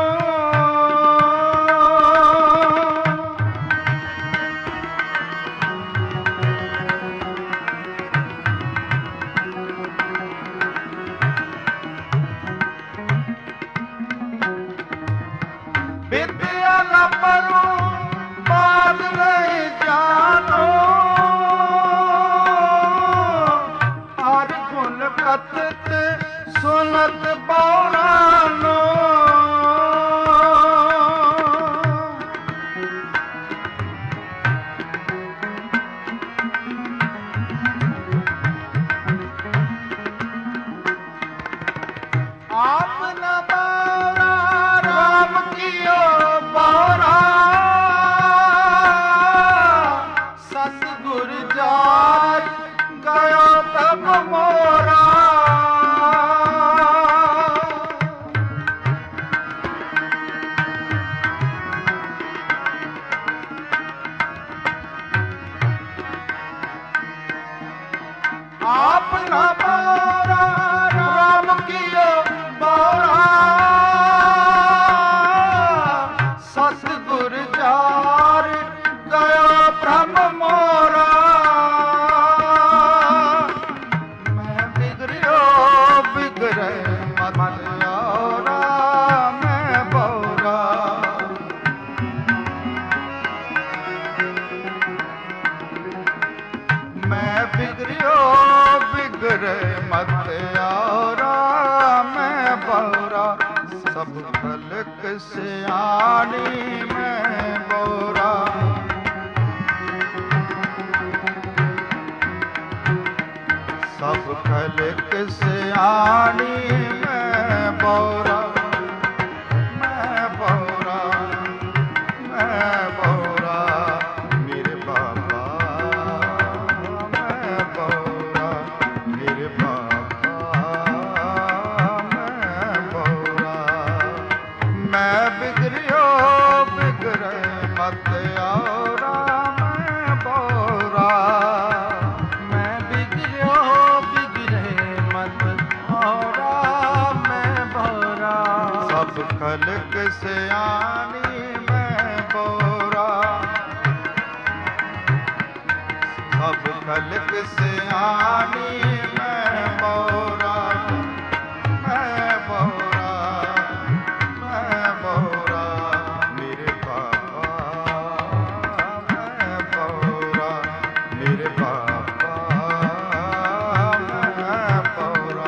विद्या न पढ़ो बात नहीं जानो, हर गुण कथत सुनत बौरानो। आप न बौरा राम कियो बौरा, सतगुर जाय गयो तब मोरा। आप न बौरा राम कियो बौरा, सतगुर जार गयो ब्रह्म मोरा। मैं बिगड़ो बिगड़े मत औरा, मैं बौरा। मैं बिगड़ो बिगड़े मत औरा, मैं बौरा। सब खलक सियाणी मैं बौरा, सब खलक सियाणी मैं बौरा, मैं बौरा, मैं बौरा मेरे बाबा, मैं बौरा मेरे बाबा, मैं बौरा। मैं बिगड़ो बिगड़े मत औरा मैं बौरा,
मैं बिगड़ो बिगड़े मत औरा मैं बौरा,
सब खलक सियानी मैं बौरा, सब खलक सियानी मैं बौरा, मैं बौरा, मैं बौरा, मेरे बाबा मैं बौरा, मेरे बाबा मैं बौरा।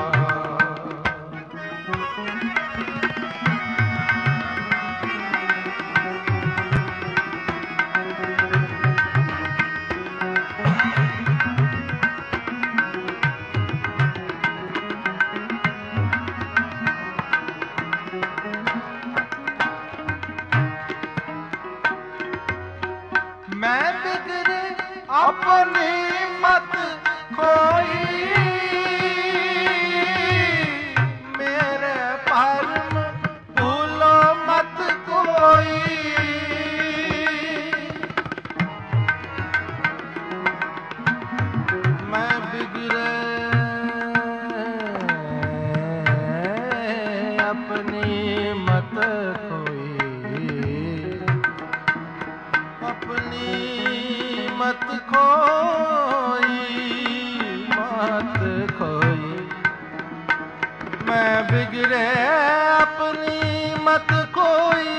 मैं बिगड़े अपनी मत खोई, मेरे भरम भूलो मत कोई, मैं बिगड़े अपनी मत मत खोई, मत खोई, मैं बिगड़े अपनी मत खोई,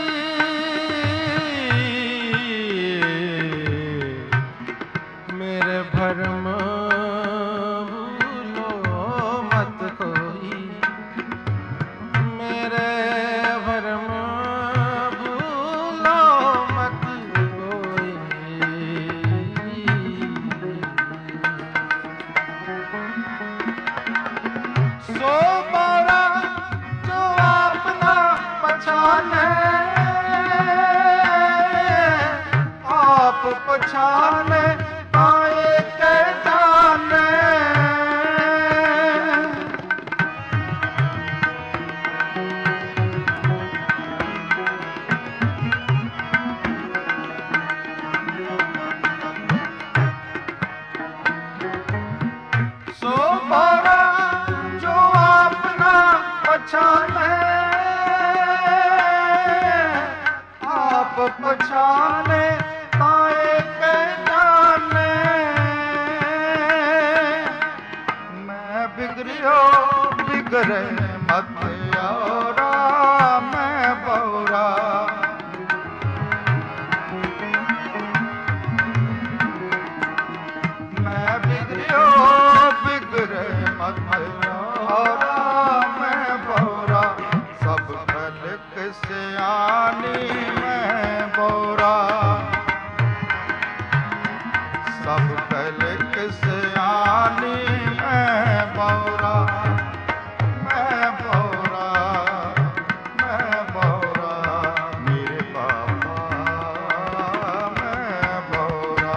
मेरे भरम भूलो मत कोई, मेरे भरम भूलो मत कोई। सो बौरा जो अपना पछाने, आप पछाने आए के जाने, सो बौरा जो अपना पछाने, आप पछाने ताए के जाने, मैं बिगड़ियो बिगड़े मत औरा मैं बौरा, मैं बिगड़ियो बिगड़े मत औरा मैं बौरा, सब खलक सियानी मैं बौरा, सब खलक सियानी मैं बौरा, मैं बौरा, मैं बौरा, मेरे बाबा मैं बौरा।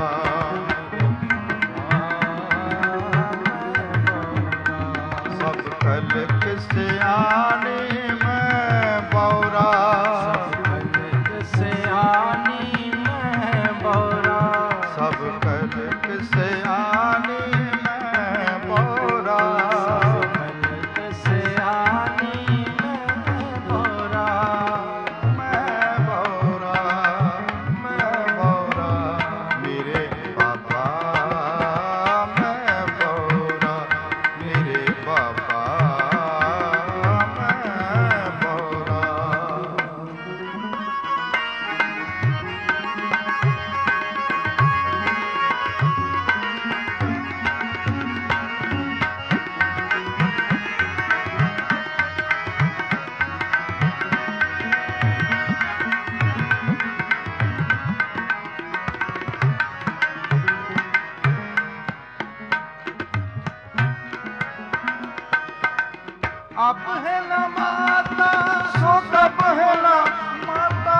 सब खलक सियानी मैं बौरा, सब खलक सियानी मैं बौरा, सब खलक सियानी मैं बौरा, सब खलक सियानी मैं बौरा, मैं बौरा, मैं बौरा, मेरे बाबा मैं बौरा, मेरे बाबा मैं बौरा। अब है न माता सो कब है न माता,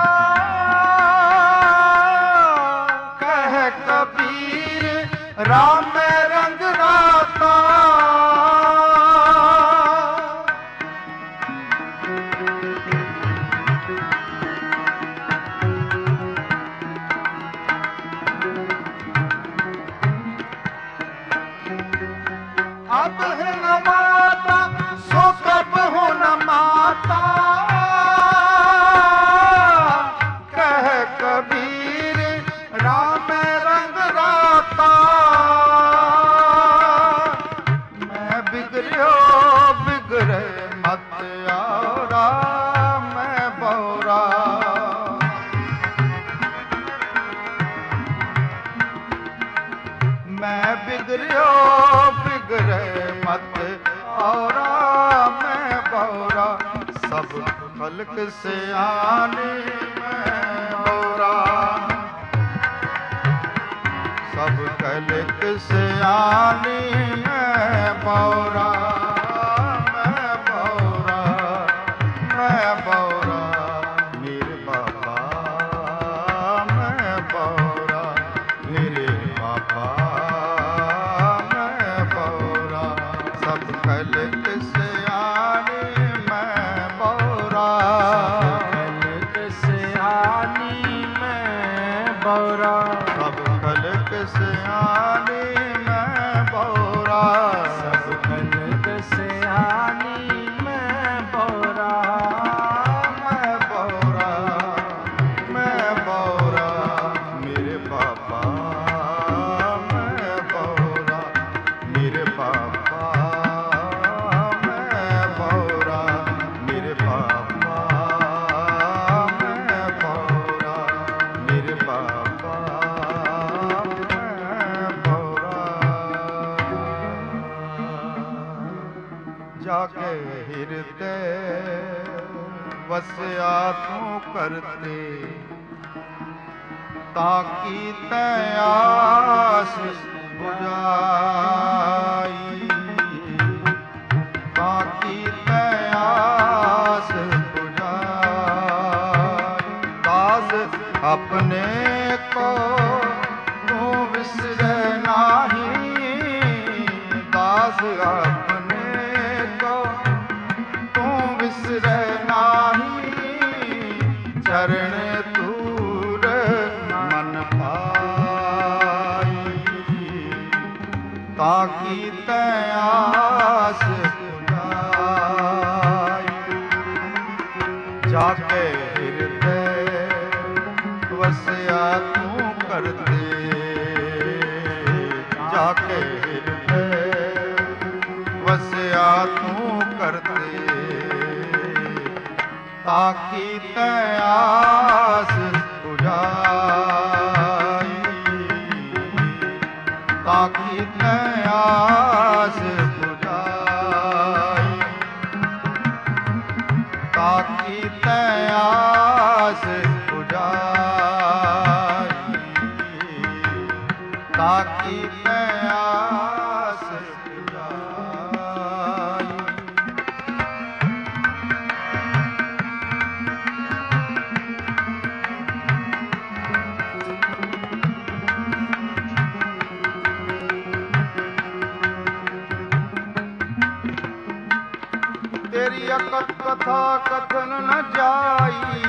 कह कबीर राम में रंग राता,
कबीर राम रंग राता। मैं बिगड़ो बिगड़े मत औरा, मैं बौरा। मैं बिगड़ो बिगड़े मत औरा, मैं बौरा। सब खल्क से आने मैं बौरा, सब खल्क से आने मैं बौरा। मैं बौरा, मैं बौरा, मेरे बाबा मैं बौरा, मेरे बाबा मैं बौरा। सब खल्क से आने मैं बौरा,
खल्क से आनी मैं बौरा।
सब खल्क से आने मैं बौरा,
सब खल्क से आनी मैं बौरा।
मैं बौरा, मैं बौरा, मेरे बाबा मैं बौरा, मेरे बाबा मैं बौरा, मेरे बाबा मैं बौरा, मेरे बाबा मैं बौरा। जाके हृदय वस्या तू करते, ताकि तयास बुझाई, ताकि तयास बुझाई। दास अपने को तू विसरे नाही, दास अपने को तू विसरे नाही। चरण तूर मन पाई, ताकि तयास बुझाई। जाके हृदय वस्या तू करते, जाके हृदय वस्या तू करते, ताकि तयास बुझाई, ताकि तयास बुझाई, ताकि तयास बुझाई, ताकि तयास बुझाई। तेरी अकथ कथा कथन न जाई,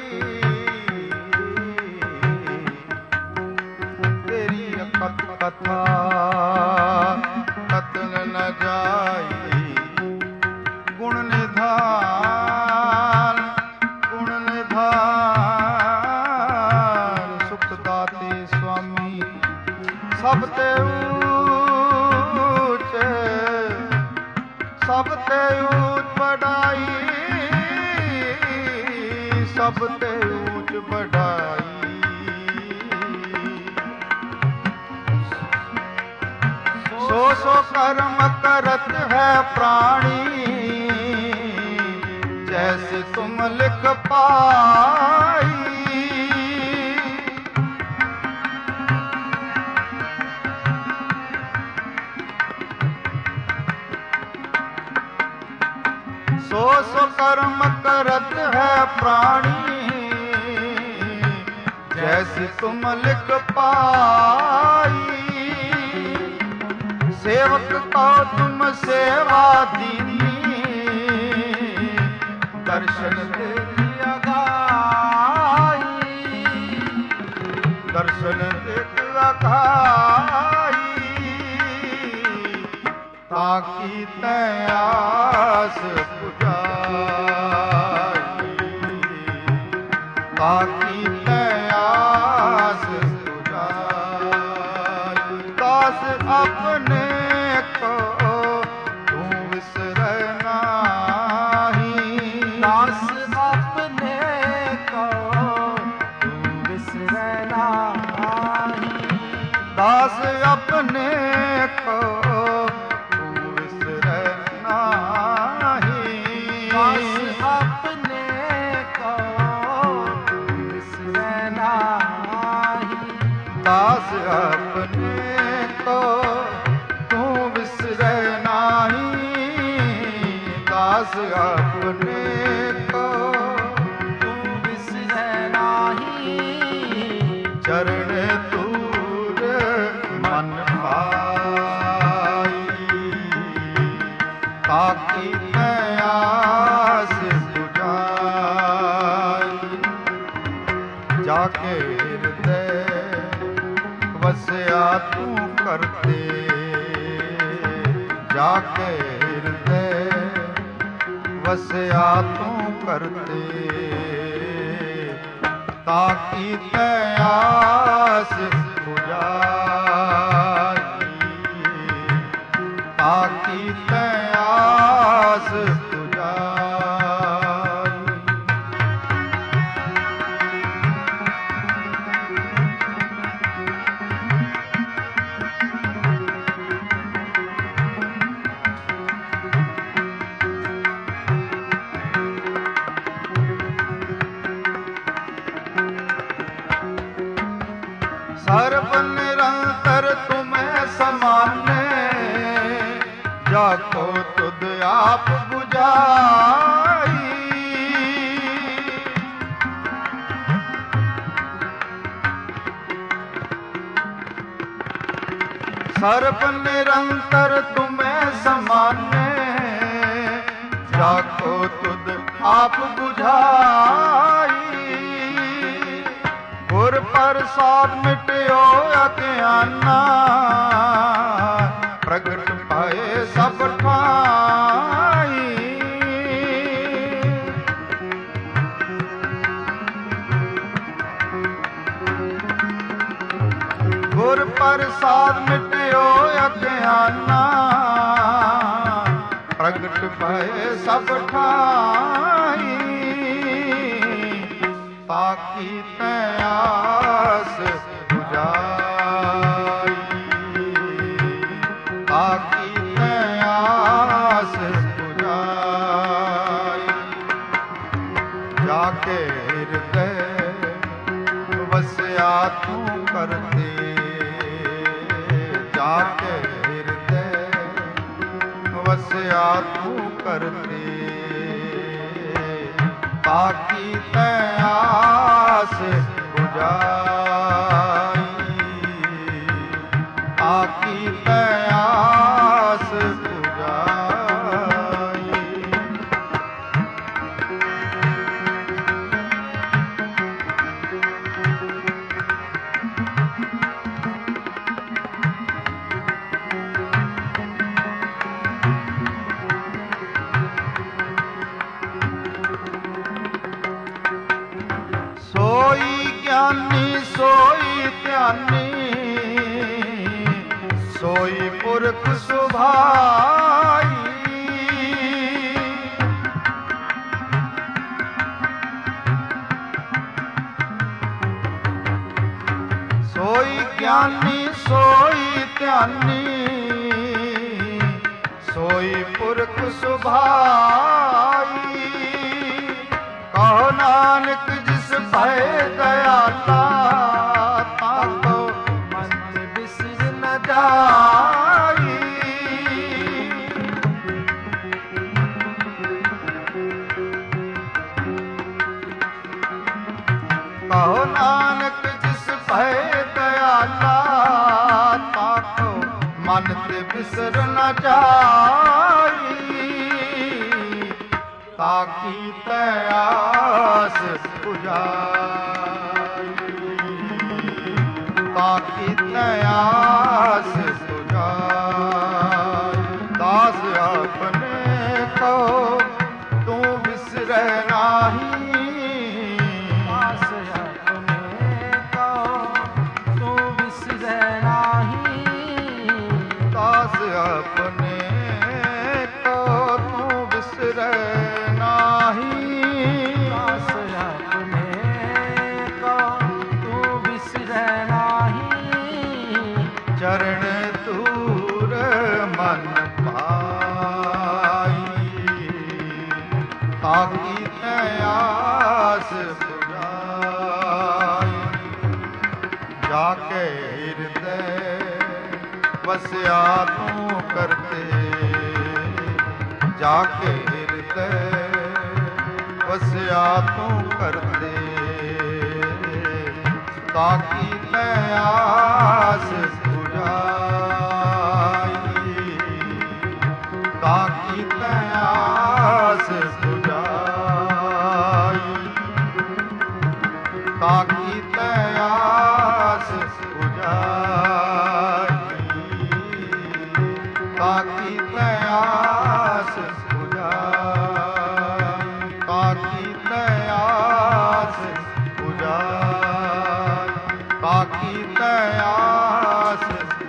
तेरी अकथ कथा कथन न जाई। गुण निधान, गुण निधान, सुख दाते स्वामी सब ते ऊंचे, सब ते ऊंच बढ़ाई, सब ते ऊंच बढ़ाई। सो सो कर्म करत है प्राणी, जैसे तुम लिख पाई। सो सो कर्म करत है प्राणी, जैसी तुम लिख पाई। सेवक को तुम सेवा दीनी, दर्शन दे दिया गाई, दर्शन दे दिया गाई। ताकि तयास बुझाई, ताकि तयास दास अपने को तू विसरै नाही।
दास अपने को विसरै नाही।
दास अपने को तू विसरै नाही। दास अपने को
तू विसरै नाही।
चरण तूर मन पाई। ताकि आस बुझाई। जाके हृदय वसया तू करते। जाके हृदय वसया तू करते। ताकि आस बुझाई। ताकि आस बुझाई। सर्व निरंतर तुम्हें समाने। जाको तुद आप बुझाई। सर्व निरंतर तुम्हें समाने। जाको तुद आप बुझाई। गुर प्रसाद मिट्यो अज्ञाना। प्रगट पाए सब ठाई। गुर प्रसाद मिट्यो अज्ञाना। प्रगट पाए सब ठाई। ताकि आस बुझाई। ताकि आस बुझाई। जाके हृदय वसया तू करते। जाके हृदय वसया तू करते। ताकि आस बुझाई। ताकि आस बुझाई। सोई ज्ञानी सोई ध्यानी। सोई पुरख सुभाई। सोई ज्ञानी सोई ध्यानी। सोई पुरख सुभाई। कहो नानक जिस भय दयाला। ताको मन बिसर न जाई। कहो नानक जिस भय दयाला। ताको मन ते बिसर न जाई। ताकि आस बुझाई। ताकि आस बुझाई। दास अपने को तू विसरै नाही।
दास अपने को तू विसरै नाही।
दास अपने को तू विसरै नाही।
दास अपने को तू
ਜਾਕੇ ਹਿਰਦੈ ਵਸਿਆ ਤੂੰ ਕਰਤੇ, ਜਾਕੇ ਹਿਰਦੈ ਵਸਿਆ ਤੂੰ ਕਰਤੇ, ਤਾਕੀ ਤੈ ਆਸ ਪੁਜਾਈ, ਤਾਕੀ ਤੈ ਆਸ ਪੁਜਾਈ, ਤਾਕੀ ਤੈ ਆਸ ਪੁਜਾਈ, ਤਾਕੀ ਤੈ ਆਸ ਪੁਜਾਈ, ਤਾਕੀ ਤੈ ਆਸ ਪੁਜਾਈ, ਤਾਕੀ ਤੈ ਆਸ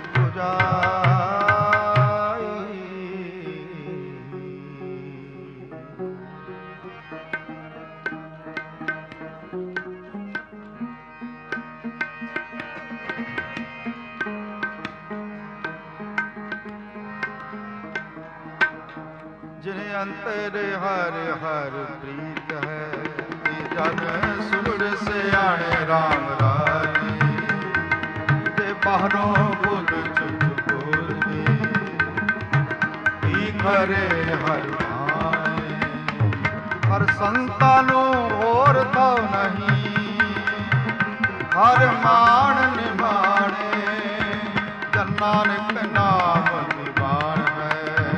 ਜਿਨੇ ਅੰਤਰ ਹਰ ਹਰ ਪ੍ਰੀਤ ਹੈ, ਜਨ ਸੁਣ ਸਿਆਣੇ ਰਾਮ ਰਾਜੇ, ਤੇ ਬਾਹਰੋਂ ਬੁੱਧ ਚੁੱਪ ਬੋਲਦੀ, ਕੀ ਕਰੇ ਹਰ ਭਾਏ, ਹਰ ਸੰਤਾਂ ਨੂੰ ਹੋਰ ਤਾਂ ਨਹੀਂ, ਹਰ ਮਾਣ ਨਿਮਾਣੇ, ਜਨ ਨਾਨਕ ਨਾਮ ਨਿਵਾਣ ਹੈ,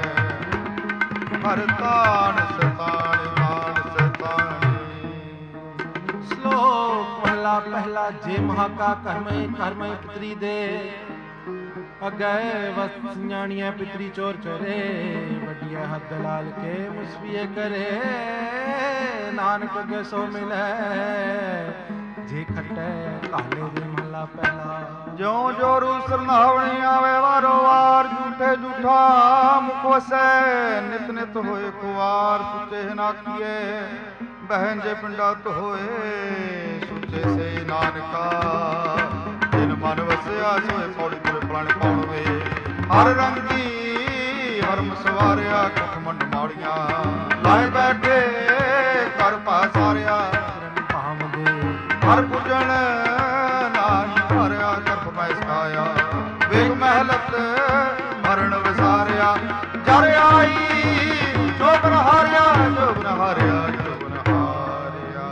ਹਰ ਤਾਣ ਸਤਾਣ ਮਾਨ ਸਤਾਣੀ।
ਸ਼ਲੋਕ ਪਹਿਲਾ ਪਹਿਲਾ ਜੇ ਮਹਾਕਾ ਕਰਮੈ ਕਰਮੈ ਪਿਤਰੀ ਦੇ, ਅਗੈ ਵਸ ਨਿਆਣੀਆਂ ਪਿਤਰੀ ਚੋਰ ਚੋਰੇ, ਵੱਡੀਆਂ ਹੱਦ ਲਾਲ ਕੇ ਮੁਸਬੀਏ ਕਰੇ, ਨਾਨਕ ਅਗੇ ਸੋ ਮਿਲੈ ਜੇ ਖਟੈ ਕਾਲੇ ਦੇ ਮਹਲਾ ਪਹਿਲਾ।
ਜਿਉ ਜੋਰੂ ਸਰਨਾਵਣੀ ਆਵੇ ਵਾਰੋ ਵਾਰ, ਝੂਠੇ ਝੂਠਾ ਮੁਖ ਵਸੈ, ਨਿਤ ਨਿਤ ਹੋਏ ਕੁਵਾਰ, ਸੁਚੇ ਨਾ ਕੀਏ ਬਹਿਨ ਜੇ ਪਿੰਡਾ ਧੋਏ, ਸੁਚੇ ਸੇ ਨਾਨਕਾ ਜਿਨ ਮਨ ਵਸਿਆ, ਸੋਏ ਪੌੜੀ ਤੁਰੇ ਪਲਾਣੇ ਪਾਉਣ ਵੇ, ਹਰ ਰੰਗੀ ਹਰਮ ਸਵਾਰਿਆ, ਕੁਖ ਮੰਡ ਮਾੜੀਆਂ ਲਾਏ ਬੈਠੇ ਕਰ ਪਾਸਾਰਿਆ, ਹਰ ਪੁੱਜਣ ਨਾਮ ਭਰਿਆ, ਕਰਪ ਮੈਂ ਸਿਖਾਇਆ, ਵੇਖ ਮਹਿਲਤ ਮਰਨ ਵਿਸਾਰਿਆ, ਜਰ ਆਈ ਜੋਬਨ ਹਾਰਿਆ, ਜੋਬਨ ਹਾਰਿਆ, ਜੋਬਨ ਹਾਰਿਆ।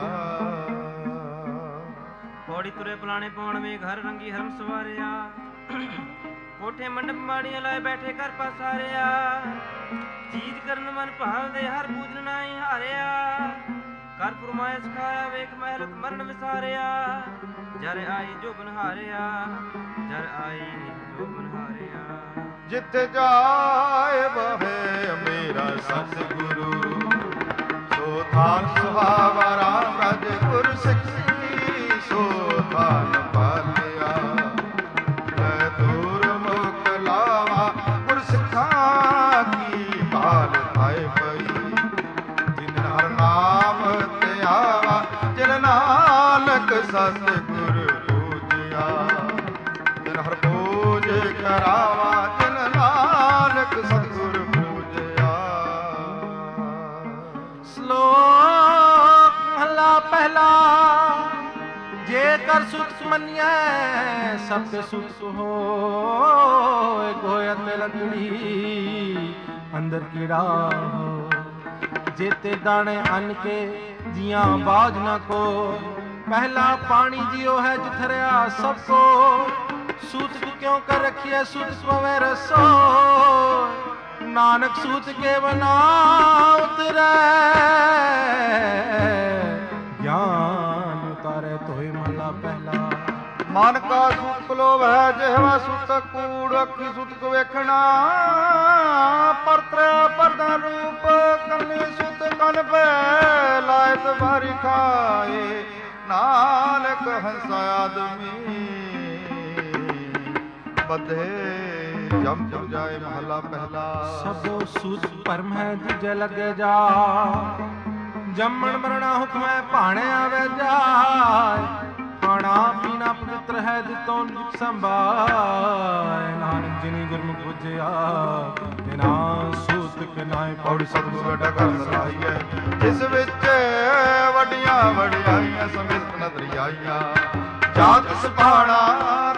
ਪੌੜੀ ਤੁਰੇ ਪਲਾਣੇ ਪਾਉਣ ਵੇ, ਘਰ ਰੰਗੀ ਹਰਮ ਸਵਾਰਿਆ, ਕੋਠੇ ਮੰਡਪ ਮਾੜੀਆਂ ਲਾਏ ਬੈਠੇ ਕਰ ਪਾਸਾਰਿਆ, ਚੀਜ਼ ਕਰਨ ਮਨ ਭਾਵਦੇ, ਹਰ ਪੂਜਨ ਨਾਹੀ ਹਾਰਿਆ, ਕਰ ਫਰਮਾਇਆ ਸਿਖਾਇਆ, ਵੇਖ ਮਹਿਲਤ ਮਰਨ ਵਿਸਾਰਿਆ, ਜਰ ਆਈ ਜੋਬਨ ਹਾਰਿਆ, ਜਰ ਆਈ ਜੋਬਨ ਹਾਰਿਆ।
ਜਿੱਥੇ ਜਾਏ ਬਹੇ ਮੇਰਾ ਸਤਿਗੁਰੂ, ਸੋ ਥਾਨ ਸੁਹਾਵਾ ਰਾਮ ਰਜ ਗੁਰ ਸਿੱਖੀ, ਸੋ ਥਾਨ ਪਾਲਿਆ ਮੈਂ ਦੂਰ ਮੁਖ ਲਾਵਾ, ਗੁਰ ਸਿੱਖਾਂ ਕੀ ਭਾਲ ਪਾਏ ਪਈ, ਜਿਨ ਹਰ ਨਾਮ ਤੇ ਆਵਾ, ਜਿਨ ਨਾਨਕ ਸਤਿਗੁਰ ਪੂਜਿਆ, ਜਿਨ ਹਰ ਪੂਜ ਕਰਾਵਾ, ਜਿਨ ਨਾਨਕ ਸਤਿਗੁਰ ਪੂਜਿਆ।
ਸ਼ਲੋਕ ਮਹਲਾ ਪਹਿਲਾ ਜੇ ਕਰ ਸੁਖ ਮੰਨਿਐ, ਸਭ ਕੇ ਸੁਖ ਹੋਏ, ਗੋਇਆ ਤੇ ਲਕੜੀ ਅੰਦਰ ਕੀੜਾ ਹੋ, जेते दाने अन के जिया बाज न को, पहला पानी जियो है जिथरिया सबको, सूत क्यों कर रखिए सूत पवे रसो, नानक सूत के बना उतरे, ज्ञान उतारे तोहि महला पहला।
मन का सुत लोभ है जेहवा सुत कूड़, अखी सुत को वेखना, परत्र परदा रूप कन्नी सुत कन पे लायत भारी खाए, नानक हंसा आदमी बधे जम जम जाए महला पहला।
सबो सूत परम है दूजे लगे जा, जमण मरना हुक्म है भाणे आवे जाए, खाना पीना पवित्र है दितों दुख संभाए, नानक जिनी गुरमुख बुझिया बिना सूत कनाए।
पौड़ी सतगुरु बेटा घर सराई है, जिस विच वड्डियां वड्डियाइयां समेत नदरी आईयां, जात सुभाना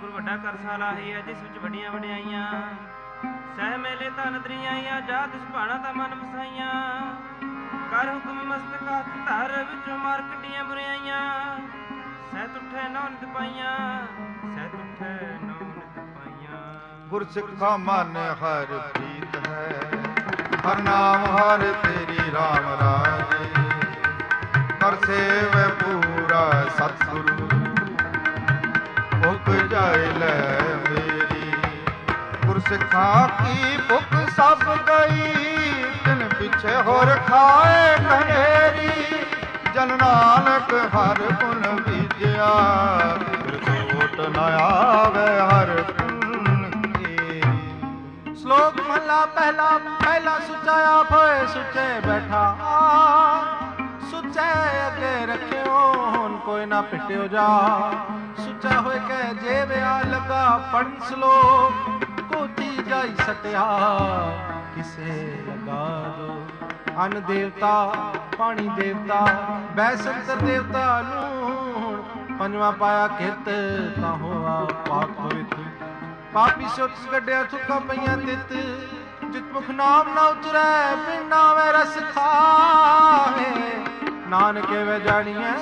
ਸਤਿਗੁਰ ਵੱਡਾ ਕਰਸਾ ਲਾਹੀ ਹੈ ਜਿਸ ਵਿੱਚ ਵੱਡੀਆਂ ਵਡਿਆਈਆਂ ਸਹਿ ਮੇਲੇ ਧਨ ਦਰੀਆਈਆਂ ਜਾ ਤਿਸ ਭਾਣਾ ਤਾਂ ਮਨ ਵਸਾਈਆਂ ਕਰ ਹੁਕਮ ਮਸਤਕ ਹੱਥ ਧਰ ਵਿੱਚੋਂ ਮਾਰ ਕੱਢੀਆਂ ਬੁਰਾਈਆਂ ਸਹਿ ਤੁਠੈ ਨੌ ਨਿਤ ਪਾਈਆਂ ਸਹਿ ਤੁਠੈ ਨੌ ਨਿਤ ਪਾਈਆਂ
ਗੁਰ ਸਿੱਖਾ ਮਨ ਹਰ ਪ੍ਰੀਤ ਹੈ ਹਰ ਨਾਮ ਹਰ ਤੇਰੀ ਰਾਮ ਰਾਜੇ ਕਰ ਸੇਵੈ ਪੂਰਾ ਸਤਿਗੁਰੂ ਭੁਖ ਜਾਏ ਲੈ ਮੇਰੀ ਗੁਰ ਸਿੱਖਾ ਕੀ ਭੁਖ ਸਭ ਗਈ ਤਿਨ ਪਿਛੇ ਹੋਰ ਖਾਏ ਕਨੇਰੀ ਜਨ ਨਾਨਕ ਹਰ ਗੁਣ ਬੀਜਿਆ ਕੋਟ ਨ ਆਵੇ ਹਰ ਗੁਣ ਕੀ।
ਸ਼ਲੋਕ ਮਹਲਾ ਪਹਿਲਾ ਪਹਿਲਾ ਸੁੱਚਾ ਆਪ ਹੋਏ ਸੁੱਚੇ ਬੈਠਾ ਸੁੱਚੇ ਅੱਗੇ ਰੱਖਿਓ ਹੁਣ ਕੋਈ ਨਾ ਪਿਟਿਓ ਜਾ ਸੁੱਚਾ ਹੋਏ ਕਹਿ ਜੇ ਵਿਆ ਲਗਾ ਪੜ੍ਹ ਸ਼ਲੋਕ ਕੋਤੀ ਜਾਈ ਸਟਿਆ ਕਿਸੇ ਲਗਾ ਦੋ ਅਨ ਦੇਵਤਾ ਪਾਣੀ ਦੇਵਤਾ ਬੈਸੰਤਰ ਦੇਵਤਾ ਨੂੰ ਪੰਜਵਾਂ ਪਾਇਆ ਕਿਤ ਤਾਂ ਹੋਆ ਪਾਕ ਪਵਿੱਤ ਪਾਪੀ ਸੁੱਤ ਗੱਡਿਆ ਥੁੱਕਾਂ ਪਈਆਂ ਤਿੱਤ ਜਿਤ ਮੁਖ ਨਾਮ ਨਾ ਉਤਰੈ ਬਿਨਾ ਵੇ ਰਸ ਖਾਵੇ ਨਾਨਕੇ ਵੇ ਜਾਣੀਐ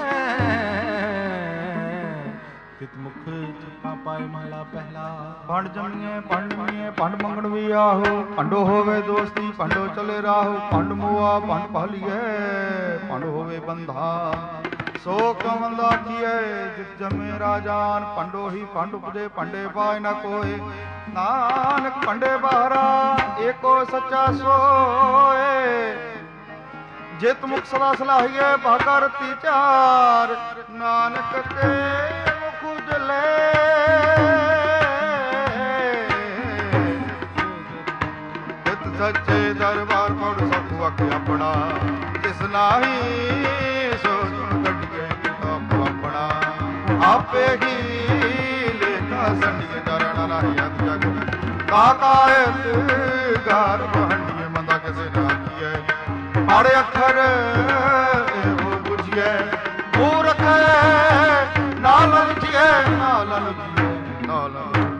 ਤਿਤ ਮੁਖ ਥੁੱਕਾਂ ਪਾਏ ਮਹਲਾ ਪਹਿਲਾ
ਭੰਡ ਜੰਮੀਏ ਭੰਡਮੀਏ ਭੰਡ ਮੰਗਣ ਵੀ ਆਹੋ ਭੰਡੋ ਹੋਵੇ ਦੋਸਤੀ ਭੰਡੋ ਚਲੇ ਰਾਹੋ ਭੰਡ ਮੋਆ ਭੰਡ ਭਾਲੀਏ ਭੰਡ ਹੋਵੇ ਬੰਧਾ ਸੋ ਕਮੰਦਾ ਕੀਏ ਜਿਤ ਜਮੇ ਰਾਜਾਨ ਭੰਡੋ ਹੀ ਭੰਡ ਉਪਜੇ ਭੰਡੇ ਪਾਏ ਨਾ ਕੋਏ ਨਾਨਕ ਭੰਡੇ ਬਾਹਰਾ ਏਕੋ ਸੱਚਾ ਸੋਏ ਜਿਤ ਮੁਖ ਸਦਾ ਸਲਾਹੀਏ ਭਾਗਾ ਰਤੀ ਚਾਰ ਨਾਨਕ ਤੇ ਮੁਖ ਉਜਲੇ ਜਿਤ ਸੱਚੇ ਦਰਬਾਰ ਪੜ ਸਤਿ ਆਖੇ ਆਪਣਾ ਜਿਸ ਨਾਹੀ ਸੋ ਕੱਢੀਏ ਕਿਤਾਬ ਆਪਣਾ ਆਪੇ ਹੀ ਲੇਖਾ ਸੰਡੀਏ ਡਰਣਾ ਨਹੀਂ ਅੰਤ ਜਗ ਕਾਕਾਇਤ ਘਰ ਬਹੰਡੀਏ ਮੰਦਾ ਕਿਸੇ ਨਾ ਕੀਏ ਮਾੜੇ ਅੱਖਰ ਇਹੋ ਬੁਝੀਏ ਮੂਰਖ ਨਾਲ ਲੁਚੀਏ ਨਾਲ ਲੁਚੀਏ ਨਾਲ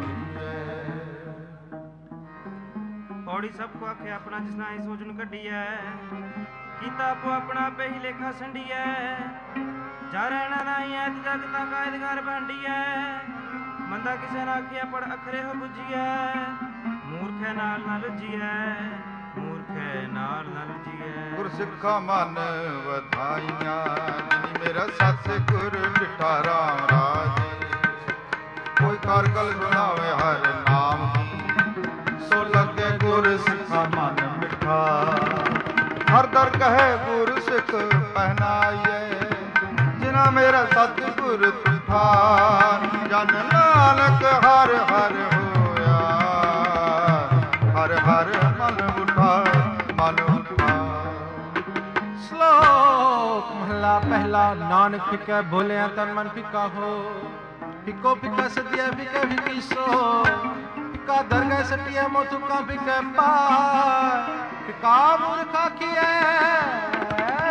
ਪੌੜੀ ਸਭ ਕੋ ਆਖੇ ਆਪਣਾ ਜਿਸ ਨਾਲ ਇਹ ਸੋਚ ਨੂੰ ਕੱਢੀ ਹੈ ਕੀਤਾ ਆਪੋ ਆਪਣਾ ਆਪੇ ਹੀ ਲੇਖਾ ਸੰਡੀ ਹੈ ਜਾ ਰਹਿਣਾ ਨਹੀਂ ਐ ਤੇ ਜਗ ਤਾਂ ਕਾਇਦਗਾਰ ਭਾਂਡੀ ਹੈ ਮੰਦਾ ਕਿਸੇ ਨਾ ਆਖਿਆ ਪੜ ਅਖਰੇ ਹੋ ਬੁਝੀਐ ਮੂਰਖੇ ਨਾਲ ਨਾ ਲੁਝੀਐ ਮੂਰਖੇ ਨਾਲ ਨਾ ਲੁਝੀਐ
ਗੁਰ ਸਿੱਖਾ ਮਨ ਵਧਾਈਆਂ ਜਿਨੀ ਮੇਰਾ ਸਤਿਗੁਰ ਮਿੱਠਾ ਰਾਮ ਰਾਜ ਕੋਈ ਕਰ ਗਲ ਸੁਣਾਵੇ ਹਰ ਨਾਮ ਸੋ ਲੱਗੇ ਗੁਰ ਸਿੱਖਾ ਮਨ ਮਿੱਠਾ ਹਰ ਦਰ ਕਹੇ ਗੁਰ ਸਿੱਖ ਪਹਿਨਾਈਏ ਜਿਨਾ ਮੇਰਾ ਸਤਿਗੁਰ ਤੁਠਾ ਜਨ ਨਾਨਕ ਹਰ ਹਰ ਹੋਇਆ ਹਰ ਹਰ ਮਨ ਉਠਾ ਮਨ ਉਠਾ।
ਸ਼ਲੋਕ ਮਹਲਾ ਪਹਿਲਾ ਨਾਨਕ ਫਿਕੈ ਭੋਲਿਆ ਤਨ ਮਨ ਫਿਕਾ ਹੋ ਫਿਕੋ ਫਿਕਾ ਸਦਿਆ ਫਿਕੈ ਫਿਕੀ ਸੋ ਫਿਕਾ ਦਰਗਹਿ ਸਟਿਆ ਮੋਥੁਕਾ ਫਿਕੈ ਪਾ ਫਿਕਾ ਮੂਰਖਾ ਕੀਐ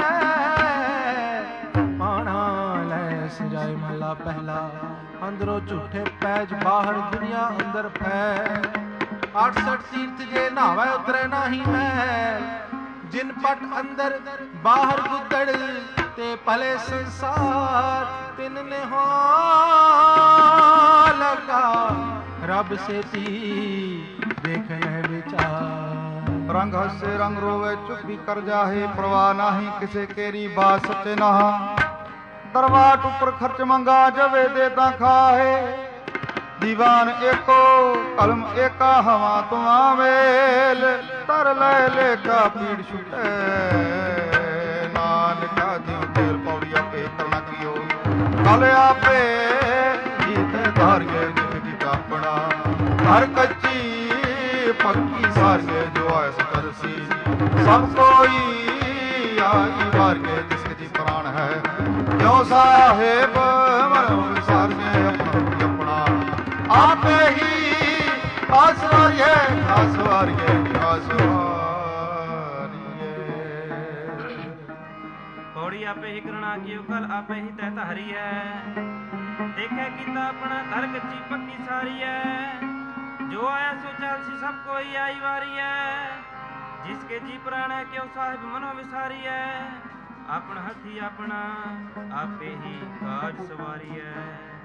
ਪਾਣਾ ਲੈ ਸਜਾਏ ਮਹਲਾ ਪਹਿਲਾ ਅੰਦਰੋਂ ਝੂਠੇ ਪੈਜ ਬਾਹਰ ਦੁਨੀਆ ਅੰਦਰ ਫੈ 68 ਤੀਰਥ ਜੇ ਨਹਾਵੇ ਉਤਰੇ ਨਹੀਂ ਮੈਂ ਜਿਨ ਪਟ ਅੰਦਰ ਬਾਹਰ ਗੁੱਦੜ ਤੇ ਭਲੇ ਸੰਸਾਰ ਤਿਨ ਨੇ ਹੋ ਲਗਾ ਰੱਬ ਸੇਤੀ ਦੇਖਣੇ ਵਿਚਾਰ
ਰੰਗ ਹੱਸੇ ਰੰਗ ਰੋਵੇ ਚੁੱਪੀ ਕਰ ਜਾਹੇ ਪ੍ਰਵਾਹ ਨਹੀਂ ਕਿਸੇ ਕੇਰੀ ਬਾਤ ਸੱਚੇ ਨਾ ਦਰਵਾਟ ਉੱਪਰ ਖਰਚ ਮੰਗਾ ਜਵੇ ਦੇ ਤਾਂ ਖਾਹੇ ਦੀਵਾਨ ਏਕੋ ਕਲਮ ਏਕਾ ਹਵਾ ਤੁਮਾ ਮੇਲ ਤਰ ਲੈ ਲੇਖਾ ਪੀੜ ਛੁਟੇ ਨਾਨਕਾ ਜਿਉ ਤੇਰ ਪੌੜੀ ਆਪੇ ਕਰਨਾ ਕੀਓ ਕਲ ਆਪੇ ਜੀਤ ਧਾਰੀਏ ਜਿਤ ਕੀ ਆਪਣਾ ਹਰ ਕੱਚੀ ਪੱਕੀ ਸਾਰੀਏ ਜੋ ਆਇਸ ਕਰਸੀ ਸਭ ਕੋਈ ਆਈ ਵਾਰਗੇ ਜਿਸ ਦੀ ਪ੍ਰਾਣ ਹੈ ਕਿਉ ਸਾਹਿਬ ਮਨੋ ਵਿਸਾਰਗੇ ਆਪਣਾ ਆਪੇ ਹੀ ਆਸਵਾਰੀਏ ਆਸਵਾਰੀਏ ਆਸਵਾਰੀਏ
ਪੌੜੀ ਆਪੇ ਹੀ ਕਰਣਾ ਕੀਓ ਕਲ ਆਪੇ ਹੀ ਤੈ ਧਾਰੀ ਹੈ ਦੇਖਿਆ ਕੀਤਾ ਆਪਣਾ ਘਰ ਕੱਚੀ ਪੱਕੀ ਸਾਰੀ ਹੈ। ਜੋ ਆਇਆ ਸੋ ਚੱਲ ਸੀ ਸਭ ਕੋਈ ਆਈ ਵਾਰੀ ਹੈ। जिसके जी प्राण है क्यों साहिब मनो विसारी है। अपन हथी अपना आपे ही काज सवारी है।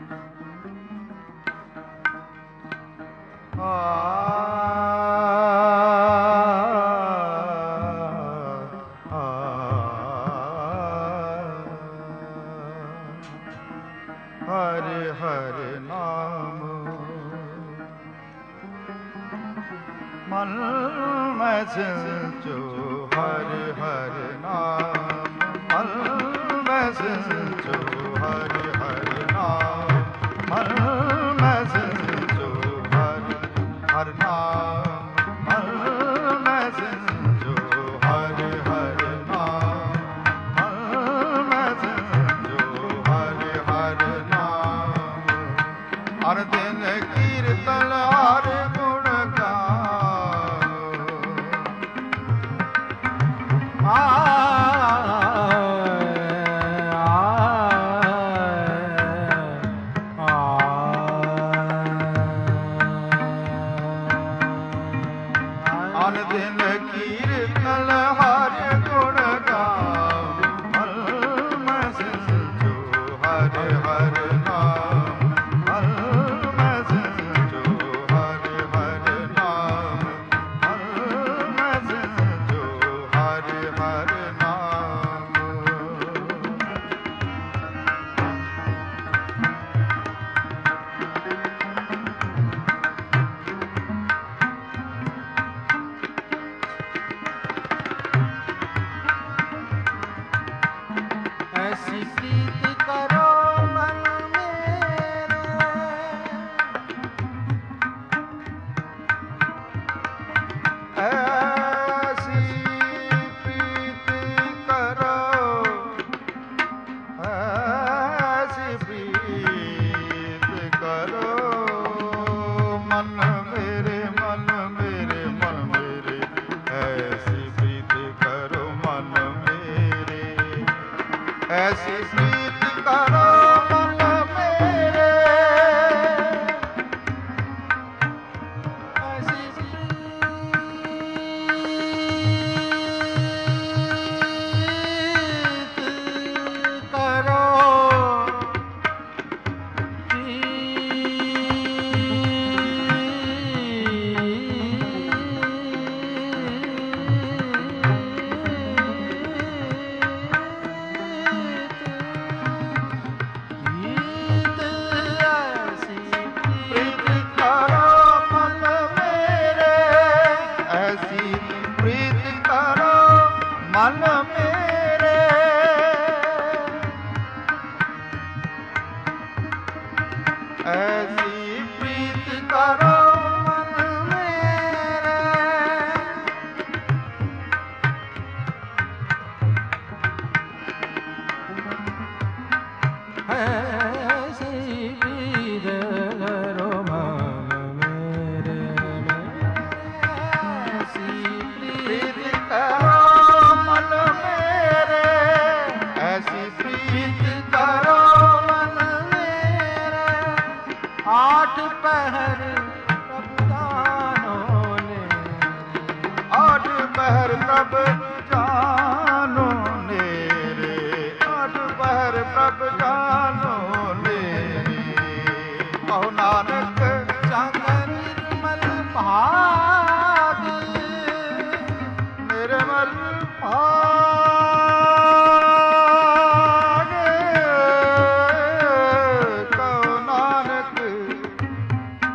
हरे हरे नाम मन में सिंचो, हरे हरे नाम मन में सिंचो, हरे हरे नाम मन में सिंचो, हरे हरे नाम मन में सिंचो, हरे हरे नाम मन में सिंचो, हरे हरे नाम। हर दिन कीर्तन हर गुण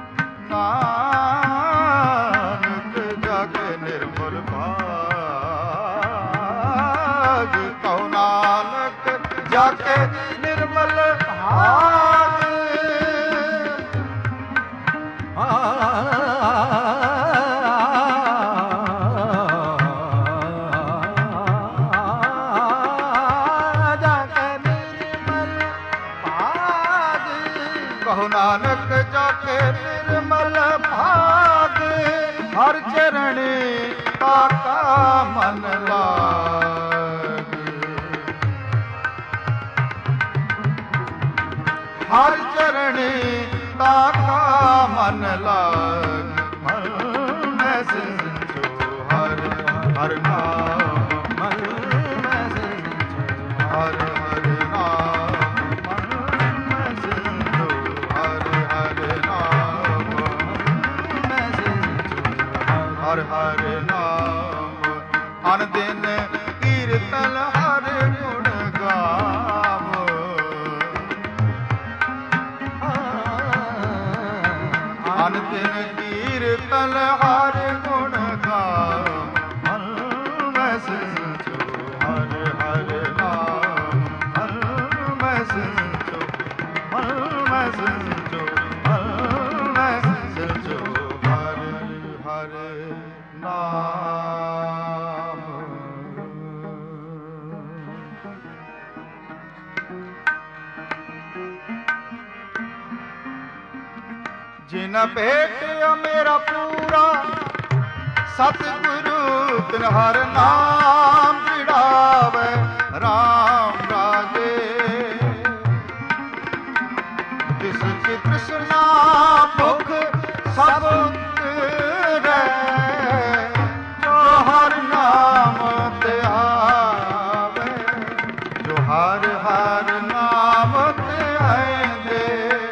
निर्मल भाग ਮਨ ਲਾਗ ਮਨ ਮੈਂ ਸੰਜੋ ਹਰ ਹਰ ਨਾਮ ਮਨ ਮੈਂ ਸੰਜੋ ਹਰ ਹਰ ਨਾਮ ਮਨ ਮੈਂ ਸੰਜੋ ਹਰ ਹਰ ਨਾਮ ਮੈਂ ਸੰਜੋ ਹਰ ਹਰ ਨਾਮ ਅਨ ਦਿਨ ਕੀਰਤਨ ਹਰ ਗੁਣ ਗਾਵੋ ਅਨ ਦਿਨ ਕੀਰਤਨ ਹਰ ਗੁਣ ਗਾਵੋ ਮਨ ਮੈਂ ਸੰਜੋ ਹਰ ਹਰ ਨਾਮ ਮਨ ਮੈਂ ਸੰਜੋ ਮਨ ਮੈਂ ਸੰਜੋ ਮਨ ਮੈਂ ਸੰਜੋ ਹਰ ਹਰ ਨਾਮ ਜਿਨ ਭੇਟਿਆ ਮੇਰਾ ਪੂਰਾ ਸਤਿਗੁਰੂ ਤਿਨ ਹਰ ਨਾਮ ਜਿੜਾਵੇ ਰਾਮ ਰਾਜੇ ਤਿਸ ਕੀ ਤ੍ਰਿਸ਼ਨਾ ਭੁਖ ਸਭ ਉਤਰੈ ਜੋ ਹਰ ਨਾਮ ਤੇ ਆਵੇ ਜੋ ਹਰ ਹਰ ਨਾਮ ਤੇ ਆਂਦੇ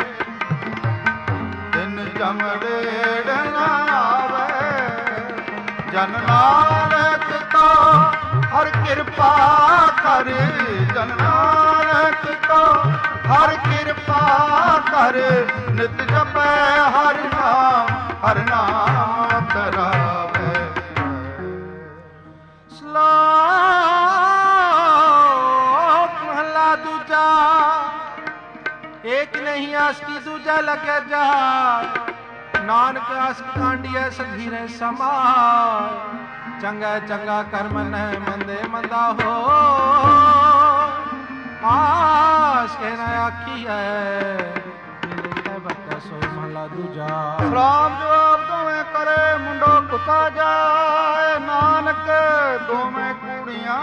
ਜਮੜੇੜ ਨਾ ਆਵੇ ਜਨ ਨਾਨਕ ਕੋ ਹਰ ਕਿਰਪਾ ਕਰ ਜਨ ਨਾਨਕ ਕੋ ਹਰ ਕਿਰਪਾ ਕਰ ਨਿਤ ਜਪੈ ਹਰ ਨਾਮ ਤਰਾਵੇ
ਸ਼ਲੋਕ ਮਹਲਾ ਦੂਜਾ ਏਕ ਨਹੀਂ ਆਸਕੀ ਦੂਜਾ ਲਗੇ ਜਹਾਰ ਨਾਨਕ ਆਸਕ ਕਾਂਡੀਐ ਸਧੀਰੇ ਸਮਾਰ ਚੰਗਾ ਚੰਗਾ ਕਰਮ ਨਹਿ ਮੰਦੇ ਮੰਦਾ ਹੋ ਆਸ ਕੇ ਨਾ ਆਖੀਐ ਮਿਲੇ ਬਤਾ ਸੋ ਮਹਲਾ ਦੂਜਾ
ਸਲਾਮ ਜਵਾਬ ਦੋਵੇਂ ਕਰੇ ਮੁੰਡੋ ਕੁੱਤਾ ਜਾਏ ਨਾਨਕ ਦੋਵੇਂ ਕੁੜੀਆਂ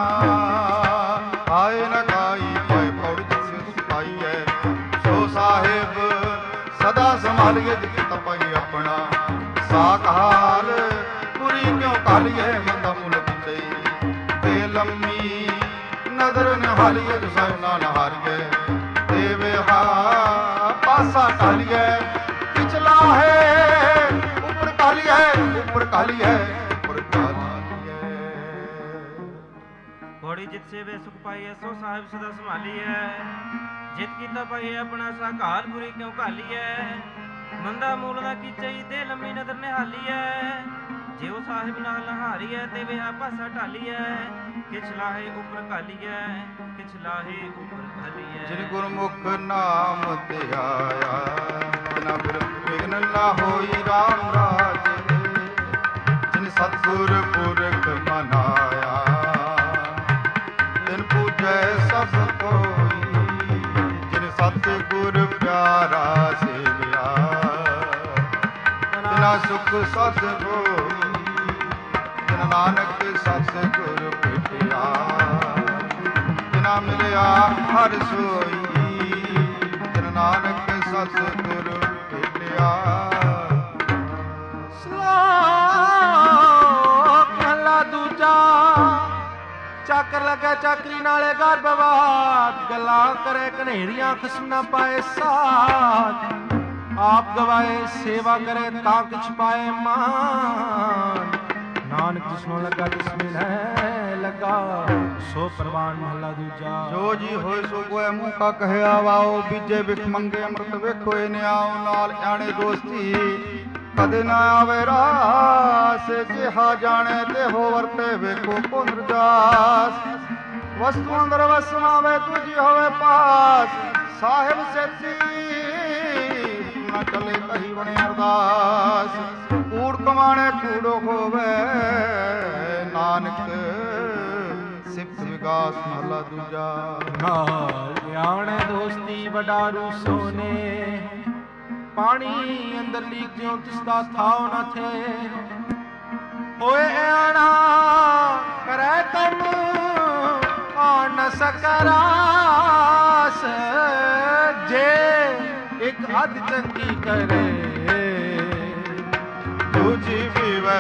ਆਏ ਨਾ ਕਾਈ ਪਾਏ ਪੌੜੀ ਜਿਸ ਸਿਪਾਈ ਹੈ ਸੋ ਸਾਹਿਬ ਸਦਾ ਸੰਭਾਲੀਏ ਜਿਤ ਤਪਾਈ ਆਪਣਾ ਸਾਕਾਲ ਪੁਰੀ ਕਿਉਂ ਕਾਲੀਏ ਮੰਦਾ ਮੁਲ ਪਿੱਛੇ ਤੇ ਲੰਮੀ ਨਜ਼ਰ ਨਿਹਾਲੀਏ ਤੁਸਾਂ ਨਾ ਨਹਾਰੀਏ ਤੇ ਵਿਹਾ ਪਾਸਾ ਢਾਲੀਏ ਪਿਛਲਾ ਹੈ ਉੱਪਰ ਕਾਲੀਏ ਉੱਪਰ ਕਾਲੀਏ ਉੱਪਰ ਕਾਲੀਏ
ਘੋੜੀ ਜਿਤ ਸੇਵੇ ਸੁਖ ਪਾਈਐ ਸੋ ਸਾਹਿਬ ਸਦਾ ਸੰਭਾਲੀਐ ਜਿਤ ਕੀਤਾ ਪਾਈਐ ਆਪਣਾ ਸਾਕਾਲ ਬੁਰੀ ਕਿਉਂ ਘਾਲੀਐ ਮੰਦਾ ਮੂਲ ਨਾ ਕੀਚਈ ਤੇ ਲੰਮੀ ਨਦਰ ਨਿਹਾਲੀਐ ਜਿਉ ਸਾਹਿਬ ਨਾਲ ਨਹਾਰੀਐ ਤੇ ਵਿਹਾ ਪਾਸਾ ਢਾਲੀਐ ਕਿਛ ਲਾਹੇ ਉੱਪਰ ਘਾਲੀਐ ਕਿਛ ਲਾਹੇ ਉੱਪਰ ਘਾਲੀਐ
ਜਿਨ ਗੁਰਮੁਖ ਨਾਮ ਤੇ ਆਇਆ ਨਾ ਵਿਘਨ ਨਾ ਹੋਈ ਰਾਮ ਰਾਜੇ ਜਿਨ ਸਤਿਗੁਰ ਪੁਰਖ ਮਨਾਇਆ ਤਿਨ ਪੂਜੈ ਸਭ ਕੋਈ ਜਿਨ ਸਤਿਗੁਰ ਪਿਆਰਾ ਸੇਵਿਆ ਤਿਨਾ ਸੁਖ ਸਦ ਹੋਈ ਜਿਨ ਨਾਨਕ ਸਤਿਗੁਰ ਭੇਟਿਆ ਤਿਨਾ ਮਿਲਿਆ ਹਰ ਸੋਈ ਜਿਨ ਨਾਨਕ ਸਤਿਗੁਰ ਭੇਟਿਆ
ਸ਼ਲੋਕ ਮਹਲਾ ਦੂਜਾ ਚੱਕਰ ਲੱਗੇ ਚੱਕਰੀ ਨਾਲੇ ਗਰਭਵਾਤ ਗੱਲਾਂ ਕਰੇ ਕਨੇਰੀਆਂ ਖਸਮ ਨਾ ਪਾਏ ਸਾਥ ਆਪ ਗਵਾਏ ਸੇਵਾ ਕਰੇ ਤਾਂ ਕਿਛ ਪਾਏ ਮਾਨ ਨਾਨਕ ਜਿਸਨੂੰ ਲੱਗਾ ਤਿਸ ਮਿਲੈ ਲੱਗਾ ਸੋ ਪ੍ਰਵਾਨ ਮਹਲਾ ਦੂਜਾ
ਜੋ ਜੀ ਹੋਏ ਸੋ ਕੋਏ ਮੂੰਹ ਕਾ ਕਹਿਆ ਵਾਓ ਬੀਜੇ ਬਿਖ ਮੰਗੇ ਅੰਮ੍ਰਿਤ ਵੇਖੋ ਇਹ ਨਿਆਉ ਨਾਲ ਆਣੇ ਦੋਸਤੀ ਕਦੇ ਨਾ ਆਵੇ ਰਾਸ ਜਿਹਾ ਜਾਣੇ ਤੇ ਹੋ ਵਰਤੇ ਵੇਖੋ ਕੋ ਨਿਰਜਾਸ ਵਸਤੂ ਅੰਦਰ ਵਸਮਾਵੇ ਤੁਝੀ ਹੋਵੇ ਪਾਸ ਸਾਹਿਬ ਸੇਤੀ ਨਾ ਚਲੇ ਕਹੀ ਬਣੇ ਅਰਦਾਸ ਕੂੜ ਕਮਾਣੇ ਕੂੜੋ ਹੋਵੇ ਨਾਨਕ ਸਿਫਤ ਵਿਕਾਸ ਮਹਲਾ ਦੂਜਾ
ਨਾਲ ਆਣੇ ਦੋਸਤੀ ਵਡਾਰੂ ਸੋਨੇ ਪਾਣੀ ਅੰਦਰ ਲੀਕ ਜਿਉ ਤਿਸ ਦਾ ਥਾਉ ਨਾ ਥੇ ਹੋਏ ਆਣਾ ਕਰੈ ਤਮ ਆ ਨ ਸਕਰਾਸ ਜੇ ਇੱਕ ਹੱਦ ਚੰਗੀ ਕਰੇ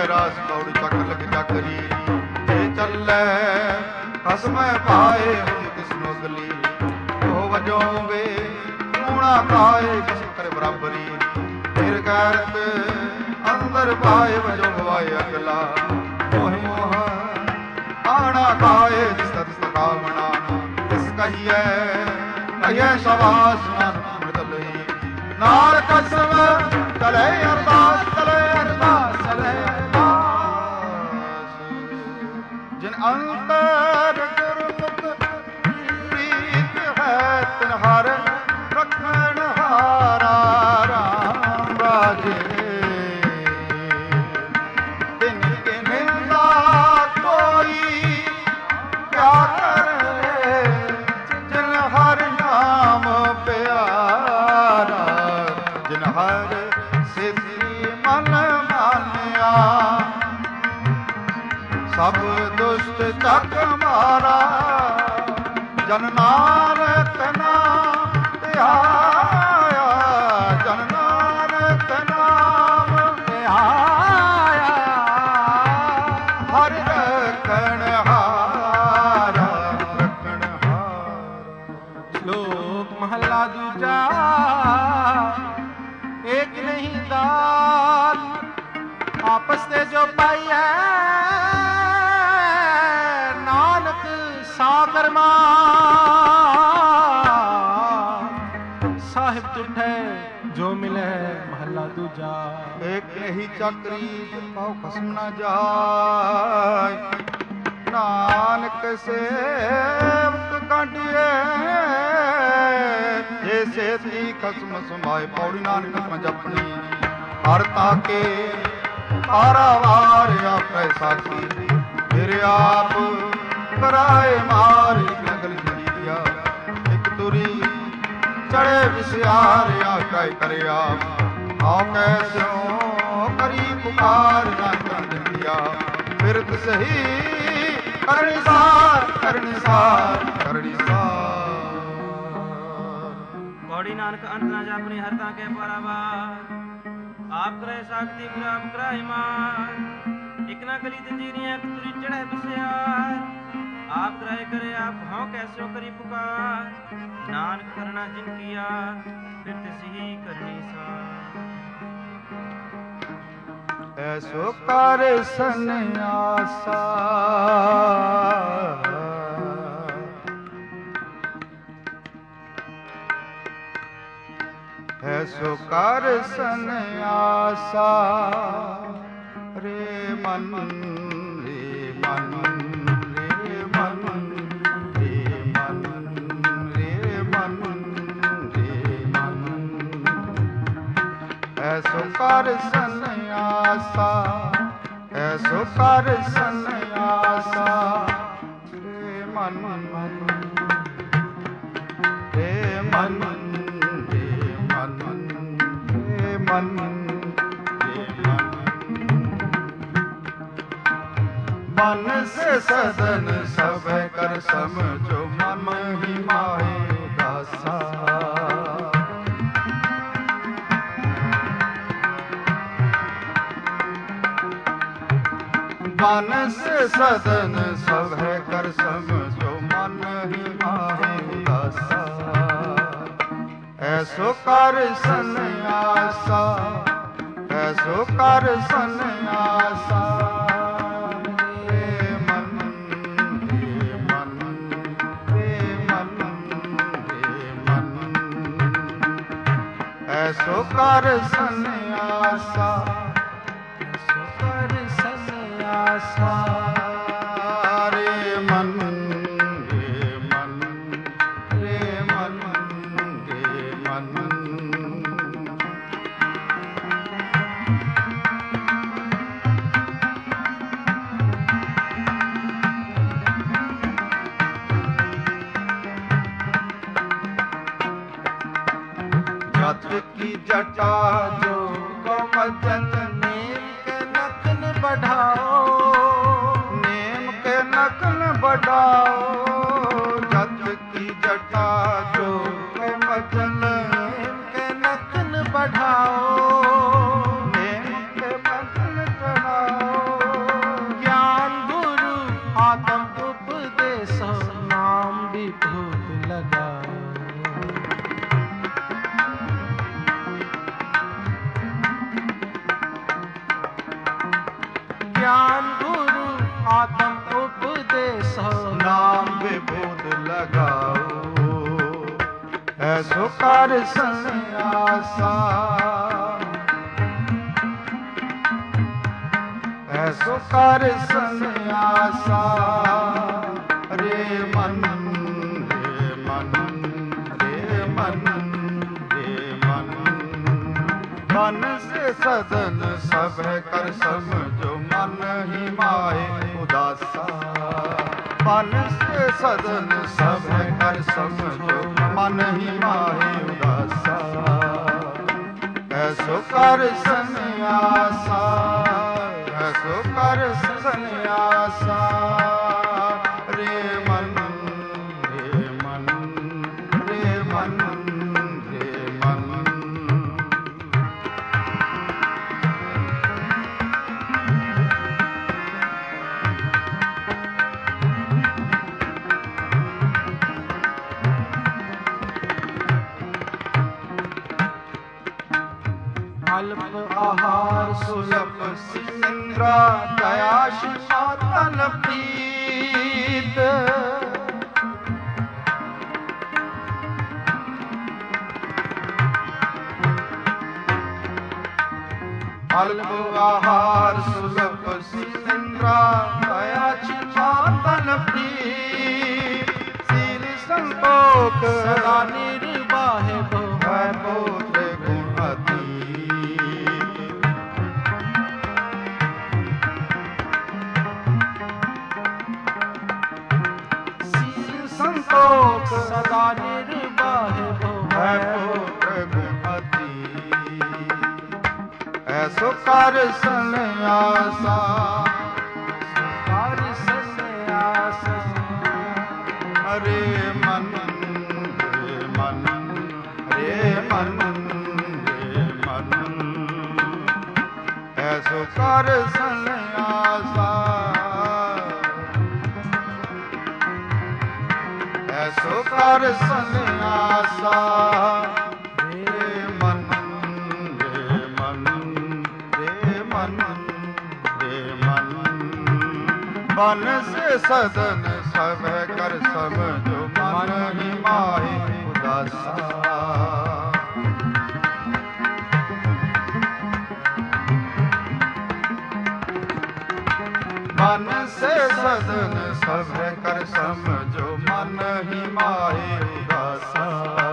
ਰਾਸ ਪੌੜੀ ਚੱਕ ਲਗ ਚੱਕਰੀ ਜੇ ਚੱਲੇ ਖਸਮੈ ਪਾਏ ਹੁਣ ਕਿਸ ਨੂੰ ਅਗਲੀ ਉਹ ਵਜੋਂ ਵੇ ਕੂਣਾ ਕਾਏ ਕਿਸ ਕਰ ਬਰਾਬਰੀ ਫਿਰ ਗੈਰਤ ਅੰਦਰ ਪਾਏ ਵਜੋਂ ਗਵਾਏ ਅਗਲਾ ਮੋਹ ਮੋਹ ਆਣਾ ਕਾਏ ਸਤ ਸਕਾਵਣਾ ਇਸ ਕਹੀਏ ਕਹੀਏ ਸ਼ਾਬਾਸ਼ ਨਾਨਕ ਲਈ ਨਾਲ ਕਸਮ ਚਲੇ ਅਰਦਾਸ ਚਲੇ ਅਰਦਾਸ ਚਲੇ ਅਰਦਾਸ ਜਿਨ ਅੰਤਰ ਗੁਰਮੁਖ ਪ੍ਰੀਤ ਹੈ ਤਿਨ ਹਰ ਰੱਖਣ ਹਾਰਾ ਰਾਮ ਰਾਜੇ ਤਿਨ ਕੇ ਨਿੰਦਾ ਕੋਈ ਕਿਆ ਕਰੇ ਜਿਨ ਹਰ ਨਾਮ ਪਿਆਰਾ ਜਿਨ ਹਰ ਸਿੱਧੀ ਮਨ ਮਾਨਿਆ ਸਭ ਦੁਸ਼ਟ ਚੱਕ ਮਾਰਾ ਜਨ ਨਾਨਕ ਨਾਮ ਧਿਆਇਆ ਜਨ ਨਾਨਕ ਨਾਮ ਧਿਆਇਆ ਹਰਿ ਰੱਖਣ ਹਾਰਾ ਰੱਖਣ ਹਾਰਾ।
ਸ਼ਲੋਕ ਮਹਲਾ ਦੂਜਾ। ਏਕ ਨਹੀਂ ਦਾਤ ਆਪਸ ਤੇ ਜੋ ਪਾਈਐ ਨਾਨਕ ਸਾਕਰਮਾ ਸਾਹਿਬ ਤੁਠੈ ਜੋ ਮਿਲੈ ਮਹਲਾ ਦੂਜਾ।
ਏਕ ਨਹੀਂ ਚਾਕਰੀ ਪਾਉ ਖਸਮ ਨਾ ਜਾਏ ਨਾਨਕ ਸੇਵਕ ਕਾਢੀਏ ਜੇ ਸੇਤੀ ਖਸਮ ਸਮਾਏ ਪੌੜੀ ਨਾਨਕ ਮੈਂ ਜਪਣੀ ਹਰ ਤਾਕੇ ਪਾਰਾਵਾਰ ਆਪੇ ਸਾਥੀ ਫਿਰ ਆਪ ਕਰਾਏ ਮਾਰ ਨਗਲ ਜੀਆ ਇੱਕ ਤੁਰੀ ਚੜੇ ਵਿਸਿਆਰਿਆ ਕਹਿ ਕਰਿਆ ਆਉ ਕੈਸਿਓ ਕਰੀ ਪੁਕਾਰ ਨਾ ਕੰਦਿਆ ਫਿਰਤ ਸਹੀ ਕਰਨੀ ਸਾਰ ਕਰਨੀ ਸਾਰ ਕਰਨੀ ਸਾਰ।
ਪੌੜੀ ਨਾਨਕ ਅੰਤ ਨਾ ਜਾਪਣੀ ਹਰ ਤਾਂ ਕੇ ਪਾਰਾਵਾਰ ਆਪ ਕਰੇ ਸਾਖਤੀ ਗੁਰ ਆਪ ਕਰਾਏ ਮਾਰ ਇਕ ਨਾ ਕਲੀ ਜੰਜੀਰੀਆਂ ਤੁਰੀ ਚੜ੍ਹੇ ਵਿਸਿਆਰ ਆਪ ਕਰਾਏ ਕਰੇ ਆਪ ਹਉ ਕੈਸਿਓ ਕਰੀ ਪੁਕਾਰ ਨਾਨਕ ਕਰਨਾ ਜਿਨ ਕੀਆ ਫਿਰ ਤਿਸਹੀ ਕਰਨੀ ਸਾਰ।
ਐਸੋ ਕਰ ਸੰਨਿਆਸਾ ਐਸੋ ਕਰ ਸੰਨਿਆਸਾ ਰੇ ਮਨ ਰੇ ਮਨ ਰੇ ਮਨ ਰੇ ਮਨ ਰੇ ਮਨ ਰੇ ਮਨ ਐਸੋ ਕਰ ਸੰਨਿਆਸਾ ਐਸੋ ਕਰ ਸੰਨਿਆਸਾ ਰੇ ਮਨ ਰੇ ਮਨ ਰੇ ਮਨ ਰੇ ਮਨ ਮਨ ਸੇ ਸਦਨ ਸਭ ਕਰ ਸਮਝੋ ਮਨ ਹੀ ਮਾਹੇ ਦਾਸਾ ਮਨ ਸੇ ਸਦਨ ਸਭ ਕਰ ਸਮਝੋ ਮਨ ਹੀ ਮਾਹੇ ਦਾਸਾ ਐਸੋ ਕਰ ਸੰਨਿਆਸਾ ਐਸੋ ਕਰ ਸੰਨਿਆਸਾ ਐਸੋ ਕਰ ਸੰਨਿਆਸਾ ਐਸੋ ਕਰ ਸੰਨਿਆਸਾ ਰੇ ਮਨ ਰੇ ਮਨ ਰੇ ਮਨ ਰੇ ਮਨ ਜਤ ਕੀ ਜਟਾ ਜੋ ਕਮਲ ਜਨ ਨੇਮ ਕੇ ਨਖਨ बढ़ाओ नेम के नखन बढ़ाओ जत की जटा जो के मचल नेम के नखन बढ़ाओ नेम के मचल चढ़ाओ लगाओ ऐसो कर संन्यासा ऐसो कर संन्यासा रे मन रे मन रे मन रे मन मन से सदन सब कर समझो मन ही माए उदासा मन से सदन सब कर समझो मन ही माहे उदासा ऐसो कर संन्यासा ऐसो कर संन्यासा रे मन रे मन रे मन रे मन
अल्प आहार
सुलभ सिंद्रा दया शिवातन प्रीत अल्प आहार सुलभ सिंद्रा दया शिवातन प्रीत शील संतोष सदा निर्वाहे भय बोध गुण संतोष सदा निर्वाहे भय पुत्र गुणवती ऐसो कर संन्यासा कर संन्यासा हरे मन रे मन रे मन रे मन ऐसो कर संन्यासा ऐसो कर संन्यासा रे मन रे मन रे मन रे मन मन से सदन सब कर समझो मन ही माहे उदासा मन से सदन सब कर समझो मन ही माहे उदासा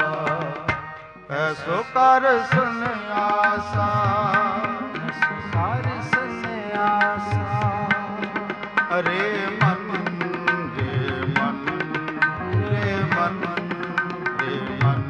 ऐसो कर संन्यासा ऐसो कर संन्यासा अरे मन रे मन रे मन रे मन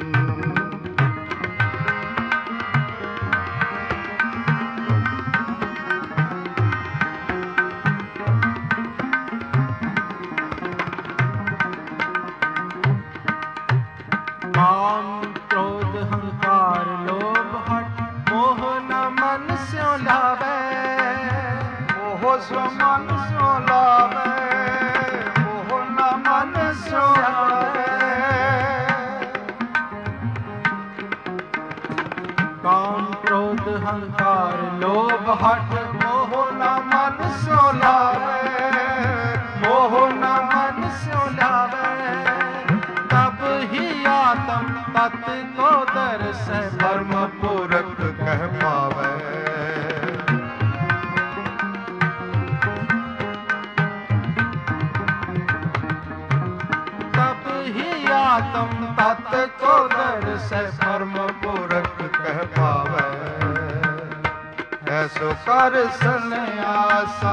काम क्रोध हंकार लोभ हट मोह न मन स्यों लावे
मोह स्व मन स्यों लावे मोह न मन स्यों लावे
काम क्रोध हंकार लोभ हट मोह न मन स्यों लावे मोह न मन स्यों लावे तब ही आत्म तत्व को दर्श
धर्म पूरक कह पावे
तब ही आत्म तत्व को दर्श
धर्म पूरक कह पावे ऐसो कर संन्यासा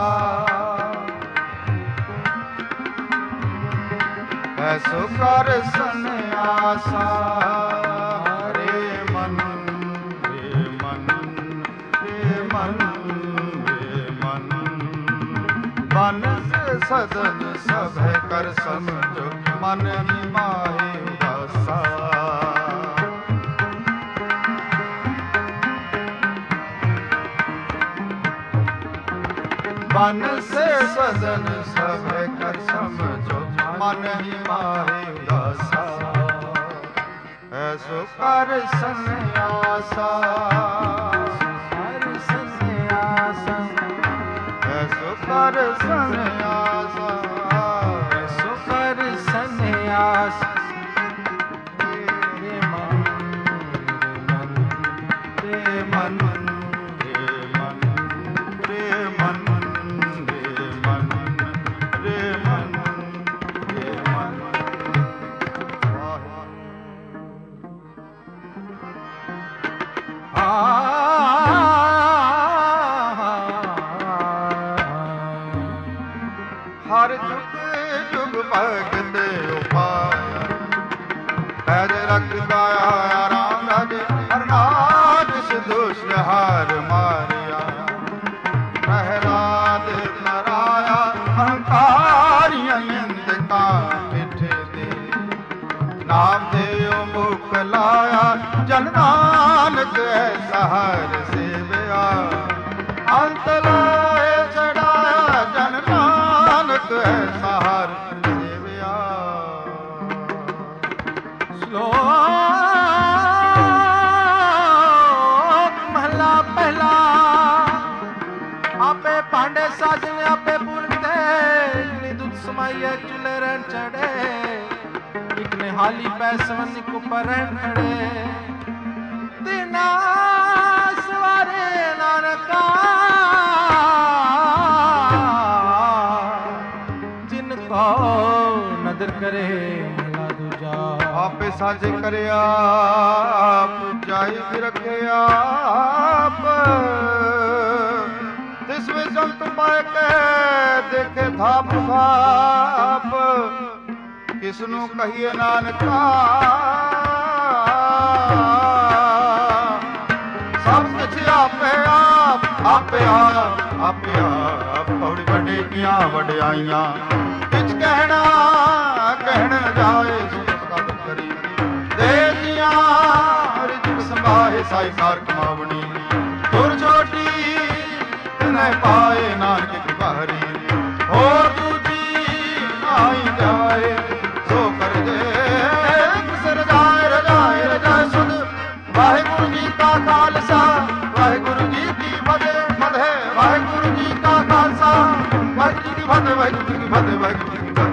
ऐसो कर संन्यासा रे मन रे मन रे मन रे मन मन से सदन सब कर समझो मन ही माहे उदासा मन से सदन सब कर समझो मन ही माहे उदासा ऐसो कर संन्यासा ऐसो कर संन्यासा
ऐसो कर संन्यासा
ਹਰਿ ਸੇਵਿਆ ਅੰਤ ਲਾਏ ਛੜਾਇਆ ਜਨ ਨਾਨਕ ਐਸਾ ਹਰਿ ਸੇਵਿਆ।
ਸ਼ਲੋਕ ਮਹਲਾ ਪਹਿਲਾ। ਆਪੇ ਭਾਂਡੇ ਸਾਜਨ ਆਪੇ ਪੁਰਤੇ ਇਕਨੀ ਦੁੱਧ ਸਮਾਈਏ ਚੁੱਲ੍ਹੇ ਰਹਿਣ ਚੜੇ ਇਕ ਨਿਹਾਲੀ ਪੈ ਸਵਨ ਇਕ ਉੱਪਰ ਰਹਿਣ ਖੜੇ ਤਿਨਾ ਸਵਾਰੇ ਨਾਨਕਾ ਜਿਨ ਕੋ ਨਦਰ ਕਰੇ ਮਹਲਾ ਦੂਜਾ।
ਆਪੇ ਸਾਜੇ ਕਰਿਆ ਆਪ ਜਾਈ ਵੀ ਰੱਖਿਆ ਆਪ ਤਿਸ ਵਿੱਚ ਸੰਤ ਪਾਇ ਕੇ ਦੇਖੇ ਥਾਪ ਥਾਪ ਕਿਸ ਨੂੰ ਕਹੀਏ ਨਾਨਕਾ ਸਭ ਕੁਛ ਆਪੇ ਆਪ ਆਪੇ ਆਪ ਆਪੇ ਆਪ ਪੌੜੀ ਵੱਡੇ ਕੀਆਂ ਵਡਿਆਈਆਂ ਕਿਛ ਕਹਿਣਾ ਕਹਿਣ ਜਾਏ ਸੁਖ ਕਰੀ ਦੇ ਜੀਆਂ ਰਿਜਕ ਸੰਭਾਏ ਸਾਈ ਕਾਰ ਕਮਾਵਣੀ ਤੁਰ ਛੋਟੀ ਤਿਨੈ ਪਾਏ ਨਾਨਕ ਕਿਰਪਾ ਹਰੀ ਹੋਰ ਦੂਜੀ ਨਾਹੀ ਜਾਏ ਸੋ ਕਰ ਦੇ ਕਿਸਰ ਜਾਏ ਰਜਾਏ ਰਜਾਏ ਸੁਧ ਵਾਹਿਗੁਰੂ ਜੀ ਕਾ ਖਾਲਸਾ ਵਾਹਿਗੁਰੂ ਜੀ ਕੀ ਫਤਿਹ ਫਤਿਹ ਵਾਹਿਗੁਰੂ ਜੀ ਕਾ ਖਾਲਸਾ ਵਾਹਿਗੁਰੂ ਜੀ ਕੀ ਫਤਿਹ ਵਾਹਿਗੁਰੂ ਜੀ ਕੀ ਫਤਿਹ ਵਾਹਿਗੁਰੂ ਜੀ ਕੀ ਫਤਿਹ।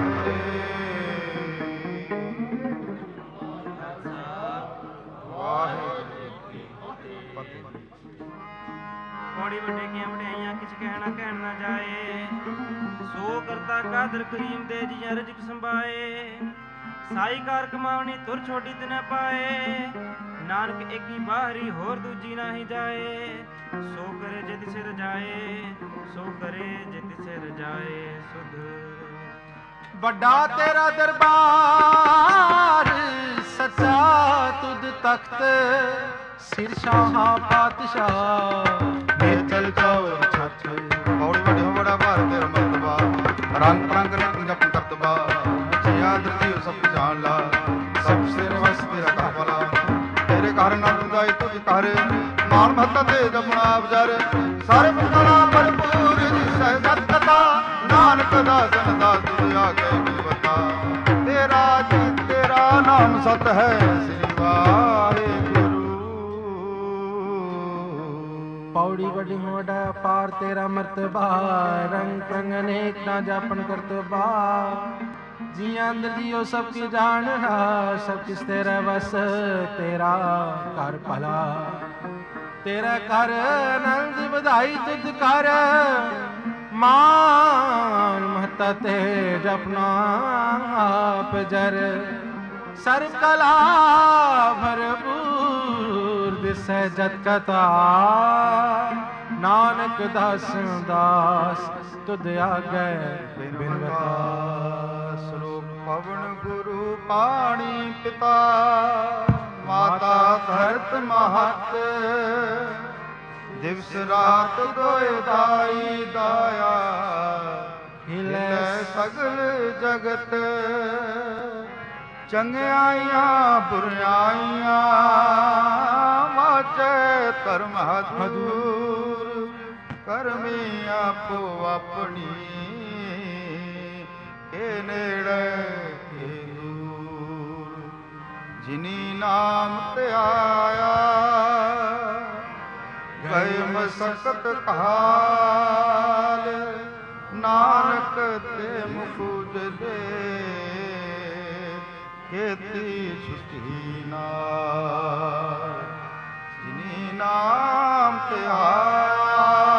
ਪੌੜੀ ਵੱਡੇ ਕੀਆਂ ਵਡਿਆਈਆਂ ਕਿਛ ਕਹਿਣਾ ਕਹਿਣ ਨਾ ਜਾਏ ਸੋ ਕਰਤਾ ਕਾਦਰ ਕਰੀਮ ਦੇ ਜੀਆਂ ਰਜਕ ਸੰਭਾਏ ਸਾਈ ਕਾਰ ਕਮਾਵਣੀ ਤੁਰ ਛੋਟੀ ਤਿਨੈ ਪਾਏ ਨਾਨਕ ਏਕੀ ਬਾਹਰੀ ਹੋਰ ਦੂਜੀ ਨਾਹੀ ਜਾਏ ਸੋ ਕਰੇ ਜੇ ਤਿਸੇ ਰਜਾਏ ਸੋ ਕਰੇ ਜੇ ਤਿਸੇ ਰਜਾਏ ਸੁਧ।
ਵੱਡਾ ਤੇਰਾ ਦਰਬਾਰ ਸੱਚਾ ਤੁਧ ਤਖਤ ਸਿਰ ਸ਼ਾਹਾਂ ਪਾਤਸ਼ਾਹ
ਚਲ ਚੌਰ ਛੱਤ ਪੌੜੀ ਵੱਡੇ ਹੋ ਬੜਾ ਭਾਰ ਤੇਰਾ ਮਰਤਬਾ ਰੰਗ ਪ੍ਰੰਗ ਰੰਗ ਜਪ ਕਰਤਬਾ ਯਾਦ ਰਤੀ ਸਭ ਜਾਣ ਲਾ ਸਭ ਸਿਰ ਵਸ ਤੇਰਾ ਕਾਬਲਾ ਤੇਰੇ ਘਰ ਨਾ ਦੁਦਾਈ ਤੁਝ ਘਰ ਮਾਨ ਮਹੱਤਾ ਤੇ ਜਪਣਾ ਆਪ ਜਰ ਸਰਬ ਕਲਾ ਭਰਪੂਰ ਜੀ ਸਹਿਜਤ ਕਥਾ ਨਾਨਕ ਦਾਸਨ ਦਾ ਤੁਝ ਆ ਕੇ ਬਤਾ ਤੇਰਾ ਜੀ ਤੇਰਾ ਨਾਮ ਸਤ ਹੈ ਸ੍ਰੀ ਵਾਹਿਗੁਰੂ।
ਪੌੜੀ ਵੱਡੀ ਹੋੜਾ ਪਾਰ ਤੇਰਾ ਮਰਤਬਾ ਰੰਗ ਪ੍ਰੰਗ ਅਨੇਕ ਨਾ ਜਾਪਨ ਕਰਤਬਾ ਜੀਆਂ ਅੰਦਰ ਜੀਓ ਸਭ ਕੀ ਜਾਣ ਰਾ ਸਭ ਕਿਸ ਤੇਰਾ ਵਸ ਤੇਰਾ ਘਰ ਭਲਾ ਤੇਰਾ ਘਰ ਆਨੰਦ ਵਧਾਈ ਤੁਧ ਕਰ ਮਾਨ ਮਹਤਾ ਤੇ ਜਪਨਾ ਆਪ ਜਰ ਸਰਬ ਕਲਾ ਭਰਪੂਰ ਦਿਸੈ ਜਤ ਕਥਾ ਨਾਨਕ ਦਾਸ ਦਾਸ ਤੁਧ ਆਗੈ ਬਿਨਵਤਾ।
ਸਰੂਪ ਪਵਨ ਗੁਰੂ ਪਾਣੀ ਪਿਤਾ ਮਾਤਾ ਧਰਤ ਮਹਤ ਦਿਵਸ ਰਾਤ ਦੋਇ ਦਾਈ ਦਾਇਆ ਹਿਲੇ ਸਗਲ ਜਗਤ ਚੰਗਿਆਈਆਂ ਬੁਰਿਆਈਆਂ ਵਾਚੈ ਧਰਮ ਹਦੂਰ ਕਰਮੀ ਆਪੋ ਆਪਣੀ ਕੇ ਨੇੜੇ ਕੇ ਦੂਰ ਜਿਨੀ ਨਾਮ ਤੇ ਆਇਆ ਗਏ ਮਸਕਤ ਕਾਲ ਨਾਨਕ ਤੇ ਮੁਕੁਦ ਦੇ ਕੀਤੀ ਸੁਖੀ ਨਾਮ ਜਿਨੀ ਨਾਮ ਤੇ ਆਇਆ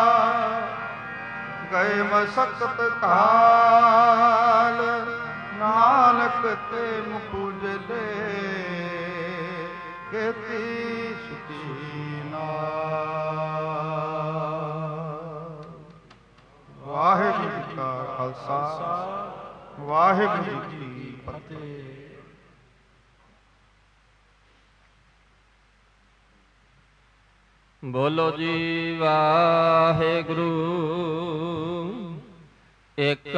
ਗਏ ਮਸਕਤ ਕਾਲ ਨਾਨਕ ਤੇ ਮੁਕੁਜ ਦੇ ਕੀਤੀ ਸੁਖੀ ਨਾਮ। ਵਾਹਿਗੁਰੂ ਜੀ ਕਾ ਖਾਲਸਾ ਵਾਹਿਗੁਰੂ ਜੀ ਕੀ ਫਤਿਹ।
ਬੋਲੋ ਜੀ ਵਾਹਿਗੁਰੂ ਇੱਕ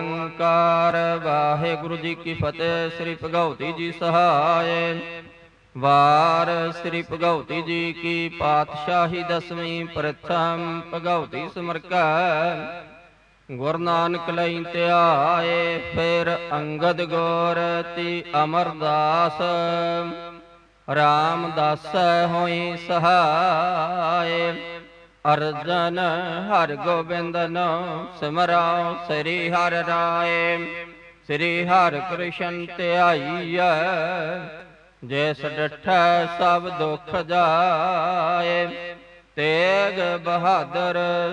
ਓੰਕਾਰ ਵਾਹਿਗੁਰੂ ਜੀ ਕੀ ਫਤਿਹ। ਸ੍ਰੀ ਭਗਉਤੀ ਜੀ ਸਹਾਇ
ਵਾਰ ਸ੍ਰੀ ਭਗਉਤੀ ਜੀ ਕੀ ਪਾਤਸ਼ਾਹੀ ਦਸਵੀਂ ਪ੍ਰਥਮ ਭਗਉਤੀ ਸਮਰਕਾ ਗੁਰੂ ਨਾਨਕ ਲਈ ਧਿਆਏ ਫਿਰ ਅੰਗਦ ਗੌਰ ਤੀ ਅਮਰਦਾਸ ਰਾਮਦਾਸ ਹੋਈ ਸਹਾਏ ਅਰਜਨ ਹਰਿ ਗੋਬਿੰਦਨ ਸਿਮਰਾਉ ਸ੍ਰੀ ਹਰਿ ਰਾਏ ਸ੍ਰੀ ਹਰਿ ਕ੍ਰਿਸ਼ਨ ਧਿਆਈਐ ਜੈਸ ਡਿਠੈ ਸਭ ਦੁਖ ਜਾਏ ਤੇਗ ਬਹਾਦਰ